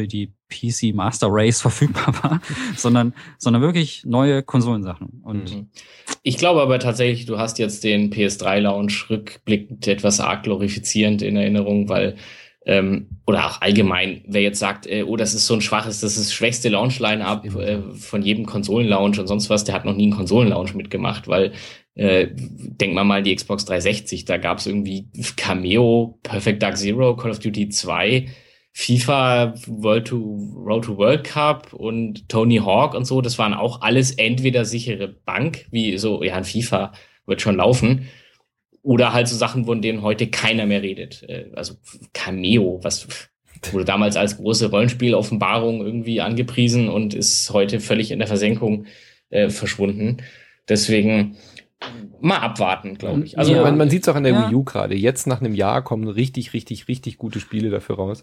PC Master Race verfügbar war, sondern wirklich neue Konsolensachen. Und
ich glaube aber tatsächlich, du hast jetzt den PS3-Launch rückblickend etwas arg glorifizierend in Erinnerung, weil oder auch allgemein, wer jetzt sagt, das ist so ein das ist das schwächste Launch-Line-Up von jedem Konsolen-Launch und sonst was, der hat noch nie einen Konsolen-Launch mitgemacht, weil denkt man mal an die Xbox 360, da gab es irgendwie Cameo, Perfect Dark Zero, Call of Duty 2, FIFA, Road to World Cup und Tony Hawk und so, das waren auch alles entweder sichere Bank, wie so, ja, ein FIFA wird schon laufen, oder halt so Sachen, von denen heute keiner mehr redet. Also Cameo, was wurde damals als große Rollenspiel-Offenbarung irgendwie angepriesen und ist heute völlig in der Versenkung verschwunden. Deswegen mal abwarten, glaube ich.
Also man sieht es auch an der Wii U gerade. Jetzt nach einem Jahr kommen richtig, richtig, richtig gute Spiele dafür raus.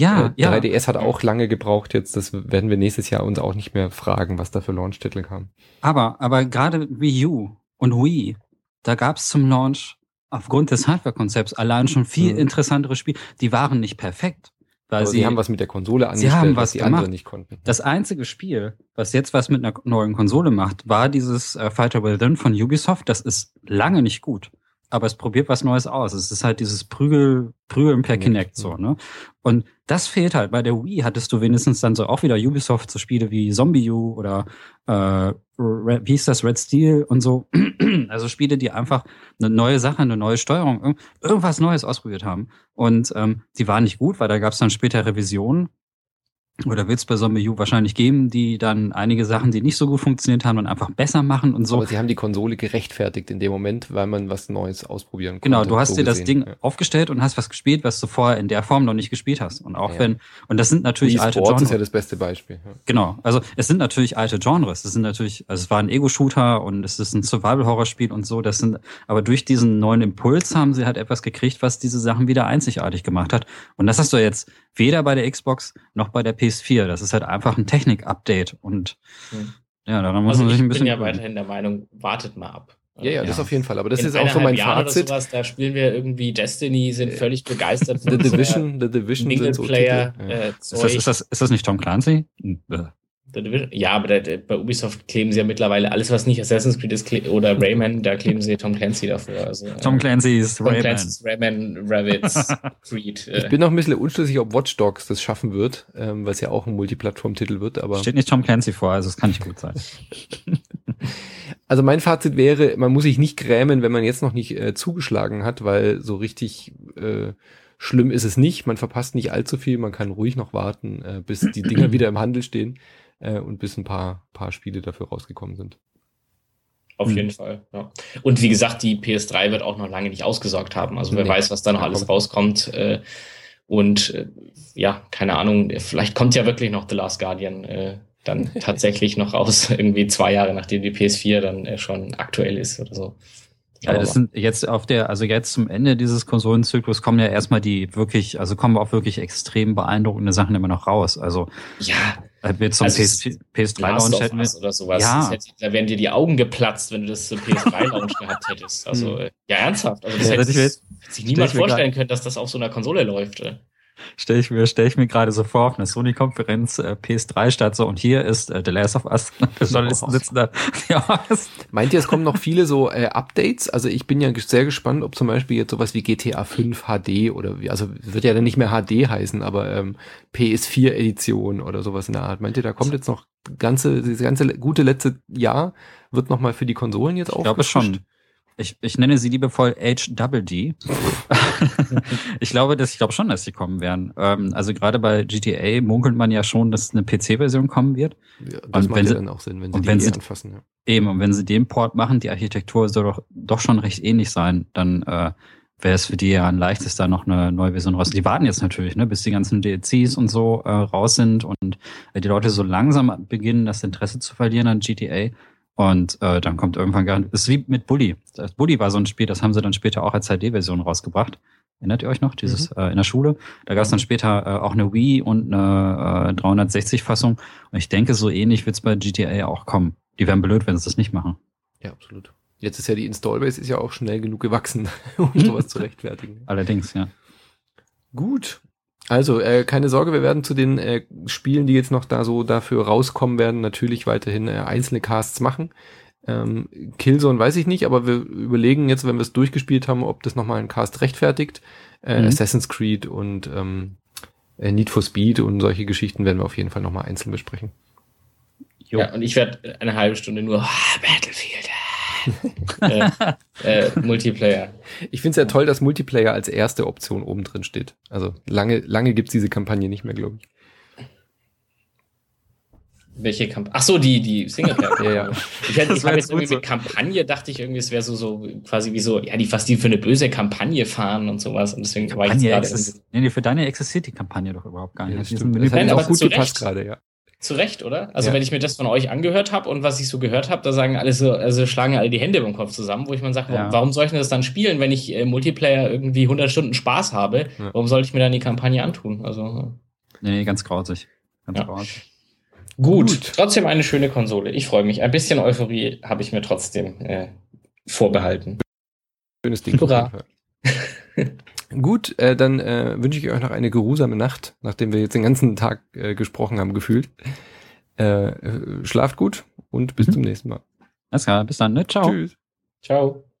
3DS hat auch lange gebraucht jetzt. Das werden wir nächstes Jahr uns auch nicht mehr fragen, was da für Launch-Titel kam.
Aber gerade Wii U und Wii, da gab es zum Launch aufgrund des Hardware-Konzepts allein schon viel interessantere Spiele. Die waren nicht perfekt. Weil
sie haben was mit der Konsole angestellt, was die anderen nicht konnten.
Das einzige Spiel, was jetzt was mit einer neuen Konsole macht, war dieses Fighter Within von Ubisoft. Das ist lange nicht gut. Aber es probiert was Neues aus. Es ist halt dieses Prügeln per Kinect so, ne? Und das fehlt halt. Bei der Wii hattest du wenigstens dann so auch wieder Ubisoft, so Spiele wie Zombie U oder wie hieß das, Red Steel und so. Also Spiele, die einfach eine neue Sache, eine neue Steuerung, irgendwas Neues ausprobiert haben. Und die waren nicht gut, weil da gab es dann später Revisionen. Oder wird es bei Zombie U wahrscheinlich geben, die dann einige Sachen, die nicht so gut funktioniert haben, und einfach besser machen und so.
Aber sie haben die Konsole gerechtfertigt in dem Moment, weil man was Neues ausprobieren konnte.
Genau, du hast
so
dir das
gesehen,
Ding aufgestellt und hast was gespielt, was du vorher in der Form noch nicht gespielt hast. Und auch
Ja.
und das sind natürlich alte
Sports
Genres.
ist ja das beste Beispiel. Ja.
Genau, also es sind natürlich alte Genres. Das sind natürlich, also es war ein Ego-Shooter und es ist ein Survival-Horror-Spiel und so. Aber durch diesen neuen Impuls haben sie halt etwas gekriegt, was diese Sachen wieder einzigartig gemacht hat. Und das hast du jetzt weder bei der Xbox noch bei der PS4. Das ist halt einfach ein Technik-Update und ja, daran muss man sich ein bisschen.
Ich bin ja weiterhin der Meinung, wartet mal ab.
Ja, das auf jeden Fall. Aber das
in
ist auch so mein Fazit.
Sowas, da spielen wir irgendwie Destiny, sind völlig begeistert.
The Division sind so
Player.
Ist das nicht Tom Clancy?
Ja, aber bei Ubisoft kleben sie ja mittlerweile alles, was nicht Assassin's Creed ist oder Rayman, da kleben sie Tom Clancy davor. Also,
Tom Clancy's Rayman.
Tom Clancy's Rayman, Rabbids, Creed.
Ich bin noch ein bisschen unschlüssig, ob Watch Dogs das schaffen wird, weil es ja auch ein Multiplattform-Titel wird. Aber
steht nicht Tom Clancy vor, also es kann nicht gut sein.
Also mein Fazit wäre, man muss sich nicht grämen, wenn man jetzt noch nicht zugeschlagen hat, weil so richtig schlimm ist es nicht. Man verpasst nicht allzu viel, man kann ruhig noch warten, bis die Dinger wieder im Handel stehen und bis ein paar Spiele dafür rausgekommen sind.
Auf jeden Fall, ja. Und wie gesagt, die PS3 wird auch noch lange nicht ausgesorgt haben. Also wer weiß, was da noch alles rauskommt. Ja, keine Ahnung, vielleicht kommt ja wirklich noch The Last Guardian dann tatsächlich noch raus, irgendwie 2 Jahre, nachdem die PS4 dann schon aktuell ist oder so.
Ja, das sind jetzt jetzt zum Ende dieses Konsolenzyklus kommen ja erstmal kommen auch wirklich extrem beeindruckende Sachen immer noch raus. Also
ja,
wir zum PS3-Launch hätten wir
oder sowas.
Ja.
Da wären dir die Augen geplatzt, wenn du das zum PS3-Launch gehabt hättest. Also ja, ernsthaft. Also das hätte sich niemand vorstellen können, dass das auf so einer Konsole läuft.
Stell ich mir gerade so vor, auf einer Sony-Konferenz PS3 statt so, und hier ist The Last of Us. Journalisten sitzen da. Ja,
meint ihr, es kommen noch viele so Updates? Also ich bin ja sehr gespannt, ob zum Beispiel jetzt sowas wie GTA 5 HD oder also wird ja dann nicht mehr HD heißen, aber PS4-Edition oder sowas in der Art. Meint ihr, da kommt jetzt noch dieses ganze gute letzte Jahr wird noch mal für die Konsolen jetzt aufgefrischt?
Ich glaube schon. Ich nenne sie liebevoll HDD. Ich glaube schon, dass sie kommen werden. Also gerade bei GTA munkelt man ja schon, dass eine PC-Version kommen wird.
Ja, das macht ja dann auch Sinn, wenn sie anfassen. Ja.
Eben, und wenn sie den Port machen, die Architektur soll doch schon recht ähnlich sein, dann wäre es für die ja ein leichtes, da noch eine neue Version raus. Die warten jetzt natürlich, bis die ganzen DLCs und so raus sind und die Leute so langsam beginnen, das Interesse zu verlieren an GTA. Und dann kommt irgendwann das ist wie mit Bully. Bully war so ein Spiel, das haben sie dann später auch als HD-Version rausgebracht. Erinnert ihr euch noch? Dieses in der Schule. Da gab es dann später auch eine Wii und eine 360-Fassung. Und ich denke, so ähnlich wird es bei GTA auch kommen. Die wären blöd, wenn sie das nicht machen.
Ja, absolut. Jetzt ist ja die Installbase ist ja auch schnell genug gewachsen, um sowas zu rechtfertigen.
Allerdings, ja.
Gut. Also, keine Sorge, wir werden zu den Spielen, die jetzt noch da so dafür rauskommen werden, natürlich weiterhin einzelne Casts machen. Killzone weiß ich nicht, aber wir überlegen jetzt, wenn wir es durchgespielt haben, ob das nochmal ein Cast rechtfertigt. Assassin's Creed und Need for Speed und solche Geschichten werden wir auf jeden Fall nochmal einzeln besprechen.
Jo. Ja, und ich werde eine halbe Stunde nur Battlefield. Multiplayer.
Ich finde es ja toll, dass Multiplayer als erste Option oben drin steht. Also lange gibt's diese Kampagne nicht mehr, glaube ich.
Welche Kampagne? Ach so, die Singleplayer.
Ja.
Ich habe jetzt irgendwie mit Kampagne, dachte ich irgendwie, es wäre so quasi wie so, ja, was die für eine böse Kampagne fahren und sowas. Und deswegen war ich gerade.
Nee, für deine existiert die Kampagne doch überhaupt gar nicht.
Ja, das hat auch gut gepasst gerade, ja.
Zu Recht, oder? Also wenn ich mir das von euch angehört habe und was ich so gehört habe, da sagen alle so, also schlagen alle die Hände im Kopf zusammen, wo ich mir sage, warum soll ich denn das dann spielen, wenn ich Multiplayer irgendwie 100 Stunden Spaß habe? Ja. Warum sollte ich mir dann die Kampagne antun? Also
nee, ganz grausig. Grausig.
Gut, trotzdem eine schöne Konsole. Ich freue mich. Ein bisschen Euphorie habe ich mir trotzdem vorbehalten.
Schönes Ding. Hurra. Gut, dann wünsche ich euch noch eine geruhsame Nacht, nachdem wir jetzt den ganzen Tag gesprochen haben, gefühlt. Schlaft gut und bis zum nächsten Mal.
Alles klar, bis dann, ne? Ciao.
Tschüss.
Ciao.